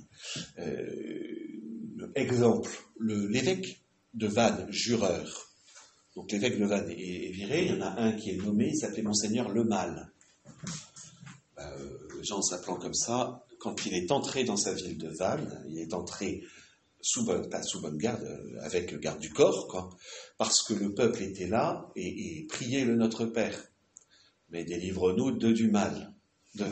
Speaker 1: Exemple, l'évêque de Vannes, jureur. Donc l'évêque de Vannes est viré, il y en a un qui est nommé, il s'appelait Monseigneur Lemal. Les gens s'appelant comme ça, quand il est entré dans sa ville de Vannes, il est entré pas sous bonne garde, avec garde du corps, quoi, parce que le peuple était là et priait le Notre Père. Mais délivre-nous du mal. De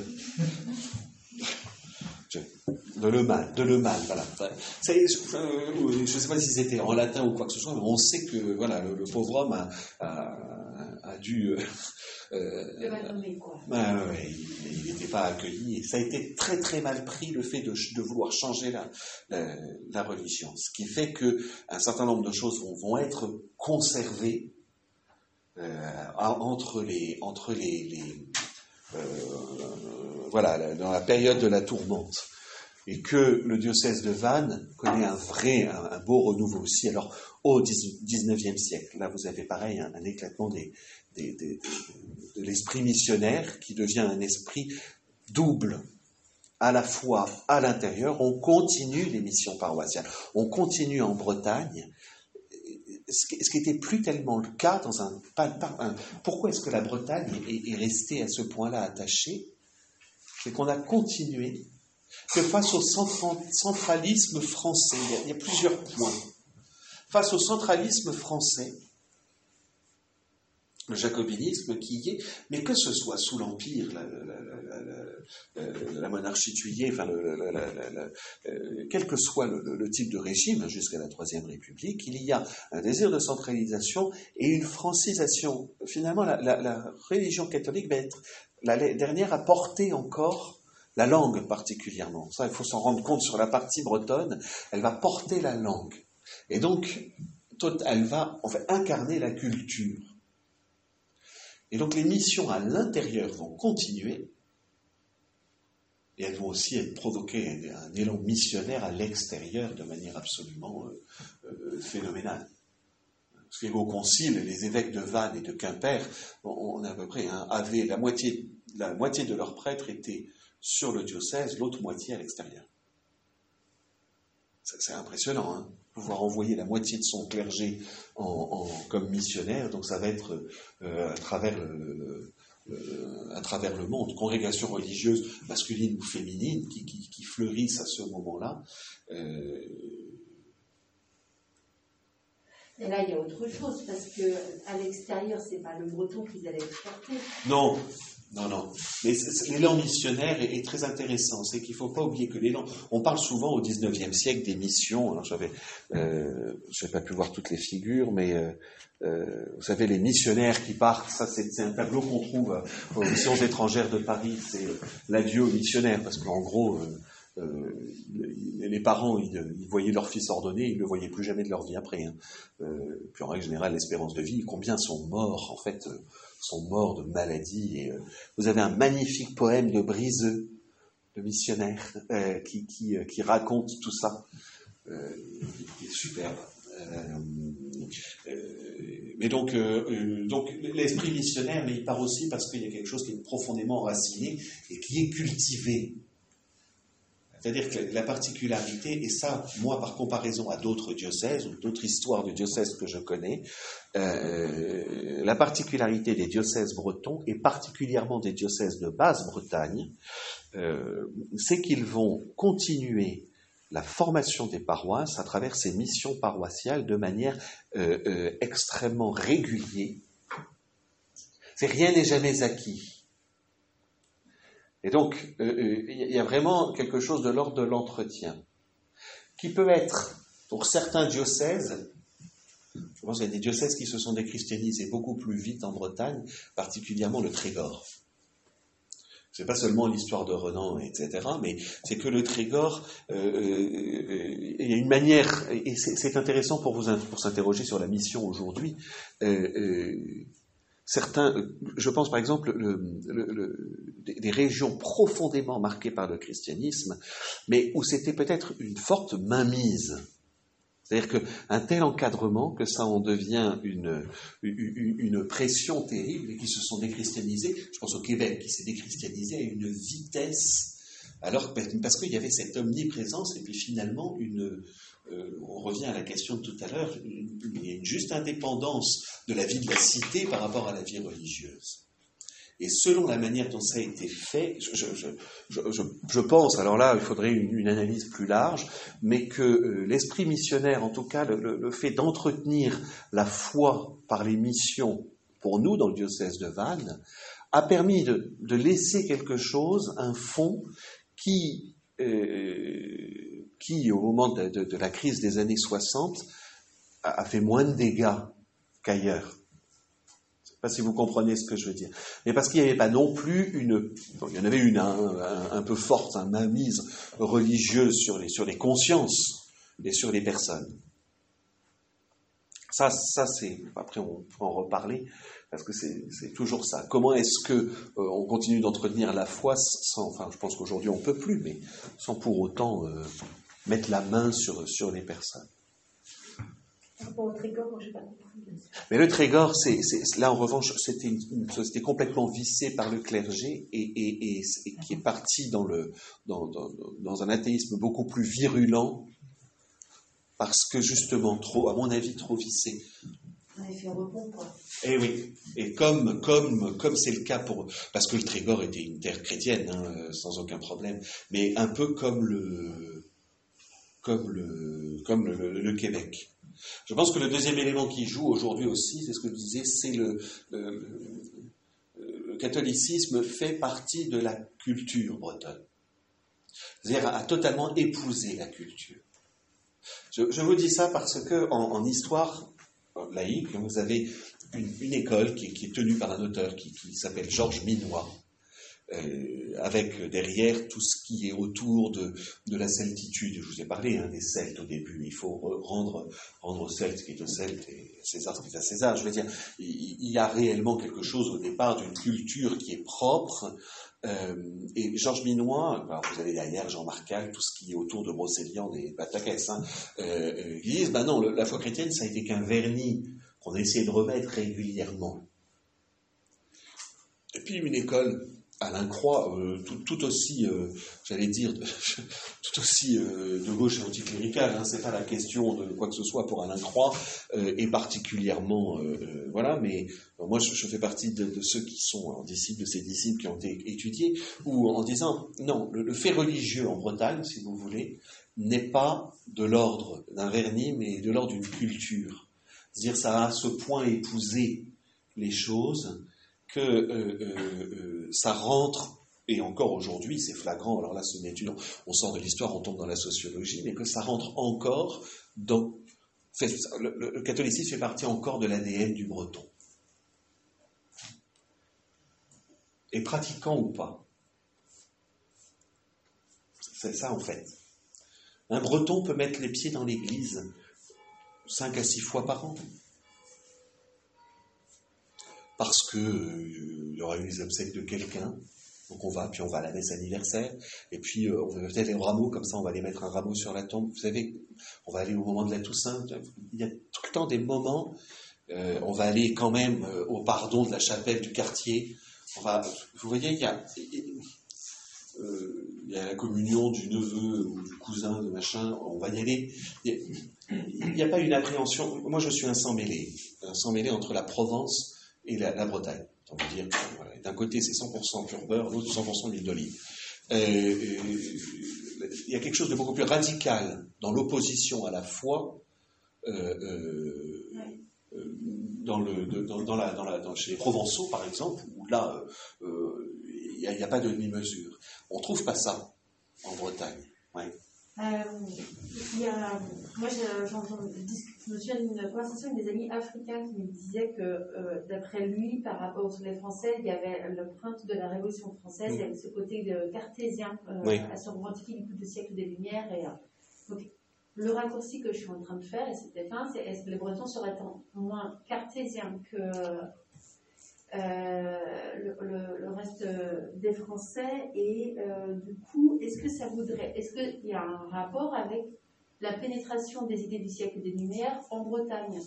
Speaker 1: le mal, voilà. Je ne sais pas si c'était en latin ou quoi que ce soit, mais on sait que voilà, le pauvre homme a dû...
Speaker 2: le mal nommé, quoi.
Speaker 1: Il n'était pas accueilli, et ça a été très très mal pris, le fait de vouloir changer la religion. Ce qui fait qu'un certain nombre de choses vont être conservées voilà, dans la période de la tourmente. Et que le diocèse de Vannes connaît un beau renouveau aussi. Alors, au XIXe siècle, là vous avez pareil un éclatement de l'esprit missionnaire qui devient un esprit double, à la fois à l'intérieur. On continue les missions paroissiales, on continue en Bretagne, ce qui n'était plus tellement le cas pourquoi est-ce que la Bretagne est restée à ce point-là attachée? C'est qu'on a continué, que face au centralisme français, il y a plusieurs points. Face au centralisme français, le jacobinisme qui y est, mais que ce soit sous l'Empire, la monarchie de Juillet, enfin, quel que soit le type de régime, jusqu'à la Troisième République, il y a un désir de centralisation et une francisation. Finalement, la religion catholique va être la dernière à porter encore la langue particulièrement. Ça, il faut s'en rendre compte sur la partie bretonne, elle va porter la langue. Et donc, elle va incarner la culture. Et donc les missions à l'intérieur vont continuer, et elles vont aussi provoquer un élan missionnaire à l'extérieur de manière absolument phénoménale. Parce qu'au concile, les évêques de Vannes et de Quimper, on a à peu près avaient la moitié de leurs prêtres étaient sur le diocèse, l'autre moitié à l'extérieur. C'est impressionnant, hein, pouvoir envoyer la moitié de son clergé comme missionnaire, donc ça va être à travers le monde, congrégations religieuses masculines ou féminines qui fleurissent à ce moment-là.
Speaker 2: Et là, il y a autre chose, parce qu'à l'extérieur, c'est pas le breton qu'ils allaient exporter.
Speaker 1: Non. Mais l'élan missionnaire est très intéressant. C'est qu'il ne faut pas oublier que l'élan... On parle souvent au XIXe siècle des missions. Alors je n'ai pas pu voir toutes les figures, mais vous savez, les missionnaires qui partent, ça c'est un tableau qu'on trouve aux missions étrangères de Paris. C'est l'adieu aux missionnaires, parce qu'en gros... les parents, ils voyaient leur fils ordonné, ils ne le voyaient plus jamais de leur vie après. Hein. Puis en règle générale, l'espérance de vie, combien sont morts, en fait, sont morts de maladie. Et, vous avez un magnifique poème de Briseux, le missionnaire, qui raconte tout ça. Il est superbe. Mais donc l'esprit missionnaire, mais il part aussi parce qu'il y a quelque chose qui est profondément enraciné et qui est cultivé. C'est-à-dire que la particularité, et ça, moi, par comparaison à d'autres diocèses ou d'autres histoires de diocèses que je connais, la particularité des diocèses bretons, et particulièrement des diocèses de Basse-Bretagne, c'est qu'ils vont continuer la formation des paroisses à travers ces missions paroissiales de manière extrêmement régulière. Rien n'est jamais acquis. Et donc, il y a vraiment quelque chose de l'ordre de l'entretien, qui peut être, pour certains diocèses, Je pense qu'il y a des diocèses qui se sont déchristianisés beaucoup plus vite en Bretagne, particulièrement le Trégor. C'est pas seulement l'histoire de Renan, etc., mais c'est que le Trégor, il y a une manière, et c'est intéressant pour s'interroger sur la mission aujourd'hui. Certains, je pense par exemple, des régions profondément marquées par le christianisme, mais où c'était peut-être une forte mainmise. C'est-à-dire qu'un tel encadrement, que ça en devient une pression terrible, et qui se sont déchristianisés, je pense au Québec, qui s'est déchristianisé à une vitesse, alors parce qu'il y avait cette omniprésence, et puis finalement, on revient à la question de tout à l'heure, il y a une juste indépendance de la vie de la cité par rapport à la vie religieuse. Et selon la manière dont ça a été fait, je pense, alors là, il faudrait une analyse plus large, mais que l'esprit missionnaire, en tout cas, le fait d'entretenir la foi par les missions, pour nous, dans le diocèse de Vannes, a permis de laisser quelque chose, un fond, qui au moment de la crise des années 60, a fait moins de dégâts qu'ailleurs. Je ne sais pas si vous comprenez ce que je veux dire. Mais parce qu'il n'y avait pas non plus il y en avait une un peu forte, une mainmise religieuse sur les consciences et sur les personnes. Ça c'est, après on peut en reparler, parce que c'est toujours ça. Comment est-ce que on continue d'entretenir la foi sans, je pense qu'aujourd'hui on ne peut plus, mais sans pour autant mettre la main sur les personnes.
Speaker 2: Par rapport au Trégor, moi je n'ai pas compris.
Speaker 1: Mais le Trégor, là en revanche, c'était une société complètement vissée par le clergé et qui est parti dans un athéisme beaucoup plus virulent, parce que justement, à mon avis, trop vissé.
Speaker 2: Un effet rebond, quoi.
Speaker 1: Eh oui, et comme c'est le cas parce que le Trégor était une terre chrétienne, sans aucun problème, mais un peu comme le Québec. Je pense que le deuxième élément qui joue aujourd'hui aussi, c'est ce que je disais, c'est le catholicisme fait partie de la culture bretonne. C'est-à-dire a totalement épousé la culture. Je vous dis ça parce que en histoire laïque, vous avez une école qui est tenue par un auteur qui s'appelle Georges Minois, avec derrière tout ce qui est autour de la celtitude. Je vous ai parlé des Celtes au début. Il faut rendre aux Celtes ce qui est aux Celtes et à César ce qui est à César. Je veux dire, il y a réellement quelque chose au départ d'une culture qui est propre. Et Georges Minois, alors vous avez derrière Jean Marcal, tout ce qui est autour de Brocéliande et Batakès, ils disent, non, la foi chrétienne, ça a été qu'un vernis qu'on a essayé de remettre régulièrement. Et puis une école Alain Croix, tout aussi, j'allais dire, tout aussi de gauche et anticlérical, c'est pas la question de quoi que ce soit pour Alain Croix, et particulièrement, mais moi je fais partie de ceux qui sont disciples, de ces disciples qui ont été étudiés, ou en disant, non, le fait religieux en Bretagne, si vous voulez, n'est pas de l'ordre d'un vernis, mais de l'ordre d'une culture. C'est-à-dire, ça a à ce point épousé les choses, que ça rentre, et encore aujourd'hui, c'est flagrant, alors là, c'est une étude, on sort de l'histoire, on tombe dans la sociologie, mais que ça rentre encore dans... Le catholicisme fait partie encore de l'ADN du breton. Et pratiquant ou pas. C'est ça, en fait. Un breton peut mettre les pieds dans l'église 5 à 6 fois par an. Parce que il y aura eu les obsèques de quelqu'un, donc on va à la messe anniversaire, et puis on va peut-être les rameaux, comme ça on va aller mettre un rameau sur la tombe, vous savez, on va aller au moment de la Toussaint, il y a tout le temps des moments, on va aller quand même au pardon de la chapelle du quartier, vous voyez, il y a la communion du neveu ou du cousin, de machin, on va y aller, il n'y a pas une appréhension, moi je suis un sang mêlé entre la Provence et la Bretagne. On veut dire que, d'un côté c'est 100% pur beurre, l'autre 100% huile d'olive. Il y a quelque chose de beaucoup plus radical dans l'opposition à la foi chez les Provençaux par exemple, où là il n'y a pas de demi-mesure. On ne trouve pas ça en Bretagne. Ouais.
Speaker 2: Moi, je me souviens d'une conversation avec des amis africains qui me disaient que, d'après lui, par rapport aux Français, il y avait l'empreinte de la Révolution française, il y avait ce côté cartésien à se revendiquer du coup du siècle des Lumières. Donc, le raccourci que je suis en train de faire, et c'était fin, c'est est-ce que les Bretons seraient moins cartésiens que le reste des Français, et du coup, est-ce qu'il y a un rapport avec la pénétration des idées du siècle des Lumières en Bretagne?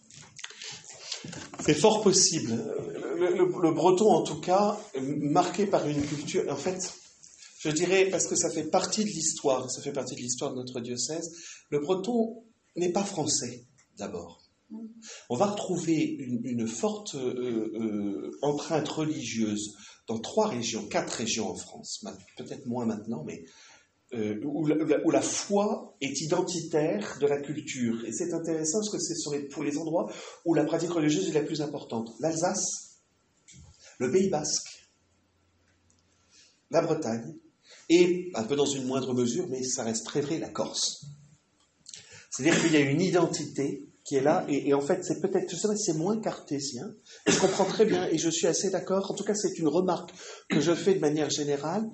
Speaker 1: C'est fort possible. Le breton, en tout cas, marqué par une culture, en fait, je dirais, parce que ça fait partie de l'histoire de notre diocèse, le breton n'est pas français, d'abord. On va retrouver une forte empreinte religieuse dans 4 régions en France, peut-être moins maintenant, mais où la foi est identitaire de la culture. Et c'est intéressant parce que c'est pour les endroits où la pratique religieuse est la plus importante. L'Alsace, le Pays Basque, la Bretagne, et un peu dans une moindre mesure, mais ça reste très vrai, la Corse. C'est-à-dire qu'il y a une identité qui est là, et en fait, c'est peut-être, je sais pas si c'est moins cartésien, je comprends très bien, et je suis assez d'accord, en tout cas, c'est une remarque que je fais de manière générale.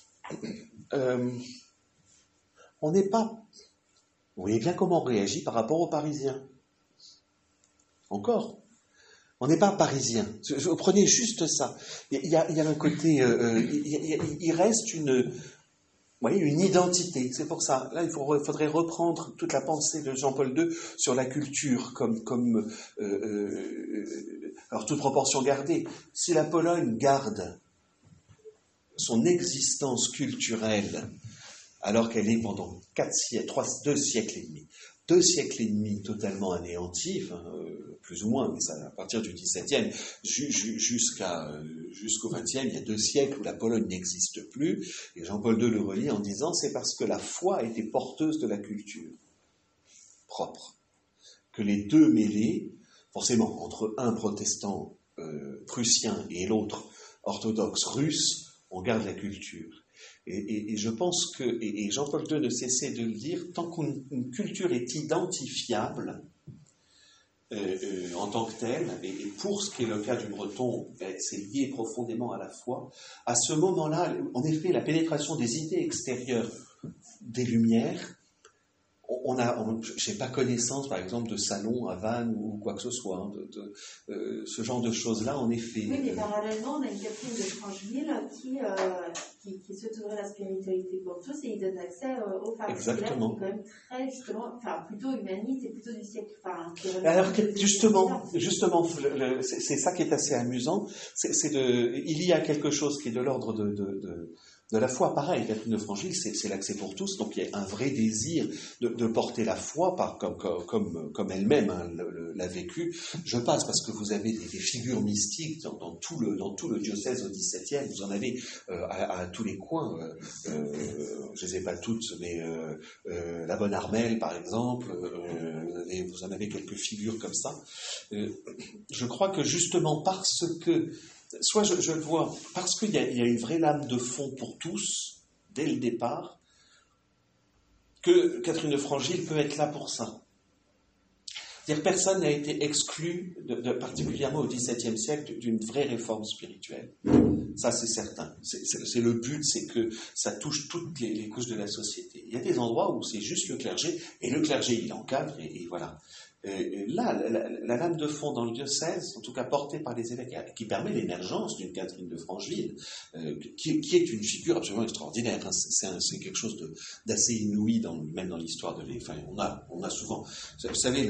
Speaker 1: On n'est pas... Vous voyez bien comment on réagit par rapport aux Parisiens. Encore. On n'est pas parisien. Vous prenez juste ça. Il y a un côté... il reste une identité. C'est pour ça. Là, il faudrait reprendre toute la pensée de Jean-Paul II sur la culture alors, toute proportion gardée. Si la Pologne garde son existence culturelle, alors qu'elle est pendant 2 siècles et demi totalement anéantie, plus ou moins, mais ça à partir du XVIIe jusqu'au XXe, il y a 2 siècles où la Pologne n'existe plus, et Jean-Paul II le relie en disant c'est parce que la foi était porteuse de la culture propre, que les deux mêlés, forcément entre un protestant prussien et l'autre orthodoxe russe, on garde la culture. Et je pense que, et Jean-Paul II ne cessait de le dire, tant qu'une culture est identifiable en tant que telle, et pour ce qui est le cas du breton, c'est lié profondément à la foi, à ce moment-là, en effet, la pénétration des idées extérieures des Lumières, je n'ai pas connaissance, par exemple, de salons à Vannes ou quoi que ce soit, ce genre de choses-là, en effet.
Speaker 2: Oui, mais parallèlement, on a une Catherine de Francheville qui souhaite ouvrir la spiritualité pour tous et il donne accès aux femmes.
Speaker 1: Exactement.
Speaker 2: C'est quand même très, justement, plutôt humaniste et plutôt du siècle.
Speaker 1: Alors, justement, c'est ça qui est assez amusant. Il y a quelque chose qui est de l'ordre de la foi, pareil, Catherine de Francheville, c'est l'accès pour tous, donc il y a un vrai désir de porter la foi, comme elle-même l'a vécu. Je passe parce que vous avez des figures mystiques dans tout le diocèse au XVIIe, vous en avez à tous les coins, je les ai pas toutes, mais la Bonne Armelle, par exemple, vous en avez quelques figures comme ça. Je crois que justement parce que soit je le vois, parce qu'il y a une vraie lame de fond pour tous, dès le départ, que Catherine de Francheville peut être là pour ça. C'est-à-dire que personne n'a été exclu, particulièrement au XVIIe siècle, d'une vraie réforme spirituelle. Ça, c'est certain. C'est le but, c'est que ça touche toutes les couches de la société. Il y a des endroits où c'est juste le clergé, et le clergé, il encadre, et voilà. Là, la lame de fond dans le diocèse, en tout cas portée par les évêques, qui permet l'émergence d'une Catherine de Francheville, qui est une figure absolument extraordinaire. Hein. C'est quelque chose d'assez inouï, même dans l'histoire de l'Église. Enfin, on a souvent... Vous savez,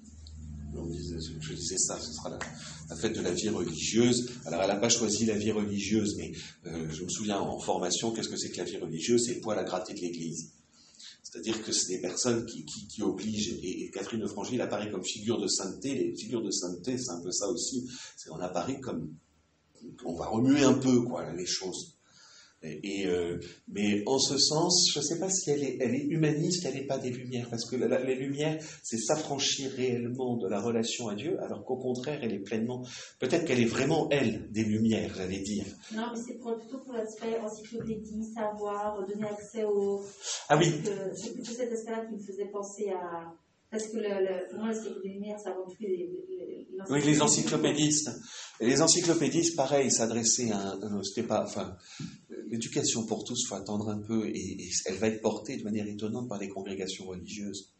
Speaker 1: je disais ça, ce sera la fête de la vie religieuse. Alors, elle n'a pas choisi la vie religieuse, mais je me souviens en formation, qu'est-ce que c'est que la vie religieuse? C'est le poil à gratter de l'Église. C'est-à-dire que c'est des personnes qui obligent, et Catherine de Francheville apparaît comme figure de sainteté. Les figures de sainteté, c'est un peu ça aussi. On apparaît comme... On va remuer un peu, les choses. Mais en ce sens, je ne sais pas si elle est humaniste, elle n'est pas des Lumières, parce que les Lumières, c'est s'affranchir réellement de la relation à Dieu, alors qu'au contraire, elle est pleinement, peut-être qu'elle est vraiment elle des Lumières, j'allais dire.
Speaker 2: Non, mais c'est plutôt pour l'aspect encyclopédie, savoir, donner accès au...
Speaker 1: Ah oui.
Speaker 2: C'est plutôt cet aspect-là qui me faisait penser à... Parce que pour moi, les Lumières, ça avant tout
Speaker 1: oui, les encyclopédistes. Et les encyclopédistes, pareil, s'adressaient à c'était pas, enfin, l'éducation pour tous, il faut attendre un peu, et elle va être portée de manière étonnante par les congrégations religieuses.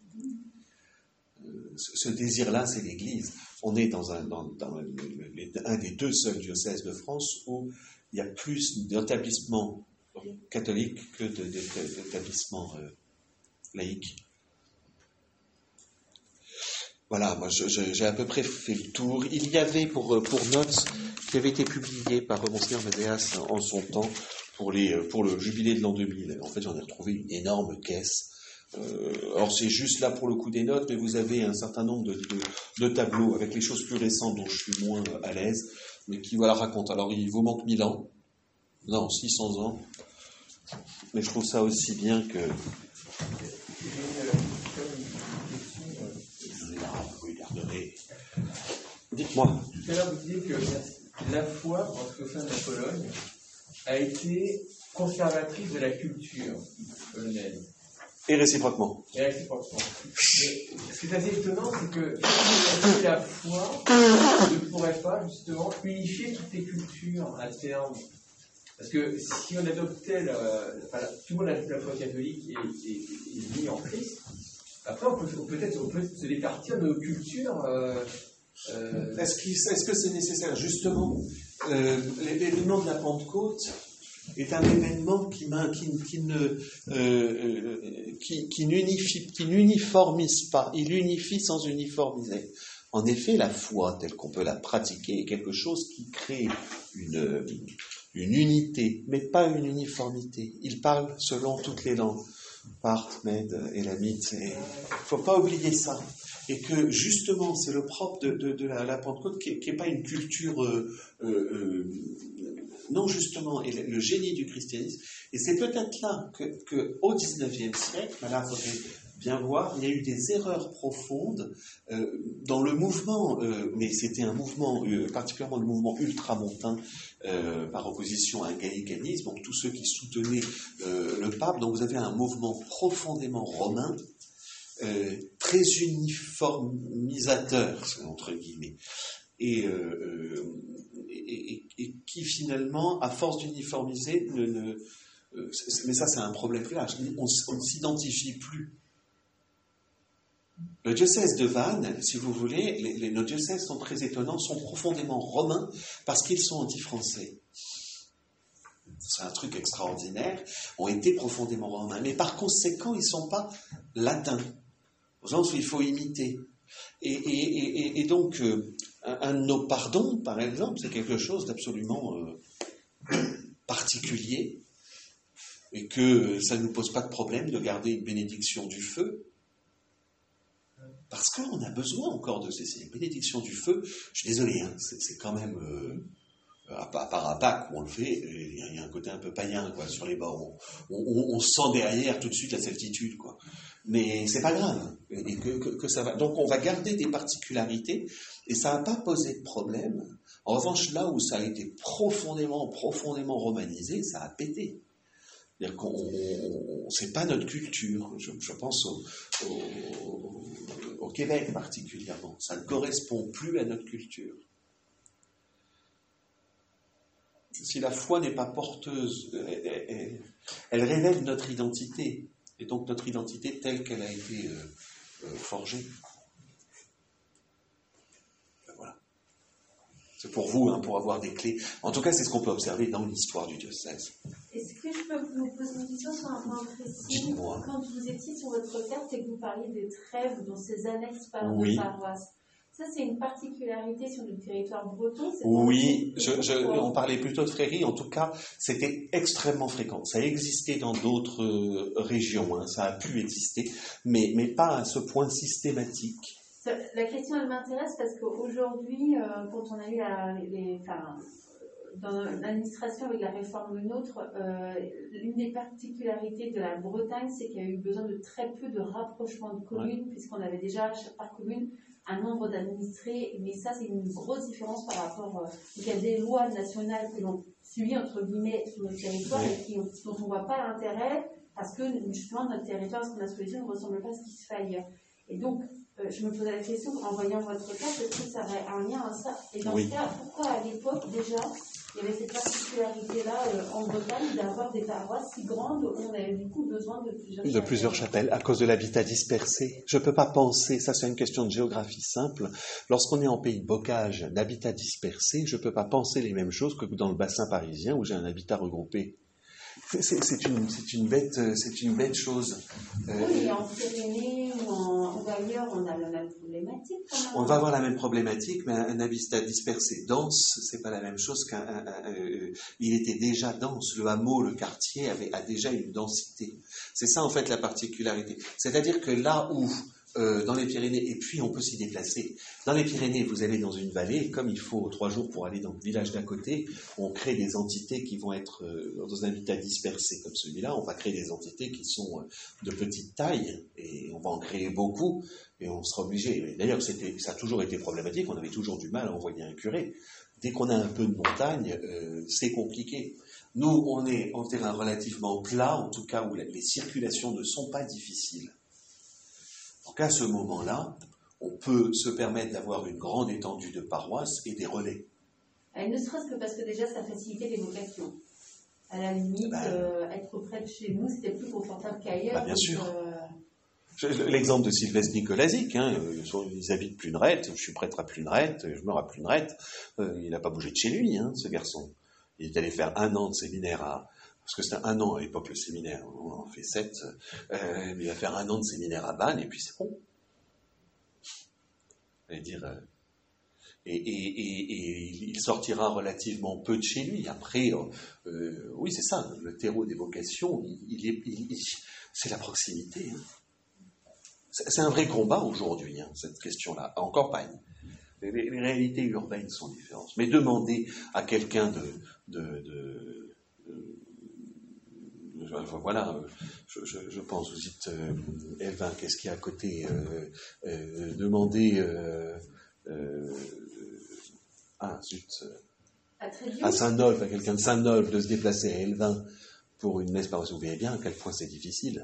Speaker 1: Ce désir-là, c'est l'Église. On est dans un des deux seuls diocèses de France où il y a plus d'établissements catholiques que d'établissements laïques. Voilà, moi j'ai à peu près fait le tour. Il y avait pour notes qui avait été publié par Monseigneur Médéas en son temps pour le jubilé de l'an 2000. En fait, j'en ai retrouvé une énorme caisse. Alors c'est juste là pour le coup des notes, mais vous avez un certain nombre de tableaux avec les choses plus récentes dont je suis moins à l'aise, mais qui racontent. Alors il vous manque 1000 ans, non 600 ans, mais je trouve ça aussi bien que... Dites-moi.
Speaker 6: Tout à l'heure, vous disiez que la foi, en tout cas de la Pologne, a été conservatrice de la culture polonaise.
Speaker 1: Et réciproquement.
Speaker 6: Mais ce qui est assez étonnant, c'est que la foi ne pourrait pas, justement, unifier toutes les cultures à terme. Parce que si on adoptait tout le monde a la foi catholique est mis en Christ, après on peut se départir de nos cultures.
Speaker 1: Est-ce que c'est nécessaire? Justement, l'événement de la Pentecôte est un événement qui n'uniformise pas, il unifie sans uniformiser. En effet, la foi, telle qu'on peut la pratiquer, est quelque chose qui crée une unité, mais pas une uniformité. Il parle selon toutes les langues, Parthes, Mèdes, Élamites. Il ne faut pas oublier ça. Et que justement, c'est le propre de la Pentecôte qui n'est pas une culture... non, justement, et le génie du christianisme. Et c'est peut-être là qu'au XIXe siècle, là, il faudrait bien voir, il y a eu des erreurs profondes dans le mouvement, mais c'était un mouvement, particulièrement le mouvement ultramontain, par opposition à un gallicanisme, donc tous ceux qui soutenaient le pape. Donc vous avez un mouvement profondément romain, très uniformisateur, entre guillemets, et qui finalement, à force d'uniformiser, mais ça c'est un problème plus large, on ne s'identifie plus. Le diocèse de Vannes, si vous voulez, nos diocèses sont très étonnants, sont profondément romains parce qu'ils sont anti-français. C'est un truc extraordinaire, ont été profondément romains, mais par conséquent, ils ne sont pas latins, au sens où il faut imiter. Et donc, un de nos pardons, par exemple, c'est quelque chose d'absolument particulier, et que ça ne nous pose pas de problème de garder une bénédiction du feu, parce qu'on a besoin encore de ces bénédictions du feu. Je suis désolé, hein, c'est quand même... à part à Pâques où on le fait, il y a un côté un peu païen quoi, sur les bords. On sent derrière tout de suite la certitude, quoi. Mais c'est pas grave, et que ça va. Donc on va garder des particularités, et ça n'a pas posé de problème. En revanche, là où ça a été profondément romanisé, ça a pété. C'est-à-dire c'est pas notre culture. Je pense au Québec particulièrement. Ça ne correspond plus à notre culture. Si la foi n'est pas porteuse, elle révèle notre identité, et donc notre identité telle qu'elle a été forgée. Voilà. C'est pour vous, hein, pour avoir des clés. En tout cas, c'est ce qu'on peut observer dans l'histoire du diocèse.
Speaker 2: Est-ce que je peux vous poser une question sur un point précis?
Speaker 1: Dites-moi.
Speaker 2: Quand vous étiez sur votre carte et que vous parliez des trèves dans ces annexes par
Speaker 1: Oui.
Speaker 2: paroisse, ça c'est une particularité sur le territoire breton?
Speaker 1: Oui, on parlait plutôt de frérie, en tout cas, c'était extrêmement fréquent. Ça existait dans d'autres régions, hein, ça a pu exister, mais pas à ce point systématique.
Speaker 2: La question, elle m'intéresse parce qu'aujourd'hui, quand on a eu dans l'administration avec la réforme Le Nôtre, l'une des particularités de la Bretagne, c'est qu'il y a eu besoin de très peu de rapprochement de communes, puisqu'on avait déjà, par commune, un nombre d'administrés, mais ça, c'est une grosse différence par rapport... il y a des lois nationales que l'on suit, entre guillemets, sur notre territoire, et dont on ne voit pas l'intérêt, parce que, justement, notre territoire, ce qu'on a sous les yeux, ne ressemble pas à ce qui se fait ailleurs. Et donc, je me posais la question, en voyant votre cas, est-ce que ça aurait un lien à ça? Et dans ce cas, pourquoi à l'époque, déjà, il y avait cette particularité-là en Bretagne d'avoir des paroisses si grandes où on avait du coup besoin de
Speaker 1: plusieurs chapelles à cause de l'habitat dispersé. Je ne peux pas penser, ça c'est une question de géographie simple, lorsqu'on est en pays de bocage, d'habitat dispersé, je ne peux pas penser les mêmes choses que dans le bassin parisien où j'ai un habitat regroupé. C'est une bête chose.
Speaker 2: Oui, en Pyrénées ou ailleurs, on a la même problématique.
Speaker 1: On va avoir la même problématique, mais un habitat dispersé dense, c'est pas la même chose il était déjà dense. Le hameau, le quartier a déjà une densité. C'est ça en fait la particularité. C'est-à-dire que là où dans les Pyrénées, et puis on peut s'y déplacer. Dans les Pyrénées, vous allez dans une vallée, comme il faut 3 jours pour aller dans le village d'à côté, on crée des entités qui vont être dans un habitat dispersé comme celui-là, on va créer des entités qui sont de petite taille, et on va en créer beaucoup, et on sera obligé. D'ailleurs, ça a toujours été problématique, on avait toujours du mal à envoyer un curé. Dès qu'on a un peu de montagne, c'est compliqué. Nous, on est en terrain relativement plat, en tout cas où les circulations ne sont pas difficiles. Donc à ce moment-là, on peut se permettre d'avoir une grande étendue de paroisses et des relais.
Speaker 2: Ne serait-ce que parce que déjà, ça facilitait les vocations. À la limite, être près de chez nous, c'était plus confortable qu'ailleurs.
Speaker 1: Bien sûr. L'exemple de Sylvestre Nicolazic, ils habitent Plunerette, je suis prêtre à Plunerette, je meurs à Plunerette, il n'a pas bougé de chez lui, ce garçon. Il est allé faire 1 an de séminaire parce que c'était 1 an à l'époque le séminaire, on en fait 7, il va faire 1 an de séminaire à Bannes, et puis c'est bon. Et il sortira relativement peu de chez lui. Après, oui, c'est ça, le terreau des vocations, c'est la proximité. C'est un vrai combat aujourd'hui, cette question-là, en campagne. Les réalités urbaines sont différentes. Mais demander à quelqu'un voilà, je pense, vous dites, Elvin, qu'est-ce qu'il y a à côté demander à Saint-Nolf, à quelqu'un de Saint-Nolf de se déplacer à Elvin pour une messe paroissiale, vous voyez bien à quel point c'est difficile.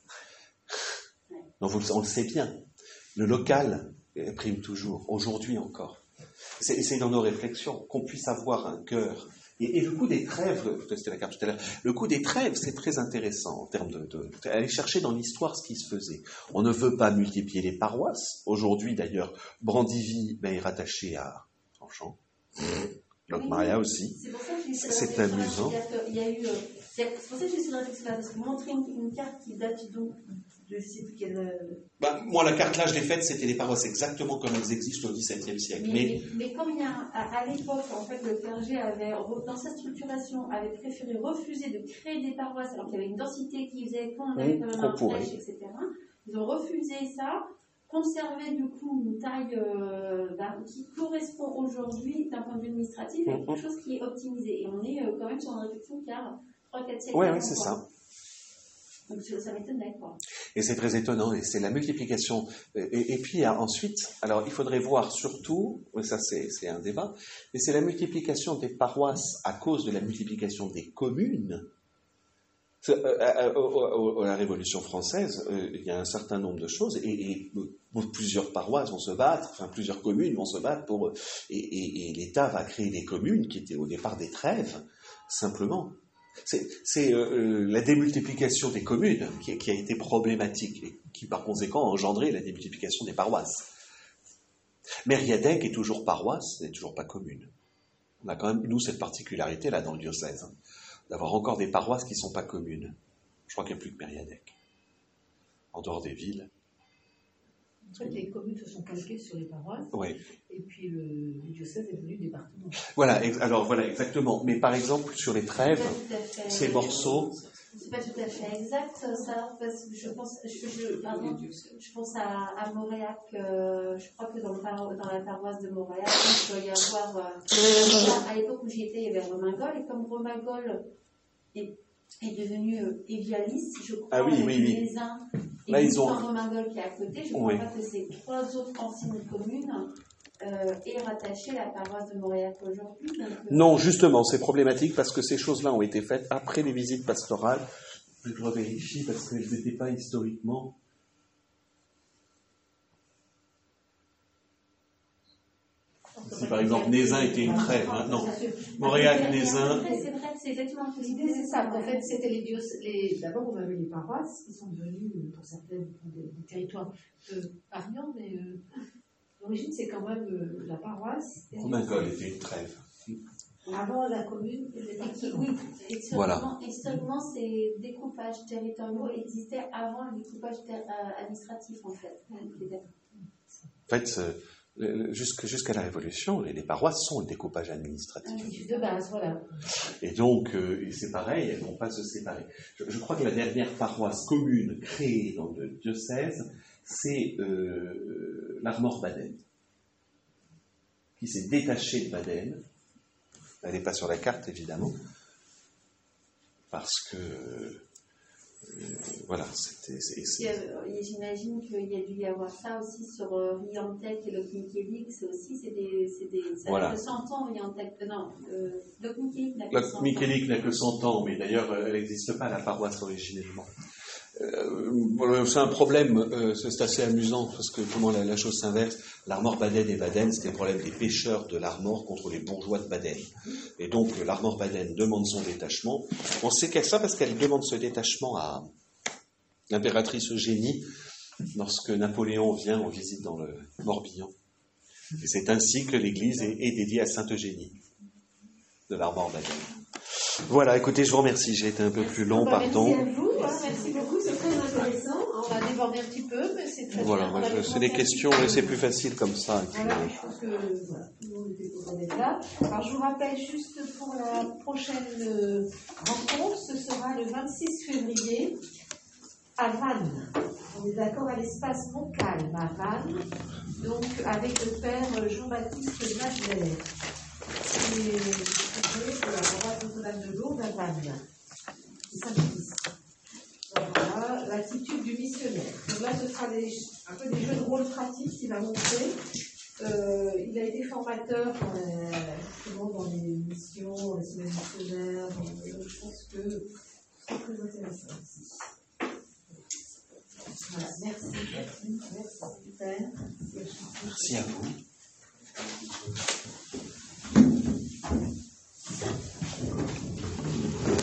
Speaker 1: Non, on le sait bien. Le local prime toujours, aujourd'hui encore. C'est dans nos réflexions qu'on puisse avoir un cœur. Et le coup des trêves, je vous testais la carte tout à l'heure, le coup des trêves, c'est très intéressant en termes aller chercher dans l'histoire ce qui se faisait. On ne veut pas multiplier les paroisses. Aujourd'hui, d'ailleurs, Brandivy est rattaché à Tranchant. Locmaria aussi. C'est amusant.
Speaker 2: C'est pour ça que je suis dans cette réflexion-là, parce que montrer une carte qui date donc de je sais plus quelle...
Speaker 1: moi, la carte là, je l'ai faite, c'était les paroisses exactement comme elles existent au XVIIe siècle.
Speaker 2: Mais comme il y a à l'époque, en fait, le clergé avait, dans sa structuration, avait préféré refuser de créer des paroisses, alors qu'il y avait une densité qui faisait qu'on avait quand même un flèche, etc. Ils ont refusé ça, conservé du coup une taille qui correspond aujourd'hui, d'un point de vue administratif, à quelque chose qui est optimisé. Et on est quand même sur une réflexion qui a 3-4 siècles.
Speaker 1: Oui, c'est ça.
Speaker 2: Donc ça m'étonnait, quoi.
Speaker 1: Et c'est très étonnant, et c'est la multiplication. Et puis ensuite, alors il faudrait voir surtout, ça c'est un débat, mais c'est la multiplication des paroisses à cause de la multiplication des communes. À la Révolution française, il y a un certain nombre de choses, et plusieurs paroisses vont se battre, enfin plusieurs communes vont se battre pour, et l'État va créer des communes qui étaient au départ des trêves, simplement. C'est la démultiplication des communes qui a été problématique et qui, par conséquent, a engendré la démultiplication des paroisses. Mériadec est toujours paroisse, n'est toujours pas commune. On a quand même, nous, cette particularité-là dans le diocèse, d'avoir encore des paroisses qui ne sont pas communes. Je crois qu'il n'y a plus que Mériadec, en dehors des villes.
Speaker 7: En fait, les communes se sont calquées sur les paroisses, et puis le diocèse est devenu département.
Speaker 1: Voilà, exactement. Mais par exemple, sur les trêves, ces morceaux,
Speaker 4: C'est pas tout à fait exact, ça, parce que je pense à Mauriac, je crois que dans la paroisse de Mauriac, il doit y avoir, à l'époque où j'y étais, il y avait Romagol, et comme Romagol est devenu évialiste, je crois, les uns, et là, ils ont Romagol qui est à côté, je crois pas que ces 3 autres anciennes communes est rattachée à la paroisse de Mauriac aujourd'hui.
Speaker 1: Non, justement, c'est problématique parce que ces choses-là ont été faites après les visites pastorales. Je revérifie parce qu'elles n'étaient pas historiquement. Si par exemple Nézin était une trêve, hein, non. Mauriac, Nézin.
Speaker 4: C'est vrai, c'est exactement
Speaker 7: l'idée, c'est ça. En fait, c'était d'abord, on avait les paroisses qui sont devenues, pour certaines, des territoires variants, mais l'origine, c'est quand même la paroisse.
Speaker 1: Romagol était une trêve.
Speaker 7: Avant la commune,
Speaker 4: oui, historiquement, ces découpages territoriaux existaient avant le découpage administratif, en fait.
Speaker 1: En fait, jusqu'à la Révolution, les paroisses sont le découpage administratif.
Speaker 7: De base, voilà.
Speaker 1: Et donc, c'est pareil, elles ne vont pas se séparer. Je crois que la dernière paroisse commune créée dans le diocèse, c'est l'Armor-Baden, qui s'est détachée de Baden. Elle n'est pas sur la carte, évidemment, parce que, voilà,
Speaker 4: j'imagine qu'il y a dû y avoir ça aussi sur Riantec et Locmiquélic, c'est
Speaker 1: voilà.
Speaker 4: 100 ans, Riantec, non, Locmiquélic
Speaker 1: n'a que 100 ans, mais d'ailleurs, elle n'existe pas, la paroisse, originellement. C'est un problème, c'est assez amusant parce que comment la chose s'inverse. L'Armor Baden et Baden, c'était le problème des pêcheurs de l'Armor contre les bourgeois de Baden. Et donc l'Armor Baden demande son détachement. On sait qu'elle ça parce qu'elle demande ce détachement à l'impératrice Eugénie lorsque Napoléon vient en visite dans le Morbihan. Et c'est ainsi que l'église est dédiée à Sainte Eugénie de l'Armor Baden. Voilà, écoutez, je vous remercie. J'ai été un peu plus long, pardon.
Speaker 7: Merci à vous, merci beaucoup, c'est très intéressant. On va déborder un petit peu, mais c'est très
Speaker 1: voilà,
Speaker 7: bien. Voilà,
Speaker 1: c'est des questions, mais c'est plus facile comme ça.
Speaker 7: Voilà, je pense que voilà, tout le monde était content d'être là. Alors, je vous rappelle juste pour la prochaine rencontre, ce sera le 26 février à Vannes. On est d'accord, à l'espace Montcalm à Vannes, donc avec le père Jean-Baptiste Madeleine. Et de la paroisse Notre-Dame de Lourdes à Vannes. Saint-Fils. Voilà, l'attitude du missionnaire. Donc là, ce sera un peu des jeux de rôle pratiques qu'il va montrer. Il a été formateur justement dans les missions, les semaines missionnaires. Je pense que c'est très intéressant aussi. Voilà, merci. Merci, Père.
Speaker 1: Merci à vous. Thank you.